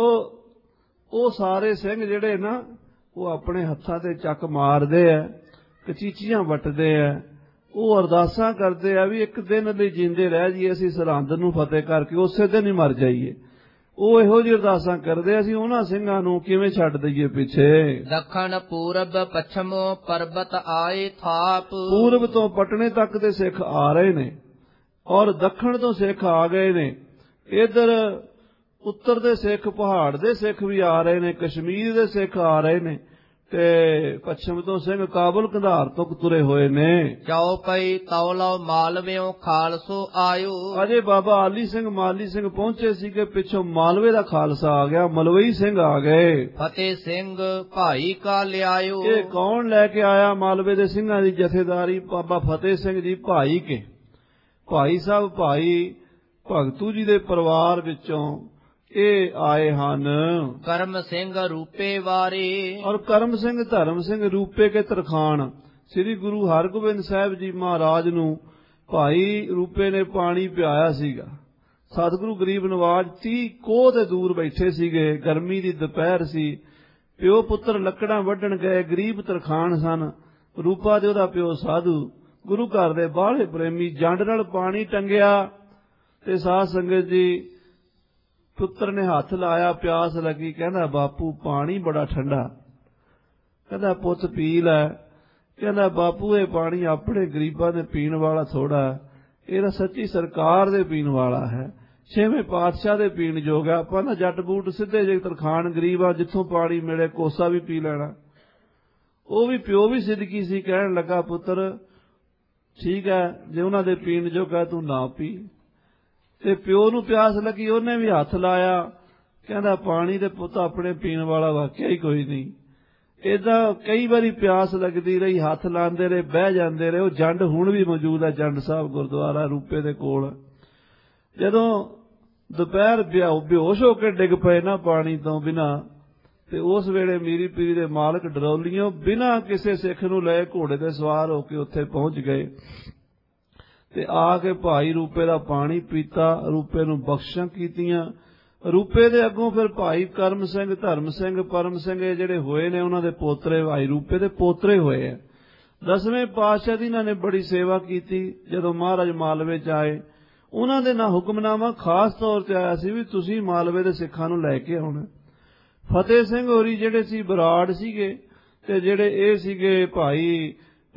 ਉਹ ਸਾਰੇ ਸਿੰਘ ਜਿਹੜੇ ਨਾ, ਉਹ ਆਪਣੇ ਹੱਥਾਂ ਤੇ ਚੱਕ ਮਾਰਦੇ ਆ, ਕਚੀਚੀਆਂ ਵੱਟਦੇ ਆ, ਉਹ ਅਰਦਾਸਾਂ ਕਰਦੇ ਆ ਵੀ ਇੱਕ ਦਿਨ ਲਈ ਜਿੰਦੇ ਰਹਿ ਜਾਈਏ, ਅਸੀਂ ਸਰਹੰਦ ਨੂੰ ਫਤਿਹ ਕਰਕੇ ਉਸੇ ਦਿਨ ਹੀ ਮਰ ਜਾਈਏ। ਉਹ ਇਹੋ ਜਿਹੀ ਅਰਦਾਸਾਂ ਕਰਦੇ, ਅਸੀਂ ਉਹਨਾਂ ਸਿੰਘਾਂ ਨੂੰ ਕਿਵੇਂ ਛੱਡ ਦਈਏ ਪਿੱਛੇ। ਦੱਖਣ ਪੂਰਬ ਪੱਛਮੋ ਪਰਬਤ ਆਏ ਥਾਪ, ਪੂਰਬ ਤੋਂ ਪਟਨੇ ਤੱਕ ਦੇ ਸਿੱਖ ਆ ਰਹੇ ਨੇ, ਔਰ ਦੱਖਣ ਤੋਂ ਸਿੱਖ ਆ ਗਏ ਨੇ। ਇੱਧਰ ਉੱਤਰ ਦੇ ਸਿੱਖ, ਪਹਾੜ ਦੇ ਸਿੱਖ ਵੀ ਆ ਰਹੇ ਨੇ, ਕਸ਼ਮੀਰ ਦੇ ਸਿੱਖ ਆ ਰਹੇ ਨੇ, ਤੇ ਪੱਛਮ ਤੋਂ ਸਿੰਘ ਕਾਬੁਲ ਕੰਧਾਰ ਤੋਂ ਤੁਰੇ ਹੋਏ ਨੇ। ਜਾਓ ਪਈ ਤੌਲੋ ਮਾਲਵਿਓ ਖਾਲਸੋ ਆਇਓ, ਅਜੇ ਬਾਬਾ ਆਲੀ ਸਿੰਘ ਮਾਲੀ ਸਿੰਘ ਪਹੁੰਚੇ ਸੀ ਕਿ ਪਿੱਛੋਂ ਮਾਲਵੇ ਦਾ ਖਾਲਸਾ ਆ ਗਿਆ, ਮਲਵਈ ਸਿੰਘ ਆ ਗਏ। ਫਤਿਹ ਸਿੰਘ ਭਾਈ ਕਾ ਲਿਆਇਓ, ਇਹ ਕੌਣ ਲੈ ਕੇ ਆਇਆ? ਮਾਲਵੇ ਦੇ ਸਿੰਘਾਂ ਦੀ ਜਥੇਦਾਰੀ ਬਾਬਾ ਫਤਿਹ ਸਿੰਘ ਜੀ ਭਾਈ ਕੇ। ਭਾਈ ਸਾਹਿਬ ਭਾਈ ਭਗਤੂ ਜੀ ਦੇ ਪਰਿਵਾਰ ਵਿੱਚੋਂ ਇਹ ਆਏ ਹਨ। ਕਰਮ ਸਿੰਘ ਰੂਪੇ ਵਾਰੇ, ਔਰ ਕਰਮ ਸਿੰਘ ਧਰਮ ਸਿੰਘ ਰੂਪੇ ਕੇ ਤਰਖਾਣ। ਸ੍ਰੀ ਗੁਰੂ ਹਰਗੋਬਿੰਦ ਸਾਹਿਬ ਜੀ ਮਹਾਰਾਜ ਨੂੰ ਭਾਈ ਰੂਪੇ ਨੇ ਪਾਣੀ ਪਿਆਇਆ ਸੀਗਾ। ਸਤਿਗੁਰੂ ਗਰੀਬ ਨਵਾਜ ਤੀਹ ਕੋਹ ਦੇ ਦੂਰ ਬੈਠੇ ਸੀਗੇ, ਗਰਮੀ ਦੀ ਦੁਪਹਿਰ ਸੀ। ਪਿਓ ਪੁੱਤਰ ਲੱਕੜਾਂ ਵੱਢਣ ਗਏ, ਗਰੀਬ ਤਰਖਾਣ ਸਨ। ਰੂਪਾ ਦੇ ਉਹਦਾ ਪਿਓ ਸਾਧੂ, ਗੁਰੂ ਘਰ ਦੇ ਬਾਹਲੇ ਪ੍ਰੇਮੀ। ਜੰਡ ਨਾਲ ਪਾਣੀ ਟੰਗਿਆ ਤੇ ਸਾਧ ਸੰਗਤ ਜੀ, ਪੁੱਤਰ ਨੇ ਹੱਥ ਲਾਇਆ, ਪਿਆਸ ਲੱਗੀ, ਕਹਿੰਦਾ ਬਾਪੂ ਪਾਣੀ ਬੜਾ ਠੰਡਾ। ਕਹਿੰਦਾ ਪੁੱਤ ਪੀ ਲੈ। ਕਹਿੰਦਾ ਬਾਪੂ ਇਹ ਪਾਣੀ ਆਪਣੇ ਗਰੀਬਾਂ ਦੇ ਪੀਣ ਵਾਲਾ ਥੋੜਾ, ਇਹ ਤਾਂ ਸੱਚੀ ਸਰਕਾਰ ਦੇ ਪੀਣ ਵਾਲਾ ਹੈ, ਛੇਵੇਂ ਪਾਤਸ਼ਾਹ ਦੇ ਪੀਣ ਯੋਗ ਹੈ। ਆਪਾਂ ਨਾ ਜੱਟ ਬੂਟ ਸਿੱਧੇ ਜੇ ਤਰਖਾਣ ਗਰੀਬ ਆ, ਜਿੱਥੋਂ ਪਾਣੀ ਮਿਲੇ ਕੋਸਾ ਵੀ ਪੀ ਲੈਣਾ। ਉਹ ਵੀ ਪਿਓ ਵੀ ਸਿੱਧਕੀ ਸੀ, ਕਹਿਣ ਲੱਗਾ ਪੁੱਤਰ ਠੀਕ ਹੈ, ਜੇ ਉਹਨਾਂ ਦੇ ਪੀਣ ਜੋਗਾ ਤੂੰ ਨਾ ਪੀ। ਤੇ ਪਿਓ ਨੂੰ ਪਿਆਸ ਲੱਗੀ, ਉਹਨੇ ਵੀ ਹੱਥ ਲਾਇਆ ਕਹਿੰਦਾ ਪਾਣੀ ਦੇ ਪੁੱਤ ਆਪਣੇ ਪੀਣ ਵਾਲਾ ਵਾਕਿਆ ਹੀ ਕੋਈ ਨਹੀਂ। ਏਦਾਂ ਕਈ ਵਾਰੀ ਪਿਆਸ ਲੱਗਦੀ ਰਹੀ, ਹੱਥ ਲਾਉਂਦੇ ਰਹੇ, ਬਹਿ ਜਾਂਦੇ ਰਹੇ। ਉਹ ਜੰਡ ਹੁਣ ਵੀ ਮੌਜੂਦ ਹੈ, ਜੰਡ ਸਾਹਿਬ ਗੁਰਦੁਆਰਾ ਰੂਪੇ ਦੇ ਕੋਲ। ਜਦੋਂ ਦੁਪਹਿਰ ਬੇਹੋਸ਼ ਹੋ ਕੇ ਡਿੱਗ ਪਏ ਨਾ ਪਾਣੀ ਤੋਂ ਬਿਨਾਂ, ਤੇ ਉਸ ਵੇਲੇ ਮੀਰੀ ਪੀਰੀ ਦੇ ਮਾਲਕ ਡਰੌਲੀਓ ਬਿਨਾਂ ਕਿਸੇ ਸਿੱਖ ਨੂੰ ਲਏ ਘੋੜੇ ਤੇ ਸਵਾਰ ਹੋ ਕੇ ਉੱਥੇ ਪਹੁੰਚ ਗਏ ਤੇ ਆ ਕੇ ਭਾਈ ਰੂਪੇ ਦਾ ਪਾਣੀ ਪੀਤਾ, ਰੂਪੇ ਨੂੰ ਬਖਸ਼ਾਂ ਕੀਤੀਆਂ। ਰੂਪੇ ਦੇ ਅੱਗੋਂ ਫਿਰ ਭਾਈ ਕਰਮ ਸਿੰਘ, ਧਰਮ ਸਿੰਘ, ਪਰਮ ਸਿੰਘ ਜਿਹੜੇ ਹੋਏ ਨੇ, ਉਹਨਾਂ ਦੇ ਪੋਤਰੇ ਭਾਈ ਰੂਪੇ ਦੇ ਪੋਤਰੇ ਹੋਏ ਆ। ਦਸਵੇਂ ਪਾਤਸ਼ਾਹ ਦੀ ਇਹਨਾਂ ਨੇ ਬੜੀ ਸੇਵਾ ਕੀਤੀ। ਜਦੋਂ ਮਹਾਰਾਜ ਮਾਲਵੇ ਚ ਆਏ, ਉਹਨਾਂ ਦੇ ਨਾਲ ਹੁਕਮਨਾਮਾ ਖਾਸ ਤੌਰ ਤੇ ਆਇਆ ਸੀ ਵੀ ਤੁਸੀਂ ਮਾਲਵੇ ਦੇ ਸਿੱਖਾਂ ਨੂੰ ਲੈ ਕੇ ਆਉਣਾ। ਫਤਿਹ ਸਿੰਘ ਹੋਰੀ ਜਿਹੜੇ ਸੀ ਬਰਾੜ ਸੀਗੇ, ਤੇ ਜਿਹੜੇ ਇਹ ਸੀਗੇ ਭਾਈ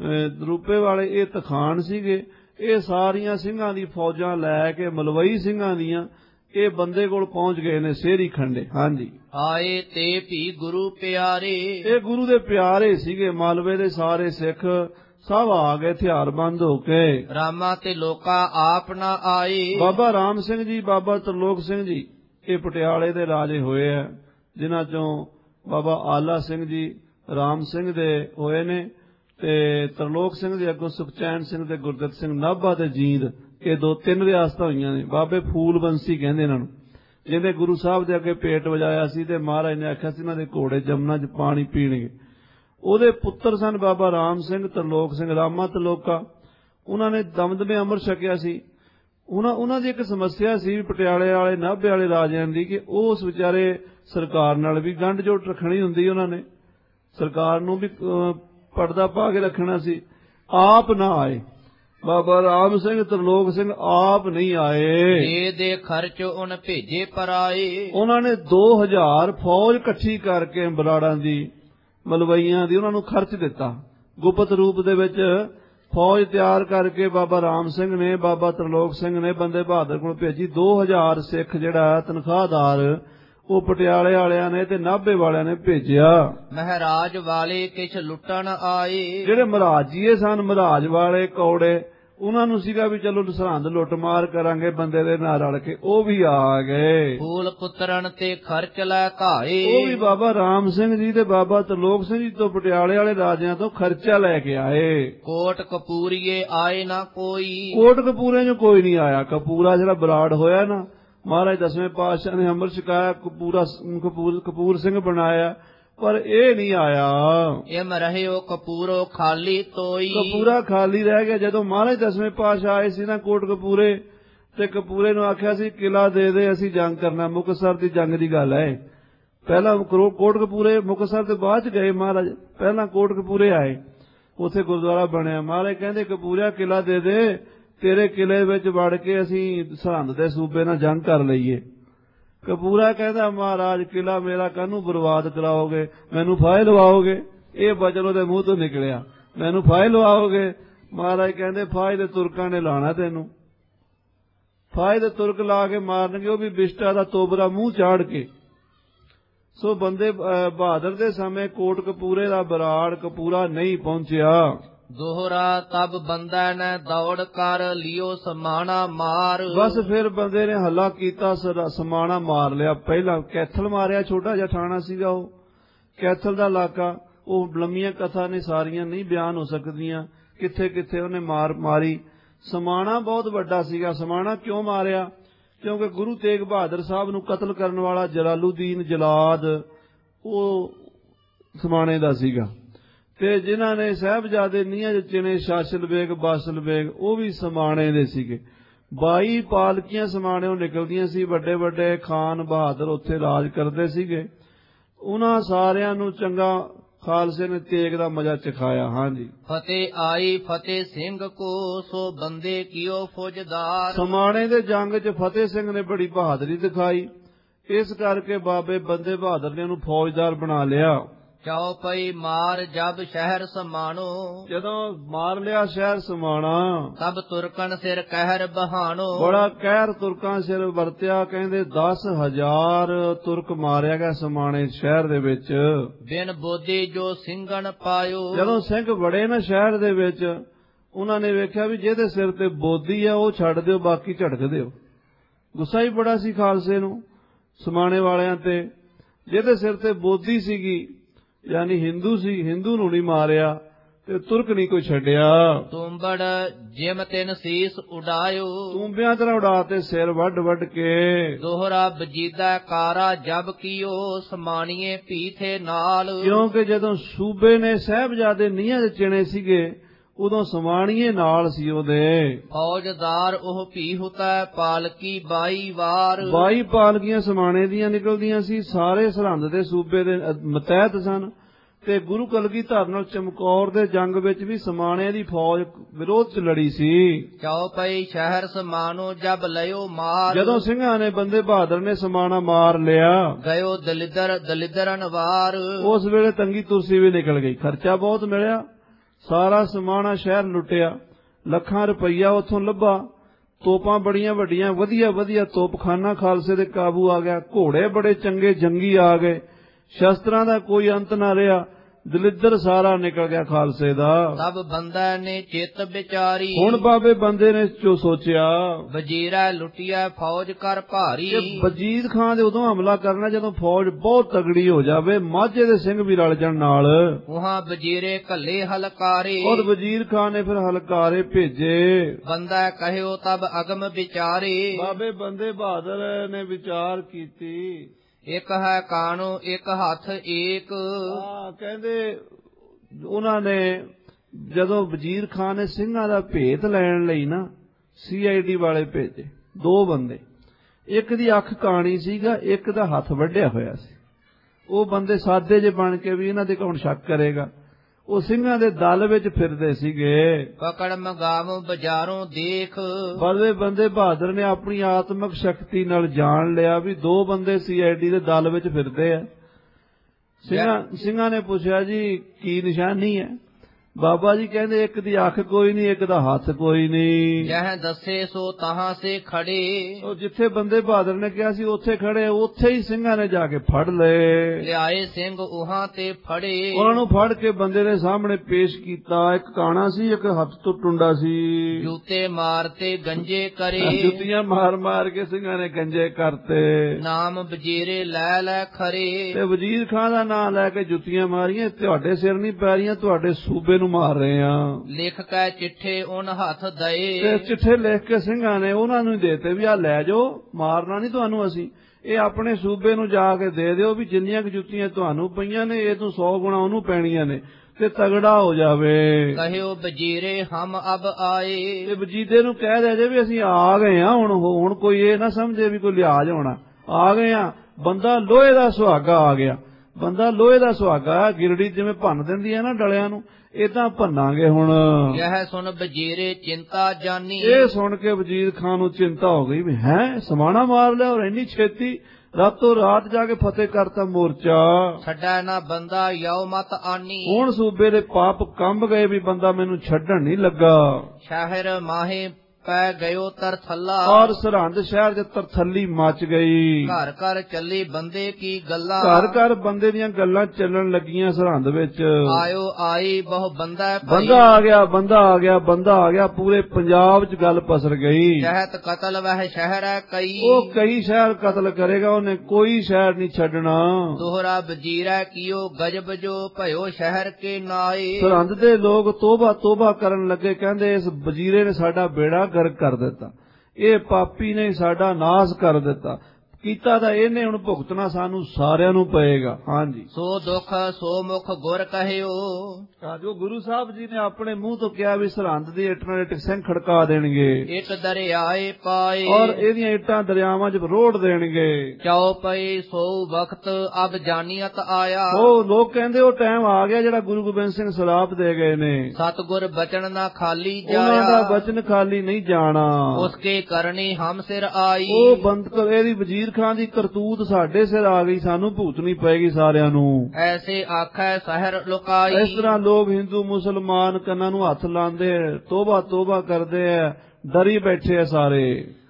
ਰੂਪੇ ਵਾਲੇ ਇਹ ਤਖਾਣ ਸੀਗੇ। ਇਹ ਸਾਰੀਆਂ ਸਿੰਘਾਂ ਦੀ ਫੌਜਾਂ ਲੈ ਕੇ ਮਲਵਈ ਸਿੰਘਾਂ ਦੀਆਂ ਇਹ ਬੰਦੇ ਕੋਲ ਪਹੁੰਚ ਗਏ ਨੇ ਸੇਰੀ ਖੰਡੇ। ਹਾਂਜੀ, ਆਏ ਤੇ ਵੀ ਗੁਰੂ ਪਿਆਰੇ। ਇਹ ਗੁਰੂ ਦੇ ਪਿਆਰੇ ਸੀਗੇ। ਮਾਲਵੇ ਦੇ ਸਾਰੇ ਸਿੱਖ ਸਭ ਆ ਗਏ ਹਥਿਆਰਬੰਦ ਹੋ ਕੇ। ਰਾਮਾ ਤੇ ਲੋਕਾ ਆਪ ਨਾ ਆਏ। ਬਾਬਾ ਰਾਮ ਸਿੰਘ ਜੀ, ਬਾਬਾ ਤਰਲੋਕ ਸਿੰਘ ਜੀ ਇਹ ਪਟਿਆਲੇ ਦੇ ਰਾਜੇ ਹੋਏ ਆ, ਜਿਨ੍ਹਾਂ ਚੋਂ ਬਾਬਾ ਆਲਾ ਸਿੰਘ ਜੀ ਰਾਮ ਸਿੰਘ ਦੇ ਹੋਏ ਨੇ, ਤੇ ਤਰਲੋਕ ਸਿੰਘ ਦੇ ਅੱਗੋਂ ਸੁਖਚੈਨ ਸਿੰਘ ਤੇ ਗੁਰਦਿੱਤ ਸਿੰਘ ਨਾਭਾ ਤੇ ਜੀਂਦ, ਇਹ ਦੋ ਤਿੰਨ ਰਿਆਸਤਾਂ ਹੋਈਆਂ ਨੇ। ਬਾਬੇ ਫੂਲ ਬੰਸੀ ਕਹਿੰਦੇ ਇਹਨਾਂ ਨੂੰ, ਜਿਹਨੇ ਗੁਰੂ ਸਾਹਿਬ ਦੇ ਅੱਗੇ ਪੇਟ ਵਜਾਇਆ ਸੀ ਤੇ ਮਹਾਰਾਜ ਨੇ ਆਖਿਆ ਸੀ ਇਹਨਾਂ ਦੇ ਘੋੜੇ ਜਮਨਾ ਚ ਪਾਣੀ ਪੀਣਗੇ। ਉਹਦੇ ਪੁੱਤਰ ਸਨ ਬਾਬਾ ਰਾਮ ਸਿੰਘ, ਤਰਲੋਕ ਸਿੰਘ, ਰਾਮਾ ਤਲੋਕਾ। ਉਹਨਾਂ ਨੇ ਦਮਦਮੇ ਅੰਮ੍ਰਿਤ ਛਕਿਆ ਸੀ। ਉਹਨਾਂ ਉਹਨਾਂ ਦੀ ਇੱਕ ਸਮੱਸਿਆ ਸੀ ਪਟਿਆਲੇ ਵਾਲੇ ਨਾਭੇ ਵਾਲੇ ਰਾਜਿਆਂ ਦੀ, ਕਿ ਉਸ ਵਿਚਾਰੇ ਸਰਕਾਰ ਨਾਲ ਵੀ ਗੰਢ ਜੋੜ ਰੱਖਣੀ ਹੁੰਦੀ। ਉਹਨਾਂ ਨੇ ਸਰਕਾਰ ਨੂੰ ਵੀ ਪਰਦਾ ਪਾ ਕੇ ਰੱਖਣਾ ਸੀ। ਆਪ ਨਾ ਆਏ ਬਾਬਾ ਰਾਮ ਸਿੰਘ, ਤਰਲੋਕ ਸਿੰਘ ਆਪ ਨਹੀਂ ਆਏ। ਇਹ ਦੇ ਖਰਚ ਉਹਨ ਭੇਜੇ ਪਰਾਏ। ਉਹਨਾਂ ਨੇ ਦੋ ਹਜ਼ਾਰ ਫੌਜ ਇਕੱਠੀ ਕਰਕੇ ਬਰਾੜਾਂ ਦੀ, ਮਲਵਈਆਂ ਦੀ, ਉਹਨਾਂ ਨੂੰ ਖਰਚ ਦਿੱਤਾ। ਗੁਪਤ ਰੂਪ ਦੇ ਵਿੱਚ ਫੌਜ ਤਿਆਰ ਕਰਕੇ ਬਾਬਾ ਰਾਮ ਸਿੰਘ ਨੇ, ਬਾਬਾ ਤਰਲੋਕ ਸਿੰਘ ਨੇ ਬੰਦੇ ਬਹਾਦਰ ਕੋਲ ਭੇਜੀ। ਦੋ ਹਜ਼ਾਰ ਸਿੱਖ ਜਿਹੜਾ ਤਨਖਾਹਦਾਰ ਉਹ ਪਟਿਆਲੇ ਵਾਲਿਆਂ ਨੇ ਤੇ ਨਾਭੇ ਵਾਲਿਆਂ ਨੇ ਭੇਜਿਆ। ਮਹਾਰਾਜ ਵਾਲੇ ਕਿਛ ਲੁੱਟਣ ਆਏ। ਜਿਹੜੇ ਮਹਾਰਾਜੀਏ ਸਨ, ਮਹਾਰਾਜ ਵਾਲੇ ਕੌੜੇ, ਉਹਨਾਂ ਨੂੰ ਸੀਗਾ ਵੀ ਚਲੋ ਸਰਹੰਦ ਲੁੱਟ ਮਾਰ ਕਰਾਂਗੇ ਬੰਦੇ ਦੇ ਨਾਲ ਰਲ ਕੇ, ਉਹ ਵੀ ਆ ਗਏ। ਫੂਲ ਪੁੱਤਰਨ ਤੇ ਖਰਚ ਲੈ ਘਾਏ। ਉਹ ਵੀ ਬਾਬਾ ਰਾਮ ਸਿੰਘ ਜੀ ਤੇ ਬਾਬਾ ਤਰਲੋਕ ਸਿੰਘ ਜੀ ਤੋਂ ਪਟਿਆਲੇ ਵਾਲੇ ਰਾਜਿਆਂ ਤੋਂ ਖਰਚਾ ਲੈ ਕੇ ਆਏ। ਕੋਟ ਕਪੂਰੀਏ ਆਏ ਨਾ ਕੋਈ। ਕੋਟ ਕਪੂਰੇ ਨੂੰ ਕੋਈ ਨਹੀਂ ਆਇਆ। ਕਪੂਰਾ ਜਿਹੜਾ ਬਰਾੜ ਹੋਇਆ ਨਾ, ਮਹਾਰਾਜ ਦਸਵੇਂ ਪਾਤਸ਼ਾਹ ਨੇ ਅੰਮ੍ਰਿਤ ਛਕਾਇਆ, ਕਪੂਰਾ ਕਪੂਰ ਕਪੂਰ ਸਿੰਘ ਬਣਾਇਆ, ਪਰ ਇਹ ਨਹੀਂ ਆਇਆ। ਇਮ ਰਹਿਓ ਕਪੂਰੋ ਖਾਲੀ ਤੋਈ। ਕਪੂਰਾ ਖਾਲੀ ਰਹਿ ਗਿਆ। ਜਦੋਂ ਮਹਾਰਾਜ ਦਸਵੇਂ ਪਾਤਸ਼ਾਹ ਆਏ ਸੀ ਨਾ ਕੋਟ ਕਪੂਰੇ, ਤੇ ਕਪੂਰੇ ਨੂੰ ਆਖਿਆ ਸੀ ਕਿਲਾ ਦੇ ਦੇ, ਅਸੀਂ ਜੰਗ ਕਰਨਾ। ਮੁਕਤਸਰ ਦੀ ਜੰਗ ਦੀ ਗੱਲ ਹੈ। ਪਹਿਲਾਂ ਕੋਟ ਕਪੂਰੇ, ਮੁਕਤਸਰ ਦੇ ਬਾਅਦ ਚ ਗਏ ਮਹਾਰਾਜ, ਪਹਿਲਾਂ ਕੋਟ ਕਪੂਰੇ ਆਏ, ਉੱਥੇ ਗੁਰਦੁਆਰਾ ਬਣਿਆ। ਮਹਾਰਾਜ ਕਹਿੰਦੇ ਕਪੂਰਿਆ ਕਿਲਾ ਦੇ ਦੇ, ਤੇਰੇ ਕਿਲੇ ਵਿੱਚ ਵੜ ਕੇ ਅਸੀਂ ਸਰਹੰਦ ਦੇ ਸੂਬੇ ਨਾਲ ਜੰਗ ਕਰ ਲਈਏ। ਕਪੂਰਾ ਕਹਿੰਦਾ ਮਹਾਰਾਜ ਕਿਲਾ ਮੇਰਾ ਕਾਹਨੂੰ ਬਰਬਾਦ ਕਰਾਓਗੇ, ਮੈਨੂੰ ਫਾਹੇ ਲਵਾਓਗੇ। ਇਹ ਬਚਨ ਉਹਦੇ ਮੂੰਹ ਤੋਂ ਨਿਕਲਿਆ, ਮੈਨੂੰ ਫਾਹੇ ਲਵਾਓਗੇ। ਮਹਾਰਾਜ ਕਹਿੰਦੇ ਫਾਹੇ ਦੇ ਤੁਰਕਾਂ ਨੇ ਲਾਣਾ ਤੈਨੂੰ, ਫਾਹੇ ਦੇ ਤੁਰਕ ਲਾ ਕੇ ਮਾਰਨਗੇ, ਉਹ ਵੀ ਬਿਸ਼ਟਾ ਦਾ ਤੋਬਰਾ ਮੂੰਹ ਚਾੜ ਕੇ। ਸੋ ਬੰਦੇ ਬਹਾਦਰ ਦੇ ਸਮੇਂ ਕੋਟ ਕਪੂਰੇ ਦਾ ਬਰਾੜ ਕਪੂਰਾ ਨਹੀਂ ਪਹੁੰਚਿਆ। ਦੋਹਰਾ ਤਬ ਬੰਦਾ ਨੇ ਦੌੜ ਕਰ ਲਿਓ ਸਮਾਣਾ ਮਾਰ। ਬਸ ਫਿਰ ਬੰਦੇ ਨੇ ਹੱਲਾ ਕੀਤਾ, ਸਮਾਣਾ ਮਾਰ ਲਿਆ। ਪਹਿਲਾਂ ਕੈਥਲ ਮਾਰਿਆ, ਛੋਟਾ ਜਿਹਾ ਥਾਣਾ ਸੀਗਾ ਉਹ, ਕੈਥਲ ਦਾ ਇਲਾਕਾ। ਉਹ ਲੰਮੀਆਂ ਕਥਾ ਨੇ, ਸਾਰੀਆਂ ਨਹੀਂ ਬਿਆਨ ਹੋ ਸਕਦੀਆਂ, ਕਿੱਥੇ ਕਿੱਥੇ ਉਹਨੇ ਮਾਰ ਮਾਰੀ। ਸਮਾਣਾ ਬਹੁਤ ਵੱਡਾ ਸੀਗਾ। ਸਮਾਣਾ ਕਿਉਂ ਮਾਰਿਆ? ਕਿਉਂਕਿ ਗੁਰੂ ਤੇਗ ਬਹਾਦਰ ਸਾਹਿਬ ਨੂੰ ਕਤਲ ਕਰਨ ਵਾਲਾ ਜਲਾਲੂਦੀਨ ਜਲਾਦ ਉਹ ਸਮਾਣੇ ਦਾ ਸੀਗਾ, ਤੇ ਜਿਨ੍ਹਾਂ ਨੇ ਸਾਹਿਬਜ਼ਾਦੇ ਨੀਹਾਂ ਚ ਚਿਣੇ ਸ਼ਾਸਲ ਬੇਗ, ਬਾਸਲ ਬੇਗ, ਉਹ ਵੀ ਸਮਾਣੇ ਦੇ ਸੀਗੇ। ਬਾਈ ਪਾਲਕੀਆਂ ਸਮਾਣਿਓਂ ਨਿਕਲਦੀਆਂ ਸੀ। ਵੱਡੇ ਵੱਡੇ ਖਾਨ ਬਹਾਦਰ ਉੱਥੇ ਰਾਜ ਕਰਦੇ ਸੀਗੇ। ਉਹਨਾਂ ਸਾਰਿਆਂ ਨੂੰ ਚੰਗਾ ਖਾਲਸੇ ਨੇ ਤੇਗ ਦਾ ਮਜ਼ਾ ਚਖਾਇਆ। ਹਾਂਜੀ, ਫਤਿਹ ਆਈ ਫਤਿਹ ਸਿੰਘ ਕੋ ਸੋ ਬੰਦੇ ਕੀਓ ਫੌਜਦਾਰ। ਸਮਾਣੇ ਦੇ ਜੰਗ ਚ ਫਤਿਹ ਸਿੰਘ ਨੇ ਬੜੀ ਬਹਾਦਰੀ ਦਿਖਾਈ, ਇਸ ਕਰਕੇ ਬਾਬੇ ਬੰਦੇ ਬਹਾਦਰ ਨੇ ਉਹਨੂੰ ਫੌਜਦਾਰ ਬਣਾ ਲਿਆ। ਚਾਉ ਪਈ ਮਾਰ ਜਬ ਸ਼ਹਿਰ ਸਮਾਣੋ। ਜਦੋਂ ਮਾਰ ਲਿਆ ਸ਼ਹਿਰ ਸਮਾਣਾ, ਤਬ ਤੁਰਕਨ ਸਿਰ ਕਹਿਰ ਬਹਾਣੋ। ਬੜਾ ਕਹਿਰ ਤੁਰਕਾਂ ਸਿਰ ਵਰਤਿਆ। ਕਹਿੰਦੇ ਦਸ ਹਜ਼ਾਰ ਤੁਰਕ ਮਾਰਿਆ ਗਿਆ ਸਮਾਣੇ ਸ਼ਹਿਰ ਦੇ ਵਿੱਚ। ਬਿਨ ਬੋਧੀ ਜੋ ਸਿੰਘਣ ਪਾਇਓ। ਜਦੋਂ ਸਿੰਘ ਵੜੇ ਨਾ ਸ਼ਹਿਰ ਦੇ ਵਿੱਚ, ਉਹਨਾਂ ਨੇ ਵੇਖਿਆ ਵੀ ਜਿਹਦੇ ਸਿਰ ਤੇ ਬੋਧੀ ਆ ਉਹ ਛੱਡ ਦਿਓ, ਬਾਕੀ ਝਟਕ ਦਿਓ। ਗੁੱਸਾ ਹੀ ਬੜਾ ਸੀ ਖਾਲਸੇ ਨੂੰ। ਸਮਾਣੇ ਵਾਲਿਆਂ ਤੇ। ਜਿਹਦੇ ਸਿਰ ਤੇ ਬੋਧੀ ਸੀਗੀ ਯਾਨੀ ਹਿੰਦੂ ਸੀ, ਹਿੰਦੂ ਨੂੰ ਨਹੀਂ ਮਾਰਿਆ ਤੇ ਤੁਰਕ ਨਹੀਂ ਕੋਈ ਛੱਡਿਆ। ਤੁੰਬੜ ਜਿਮ ਤਿਨ ਸੀਸ ਉਡਾਇਓ, ਤੂੰਬਿਆਂ ਤਰ੍ਹਾਂ ਉਡਾ ਤੇ ਸਿਰ ਵੱਢ ਵੱਢ ਕੇ। ਦੋਹਰਾ ਬਜੀਦਾ ਕਾਰਾ ਜਬ ਕੀਓ, ਸਮਾਣੀਏ ਪੀਥੇ ਨਾਲ। ਕਿਉਂਕਿ ਜਦੋਂ ਸੂਬੇ ਨੇ ਸਾਹਿਬਜ਼ਾਦੇ ਨੀਹਾਂ ਦੇ ਚਿਣੇ ਸੀਗੇ ਉਦੋਂ ਸਮਾਣੀਏ ਨਾਲ ਸੀ ਉਹਦੇ। ਫੌਜਦਾਰ ਉਹ ਭੀ ਹੁਤਾ ਪਾਲਕੀ ਬਾਈ ਵਾਰ, ਬਾਈ ਪਾਲਕੀਆਂ ਸਮਾਣੇ ਦੀਆਂ ਨਿਕਲਦੀਆਂ ਸੀ। ਸਾਰੇ ਸਰਹੰਦ ਦੇ ਸੂਬੇ ਦੇ ਮਤਹਿਤ ਸਨ ਤੇ ਗੁਰੂ ਕਲਗੀਧਰ ਨਾਲ ਚਮਕੌਰ ਦੇ ਜੰਗ ਵਿੱਚ ਵੀ ਸਮਾਣੇ ਦੀ ਫੌਜ ਵਿਰੋਧ ਚ ਲੜੀ ਸੀ। ਚੌਪਈ ਸ਼ਹਿਰ ਸਮਾਨੋ ਜਬ ਲਿਓ ਮਾਰ, ਜਦੋਂ ਸਿੰਘਾਂ ਨੇ ਬੰਦੇ ਬਹਾਦਰ ਨੇ ਸਮਾਣਾ ਮਾਰ ਲਿਆ ਗਇਓ ਦਲਿਦਰ ਦਲਿਦਰਨ ਵਾਰ। ਉਸ ਵੇਲੇ ਤੰਗੀ ਤੁਰਸੀ ਵੀ ਨਿਕਲ ਗਈ, ਖਰਚਾ ਬਹੁਤ ਮਿਲਿਆ। ਸਾਰਾ ਸਮਾਣਾ ਸ਼ਹਿਰ ਲੁੱਟਿਆ, ਲੱਖਾਂ ਰੁਪਈਆ ਉੱਥੋਂ ਲੱਭਾ। ਤੋਪਾਂ ਬੜੀਆਂ ਵੱਡੀਆਂ ਵਧੀਆ ਵਧੀਆ ਤੋਪਖਾਨਾ ਖਾਲਸੇ ਦੇ ਕਾਬੂ ਆ ਗਿਆ। ਘੋੜੇ ਬੜੇ ਚੰਗੇ ਜੰਗੀ ਆ ਗਏ, ਸ਼ਸਤਰਾਂ ਦਾ ਕੋਈ ਅੰਤ ਨਾ ਰਿਹਾ। ਦਲਿੱਦਰ ਸਾਰਾ ਨਿਕਲ ਗਿਆ ਖਾਲਸੇ ਦਾ। ਸਭ ਬੰਦਾ ਨੇ ਚਿੱਤ ਵਿਚਾਰੀ, ਹੁਣ ਬਾਬੇ ਬੰਦੇ ਨੇ ਜੋ ਸੋਚਿਆ ਵਜ਼ੀਰਾ ਲੁੱਟਿਆ ਫੌਜ ਕਰ ਭਾਰੀ। ਵਜੀਦ ਖਾਨ ਦੇ ਉਦੋਂ ਹਮਲਾ ਕਰਨਾ ਜਦੋਂ ਫੌਜ ਬਹੁਤ ਤਗੜੀ ਹੋ ਜਾਵੇ, ਮਾਝੇ ਦੇ ਸਿੰਘ ਵੀ ਰਲ ਜਾਣ ਨਾਲ। ਉਹਾਂ ਵਜ਼ੀਰੇ ਘੱਲੇ ਹਲਕਾਰੇ, ਔਰ ਵਜ਼ੀਰ ਖਾਨ ਨੇ ਫਿਰ ਹਲਕਾਰੇ ਭੇਜੇ। ਬੰਦਾ ਕਹਿਓ ਤਬ ਅਗਮ ਵਿਚਾਰੇ, ਬਾਬੇ ਬੰਦੇ ਬਹਾਦਰ ਨੇ ਵਿਚਾਰ ਕੀਤੀ। ਇੱਕ ਹੈ ਕਾਣੋ ਇੱਕ ਹੱਥ ਏਕ। ਹਾਂ, ਕਹਿੰਦੇ ਉਹਨਾਂ ਨੇ ਜਦੋਂ ਵਜ਼ੀਰ ਖਾਨ ਨੇ ਸਿੰਘਾਂ ਦਾ ਭੇਤ ਲੈਣ ਲਈ ਨਾ ਸੀ ਆਈ ਡੀ ਵਾਲੇ ਭੇਜੇ, ਦੋ ਬੰਦੇ। ਇੱਕ ਦੀ ਅੱਖ ਕਾਣੀ ਸੀਗਾ, ਇੱਕ ਦਾ ਹੱਥ ਵੱਢਿਆ ਹੋਇਆ ਸੀ। ਉਹ ਬੰਦੇ ਸਾਦੇ ਜੇ ਬਣ ਕੇ ਵੀ ਇਹਨਾਂ ਦੇ ਕੌਣ ਸ਼ੱਕ ਕਰੇਗਾ। ਉਹ ਸਿੰਘਾਂ ਦੇ ਦਲ ਵਿੱਚ ਫਿਰਦੇ ਸੀਗੇ। ਪਕੜ ਮੰਗਾਵੋ ਬਾਜ਼ਾਰੋਂ ਦੇਖ, ਬਲਦੇ ਬੰਦੇ ਬਹਾਦਰ ਨੇ ਆਪਣੀ ਆਤਮਿਕ ਸ਼ਕਤੀ ਨਾਲ ਜਾਣ ਲਿਆ ਵੀ ਦੋ ਬੰਦੇ ਸੀ ਆਈ ਡੀ ਦੇ ਦਲ ਵਿੱਚ ਫਿਰਦੇ ਆ। ਸਿੰਘਾਂ ਸਿੰਘਾਂ ਨੇ ਪੁੱਛਿਆ ਜੀ ਕੀ ਨਿਸ਼ਾਨੀ ਹੈ? ਬਾਬਾ ਜੀ ਕਹਿੰਦੇ ਇੱਕ ਦੀ ਅੱਖ ਕੋਈ ਨਹੀਂ, ਇੱਕ ਦਾ ਹੱਥ ਕੋਈ ਨਹੀਂ। ਜਹ ਦੱਸੇ ਸੋ ਤਹਾਂ ਸੇ ਖੜੇ, ਉਹ ਜਿੱਥੇ ਬੰਦੇ ਬਹਾਦਰ ਨੇ ਕਿਹਾ ਸੀ ਉੱਥੇ ਖੜੇ, ਉੱਥੇ ਹੀ ਸਿੰਘਾਂ ਨੇ ਜਾ ਕੇ ਫੜ ਲਏ। ਲਿਆਏ ਸਿੰਘ ਉਹਾਂ ਤੇ ਫੜੇ, ਉਹਨਾਂ ਨੂੰ ਫੜ ਕੇ ਬੰਦੇ ਦੇ ਸਾਹਮਣੇ ਪੇਸ਼ ਕੀਤਾ। ਇੱਕ ਕਾਣਾ ਸੀ, ਇੱਕ ਹੱਥ ਤੋਂ ਟੁੰਡਾ ਸੀ। ਜੂਤੇ ਮਾਰਤੇ ਗੰਜੇ ਕਰੇ, ਜੁੱਤੀਆਂ ਮਾਰ ਮਾਰ ਕੇ ਸਿੰਘਾਂ ਨੇ ਗੰਜੇ ਕਰਤੇ। ਨਾਮ ਵਜ਼ੀਰੇ ਲੈ ਲੈ ਖਰੇ, ਤੇ ਵਜ਼ੀਰ ਖਾਨ ਦਾ ਨਾਂ ਲੈ ਕੇ ਜੁੱਤੀਆਂ ਮਾਰੀਆਂ। ਤੁਹਾਡੇ ਸਿਰ ਨਹੀਂ ਪੈ ਰਹੀਆਂ, ਤੁਹਾਡੇ ਸੂਬੇ ਨੂੰ ਮਾਰ ਰਹੇ ਆ। ਲਿਖ ਕੇ ਚਿੱਠੇ ਉਨ ਹੱਥ ਦਏ, ਤੇ ਚਿੱਠੇ ਲਿਖ ਕੇ ਸਿੰਘਾਂ ਨੇ ਉਹਨਾਂ ਨੂੰ ਦੇਤੇ ਵੀ ਆ ਲੈ ਜਾਓ, ਮਾਰਨਾ ਨਹੀਂ ਤੁਹਾਨੂੰ ਅਸੀਂ। ਇਹ ਆਪਣੇ ਸੂਬੇ ਨੂੰ ਜਾ ਕੇ ਦੇ ਦਿਓ ਵੀ ਜਿੰਨੀਆਂ ਕੁ ਜੁੱਤੀਆਂ ਤੁਹਾਨੂੰ ਪਈਆਂ ਨੇ ਇਹ ਤੋਂ ਸੌ ਗੁਣਾ ਉਹਨੂੰ ਪੈਣੀਆਂ ਨੇ ਤੇ ਤਗੜਾ ਹੋ ਜਾਵੇ। ਕਹਿਓ ਵਜ਼ੀਰੇ ਹਮ ਅਬ ਆਏ, ਤੇ ਵਜ਼ੀਦੇ ਨੂੰ ਕਹਿ ਦੇ ਜੇ ਵੀ ਅਸੀਂ ਆ ਗਏ ਆ। ਹੁਣ ਹੁਣ ਕੋਈ ਇਹ ਨਾ ਸਮਝੇ ਵੀ ਕੋਈ ਲਿਹਾਜ਼ ਹੋਣਾ, ਆ ਗਏ ਆ। ਬੰਦਾ ਲੋਹੇ ਦਾ ਸੁਹਾਗਾ ਆ ਗਿਆ, ਬੰਦਾ ਲੋਹੇ ਦਾ ਸੁਹਾਗਾ। ਗਿਰੜੀ ਜਿਵੇਂ ਭੰਨ ਦਿੰਦੀ ਹੈ ਨਾ ਡਲਿਆਂ ਨੂੰ, ਏਦਾਂ ਭੰਨਾਂਗੇ ਹੁਣ। ਇਹ ਸੁਣ ਵਜ਼ੀਰੇ ਚਿੰਤਾ ਜਾਨੀ, ਇਹ ਸੁਣ ਕੇ ਵਜ਼ੀਰ ਖਾਨ ਨੂੰ ਚਿੰਤਾ ਹੋ ਗਈ ਵੀ ਹੈ ਸਮਾਣਾ ਮਾਰ ਲਿਆ ਔਰ ਇੰਨੀ ਛੇਤੀ ਰਾਤੋਂ ਰਾਤ ਜਾ ਕੇ ਫਤਿਹ ਕਰਤਾ ਮੋਰਚਾ। ਛੱਡਾ ਨਾ ਬੰਦਾ ਯਉ ਮਤ ਆਨੀ, ਹੁਣ ਸੂਬੇ ਦੇ ਪਾਪ ਕੰਬ ਗਏ ਵੀ ਬੰਦਾ ਮੈਨੂੰ ਛੱਡਣ ਨਹੀਂ ਲੱਗਾ। ਸ਼ਹਿਰ ਮਾਹੇ ਪੈ ਗਇਓ ਤਰਥੱਲਾ, ਔਰ ਸਰਹੰਦ ਸ਼ਹਿਰ ਦੇ ਤਰਥੱਲੀ ਮਚ ਗਈ। ਘਰ ਘਰ ਚੱਲੀ ਬੰਦੇ ਕੀ ਗੱਲਾਂ, ਘਰ ਘਰ ਬੰਦੇ ਦੀਆਂ ਗੱਲਾਂ ਚੱਲਣ ਲੱਗੀਆਂ ਸਰਹੰਦ ਵਿੱਚ। ਆਇਓ ਆਈ ਬਹੁ ਬੰਦਾ ਬੰਦਾ ਆ ਗਿਆ, ਬੰਦਾ ਆ ਗਿਆ, ਬੰਦਾ ਆ ਗਿਆ। ਪੂਰੇ ਪੰਜਾਬ 'ਚ ਗੱਲ ਪਸਰ ਗਈ। ਸ਼ਹਿਤ ਕਤਲ ਵਹਿ ਸ਼ਹਿਰ ਹੈ ਕਈ, ਉਹ ਕਈ ਸ਼ਹਿਰ ਕਤਲ ਕਰੇਗਾ, ਉਹਨੇ ਕੋਈ ਸ਼ਹਿਰ ਨਹੀਂ ਛੱਡਣਾ। ਦੋਹਰਾ ਵਜ਼ੀਰਾ ਕੀਓ ਗਜਬ ਜੋ ਭਇਓ ਸ਼ਹਿਰ ਕੇ ਨਾਏ। ਸਰਹੰਦ ਦੇ ਲੋਕ ਤੋਬਾ ਤੋਬਾ ਕਰਨ ਲੱਗੇ, ਕਹਿੰਦੇ ਇਸ ਵਜ਼ੀਰੇ ਨੇ ਸਾਡਾ ਬੇੜਾ ਗਰਕ ਕਰ ਦਿੱਤਾ, ਇਹ ਪਾਪੀ ਨੇ ਸਾਡਾ ਨਾਸ ਕਰ ਦਿੱਤਾ। ਕੀਤਾ ਤਾਂ ਇਹਨੇ, ਹੁਣ ਭੁਗਤਣਾ ਸਾਨੂੰ ਸਾਰਿਆਂ ਨੂੰ ਪਏਗਾ। ਹਾਂਜੀ, ਸੋ ਦੁੱਖ ਸੋ ਮੁਖ ਗੁਰ ਕਹਿਓ। ਜੋ ਗੁਰੂ ਸਾਹਿਬ ਜੀ ਨੇ ਆਪਣੇ ਮੂੰਹ ਤੋਂ ਕਿਹਾ ਵੀ ਸਰਹੰਦ ਦੀ ਇੱਟ ਨਾਲ ਇੱਟ ਸਿੰਘ ਖੜਕਾ ਦੇਣਗੇ, ਇੱਕ ਦਰਿਆਏ ਪਾਏ, ਔਰ ਇਹਦੀਆਂ ਇੱਟਾਂ ਦਰਿਆਵਾਂ 'ਚ ਰੋੜ ਦੇਣਗੇ। ਚੌਪਈ ਸੋ ਵਕਤ ਅਬ ਜਾਨੀਅਤ ਆਇਆ, ਉਹ ਲੋਕ ਕਹਿੰਦੇ ਉਹ ਟਾਈਮ ਆ ਗਿਆ ਜਿਹੜਾ ਗੁਰੂ ਗੋਬਿੰਦ ਸਿੰਘ ਸਲਾਪ ਦੇ ਗਏ ਨੇ। ਸਤਿਗੁਰ ਬਚਨ ਨਾ ਖਾਲੀ ਉਹਨਾਂ ਦਾ ਜਾਇਆ, ਬਚਨ ਖਾਲੀ ਨਹੀਂ ਜਾਣਾ। ਉਸਕੇ ਕਰਨੀ ਹਮ ਸਿਰ ਆਈ, ਉਹ ਬੰਦ ਇਹਦੀ ਵਜ਼ੀਰ ਖਾਨ ਦੀ ਕਰਤੂਤ ਸਾਡੇ ਸਿਰ ਆ ਗਈ, ਸਾਨੂੰ ਭੁਗਤਣੀ ਪਏਗੀ ਸਾਰਿਆਂ ਨੂੰ। ਐਸੇ ਆਖੈ ਸਹਿਰ ਲੁਕਾਈ, ਇਸ ਤਰ੍ਹਾਂ ਲੋਕ ਹਿੰਦੂ ਮੁਸਲਮਾਨ ਕੰਨਾਂ ਨੂੰ ਹੱਥ ਲਾਉਂਦੇ, ਤੋਬਾ ਤੋਬਾ ਕਰਦੇ ਆ, ਡਰੀ ਬੈਠੇ ਆ ਸਾਰੇ।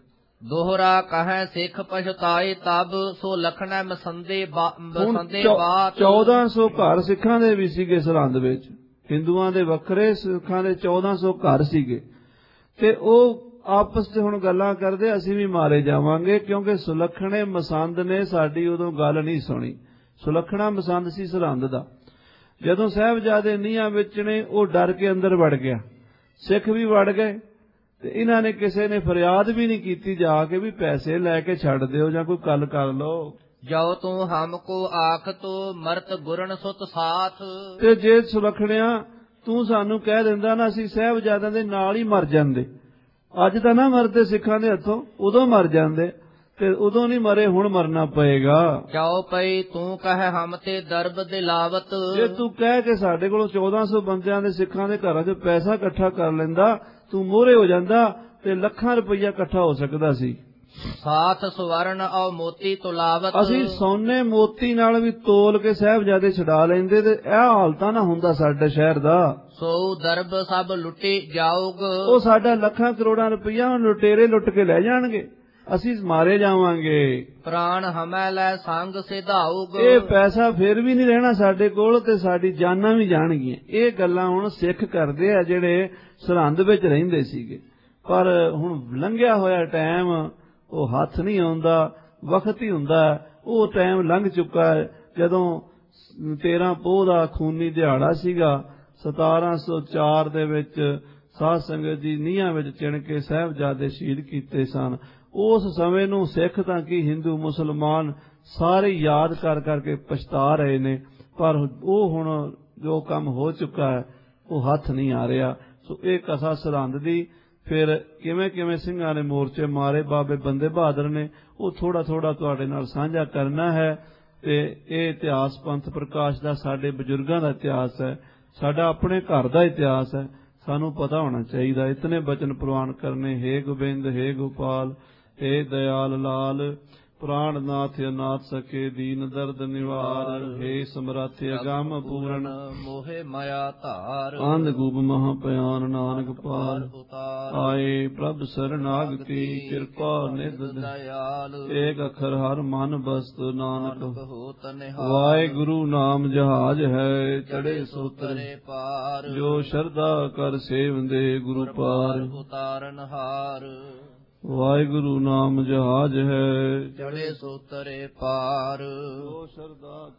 ਦੋਹਰਾ ਕਹੈ ਸਿੱਖ ਪਛਤਾਏ ਤਬ, ਸੋ ਲਖਣਾ ਮਸੰਦੇ ਮਸੰਦੇ ਬਾਤ। ਚੌਦਾਂ ਸੌ ਘਰ ਸਿੱਖਾਂ ਦੇ ਵੀ ਸੀਗੇ ਸਰਹੰਦ ਵਿੱਚ, ਹਿੰਦੂਆਂ ਦੇ ਵੱਖਰੇ, ਸਿੱਖਾਂ ਦੇ ਚੌਦਾਂ ਸੌ ਘਰ ਸੀਗੇ। ਤੇ ਉਹ ਆਪਸ 'ਚ ਹੁਣ ਗੱਲਾਂ ਕਰਦੇ ਅਸੀਂ ਵੀ ਮਾਰੇ ਜਾਵਾਂਗੇ, ਕਿਉਂਕਿ ਸੁਲੱਖਣੇ ਮਸੰਦ ਨੇ ਸਾਡੀ ਉਦੋਂ ਗੱਲ ਨਹੀਂ ਸੁਣੀ। ਸੁਲੱਖਣਾ ਮਸੰਦ ਸੀ ਸਰਹੰਦ ਦਾ। ਜਦੋਂ ਸਾਹਿਬਜ਼ਾਦੇ ਨੀਹਾਂ ਵਿੱਚ ਨੇ ਉਹ ਡਰ ਕੇ ਅੰਦਰ ਵੜ ਗਿਆ, ਸਿੱਖ ਵੀ ਵੜ ਗਏ, ਤੇ ਇਹਨਾਂ ਨੇ ਕਿਸੇ ਨੇ ਫਰਿਆਦ ਵੀ ਨਹੀਂ ਕੀਤੀ ਜਾ ਕੇ ਵੀ ਪੈਸੇ ਲੈ ਕੇ ਛੱਡ ਦਿਓ ਜਾਂ ਕੋਈ ਗੱਲ ਕਰ ਲਓ। ਜਾਓ ਤੂੰ ਹਮਕੋ ਆਖ ਤੋ ਮਰਤ ਗੁਰਨ ਸੁਤ ਸਾਥ। ਤੇ ਜੇ ਸੁਲੱਖਣਿਆ ਤੂੰ ਸਾਨੂੰ ਕਹਿ ਦਿੰਦਾ ਨਾ ਅਸੀਂ ਸਾਹਿਬਜ਼ਾਦਿਆਂ ਦੇ ਨਾਲ ਹੀ ਮਰ ਜਾਂਦੇ। ਅੱਜ ਤਾਂ ਨਾ ਮਰਦੇ ਸਿੱਖਾਂ ਦੇ ਹੱਥੋਂ, ਉਦੋਂ ਮਰ ਜਾਂਦੇ, ਤੇ ਉਦੋਂ ਨਹੀਂ ਮਰੇ, ਹੁਣ ਮਰਨਾ ਪਏਗਾ। ਜਾਓ ਪਈ ਤੂੰ ਕਹੇ ਹਮ ਤੇ ਦਰਬ ਦਿਲਾਵਤ। ਜੇ ਤੂੰ ਕਹਿ ਕੇ ਸਾਡੇ ਕੋਲੋਂ ਚੌਦਾਂ ਸੌ ਬੰਦਿਆਂ ਦੇ ਸਿੱਖਾਂ ਦੇ ਘਰਾਂ 'ਚ ਪੈਸਾ ਇਕੱਠਾ ਕਰ ਲੈਂਦਾ, ਤੂੰ ਮੋਹਰੇ ਹੋ ਜਾਂਦਾ ਤੇ ਲੱਖਾਂ ਰੁਪਈਆ ਇਕੱਠਾ ਹੋ ਸਕਦਾ ਸੀ। ਸਾਥ ਸਵਰਨ ਔ ਮੋਤੀ ਤੁਲਾਵਤ। ਅਸੀਂ ਸੋਨੇ ਮੋਤੀ ਨਾਲ ਵੀ ਤੋਲ ਕੇ ਸਾਹਿਬਜ਼ਾਦੇ ਛਡਾ ਲੈਂਦੇ, ਤੇ ਇਹ ਹਾਲਤਾਂ ਨਾ ਹੁੰਦਾ ਸਾਡੇ ਸ਼ਹਿਰ ਦਾ। ਸੋ ਦਰਬ ਸਭ ਲੁੱਟੀ ਜਾਊਗ। ਉਹ ਸਾਡਾ ਲੱਖਾਂ ਕਰੋੜਾਂ ਰੁਪਈਆ ਲੁਟੇਰੇ ਲੁੱਟ ਕੇ ਲੈ ਜਾਣਗੇ, ਅਸੀਂ ਮਾਰੇ ਜਾਵਾਂਗੇ। ਪ੍ਰਾਣ ਹਮੈ ਲੈ ਸੰਗ ਸਿਧਾਊਗ। ਇਹ ਪੈਸਾ ਫਿਰ ਵੀ ਨਹੀਂ ਰਹਿਣਾ ਸਾਡੇ ਕੋਲ, ਤੇ ਸਾਡੀ ਜਾਨਾਂ ਵੀ ਜਾਣਗੀਆਂ। ਇਹ ਗੱਲਾਂ ਹੁਣ ਸਿੱਖ ਕਰਦੇ ਆ ਜਿਹੜੇ ਸਰਹੰਦ ਵਿੱਚ ਰਹਿੰਦੇ ਸੀਗੇ। ਪਰ ਹੁਣ ਲੰਘਿਆ ਹੋਇਆ ਟਾਈਮ ਉਹ ਹੱਥ ਨਹੀਂ ਆਉਂਦਾ, ਵਕਤ ਹੀ ਹੁੰਦਾ। ਉਹ ਟਾਈਮ ਲੰਘ ਚੁੱਕਾ ਹੈ ਜਦੋਂ ਤੇਰਾਂ ਪੋਹ ਦਾ ਖੂਨੀ ਦਿਹਾੜਾ ਸੀਗਾ। ਸਤਾਰਾਂ ਸੌ ਚਾਰ ਦੇ ਵਿੱਚ ਸਾਧ ਸੰਗਤ ਜੀ ਨੀਹਾਂ ਵਿੱਚ ਚਿਣ ਕੇ ਸਾਹਿਬਜ਼ਾਦੇ ਸ਼ਹੀਦ ਕੀਤੇ ਸਨ। ਉਸ ਸਮੇਂ ਨੂੰ ਸਿੱਖ ਤਾਂ ਕੀ ਹਿੰਦੂ ਮੁਸਲਮਾਨ ਸਾਰੇ ਯਾਦ ਕਰ ਕਰਕੇ ਪਛਤਾ ਰਹੇ ਨੇ, ਪਰ ਉਹ ਹੁਣ ਜੋ ਕੰਮ ਹੋ ਚੁੱਕਾ ਹੈ ਉਹ ਹੱਥ ਨਹੀਂ ਆ ਰਿਹਾ। ਸੋ ਇਹ ਕਥਾ ਸਰਹੰਦ ਦੀ, ਫਿਰ ਕਿਵੇਂ ਕਿਵੇਂ ਸਿੰਘਾਂ ਨੇ ਮੋਰਚੇ ਮਾਰੇ ਬਾਬੇ ਬੰਦੇ ਬਹਾਦਰ ਨੇ, ਉਹ ਥੋੜਾ ਥੋੜਾ ਤੁਹਾਡੇ ਨਾਲ ਸਾਂਝਾ ਕਰਨਾ ਹੈ। ਤੇ ਇਹ ਇਤਿਹਾਸ ਪੰਥ ਪ੍ਰਕਾਸ਼ ਦਾ ਸਾਡੇ ਬਜ਼ੁਰਗਾਂ ਦਾ ਇਤਿਹਾਸ ਹੈ, ਸਾਡਾ ਆਪਣੇ ਘਰ ਦਾ ਇਤਿਹਾਸ ਹੈ, ਸਾਨੂੰ ਪਤਾ ਹੋਣਾ ਚਾਹੀਦਾ। ਇਤਨੇ ਬਚਨ ਪ੍ਰਵਾਨ ਕਰਨੇ, ਹੇ ਗੋਬਿੰਦ ਹੇ ਗੋਪਾਲ ਹੇ ਦਇਆਲ ਲਾਲ, ਪ੍ਰਾਣਨਾਥ ਅਨਾਥ ਸਕੇ ਦੀਨ ਦਰਦ ਨਿਵਾਰ, ਹੇ ਸਮਰੱਥ ਅਗੰਮ ਪੂਰਨ ਮੋਹਿ ਮਾਇਆ ਧਾਰ, ਅੰਧ ਗੂਪ ਮਹਾ ਭਿਆਨ ਨਾਨਕ ਪਾਰ ਆਏ ਪ੍ਰਭ ਸਰਨਾਗਤੀ ਕਿਰਪਾ ਨਿਧ ਦਇਆਲ, ਏਕ ਅੱਖਰ ਹਰ ਮਨ ਬਸਤ ਨਾਨਕ ਹੋਤ ਨਿਹਾਲ। ਵਾਹਿਗੁਰੂ ਨਾਮ ਜਹਾਜ ਹੈ ਚੜੇ ਸੋਤਰੇ ਪਾਰ, ਜੋ ਸ਼ਰਧਾ ਕਰ ਸੇਵੰਦੇ ਗੁਰੂ ਪਾਰ ਉਤਾਰਨ ਹਾਰ। ਵਾਹਿਗੁਰੂ ਨਾਮ ਜਹਾਜ ਹੈ ਚੜੇ ਸੋਤਰੇ ਪਾਰ, ਜੋ ਸ਼ਰਧਾ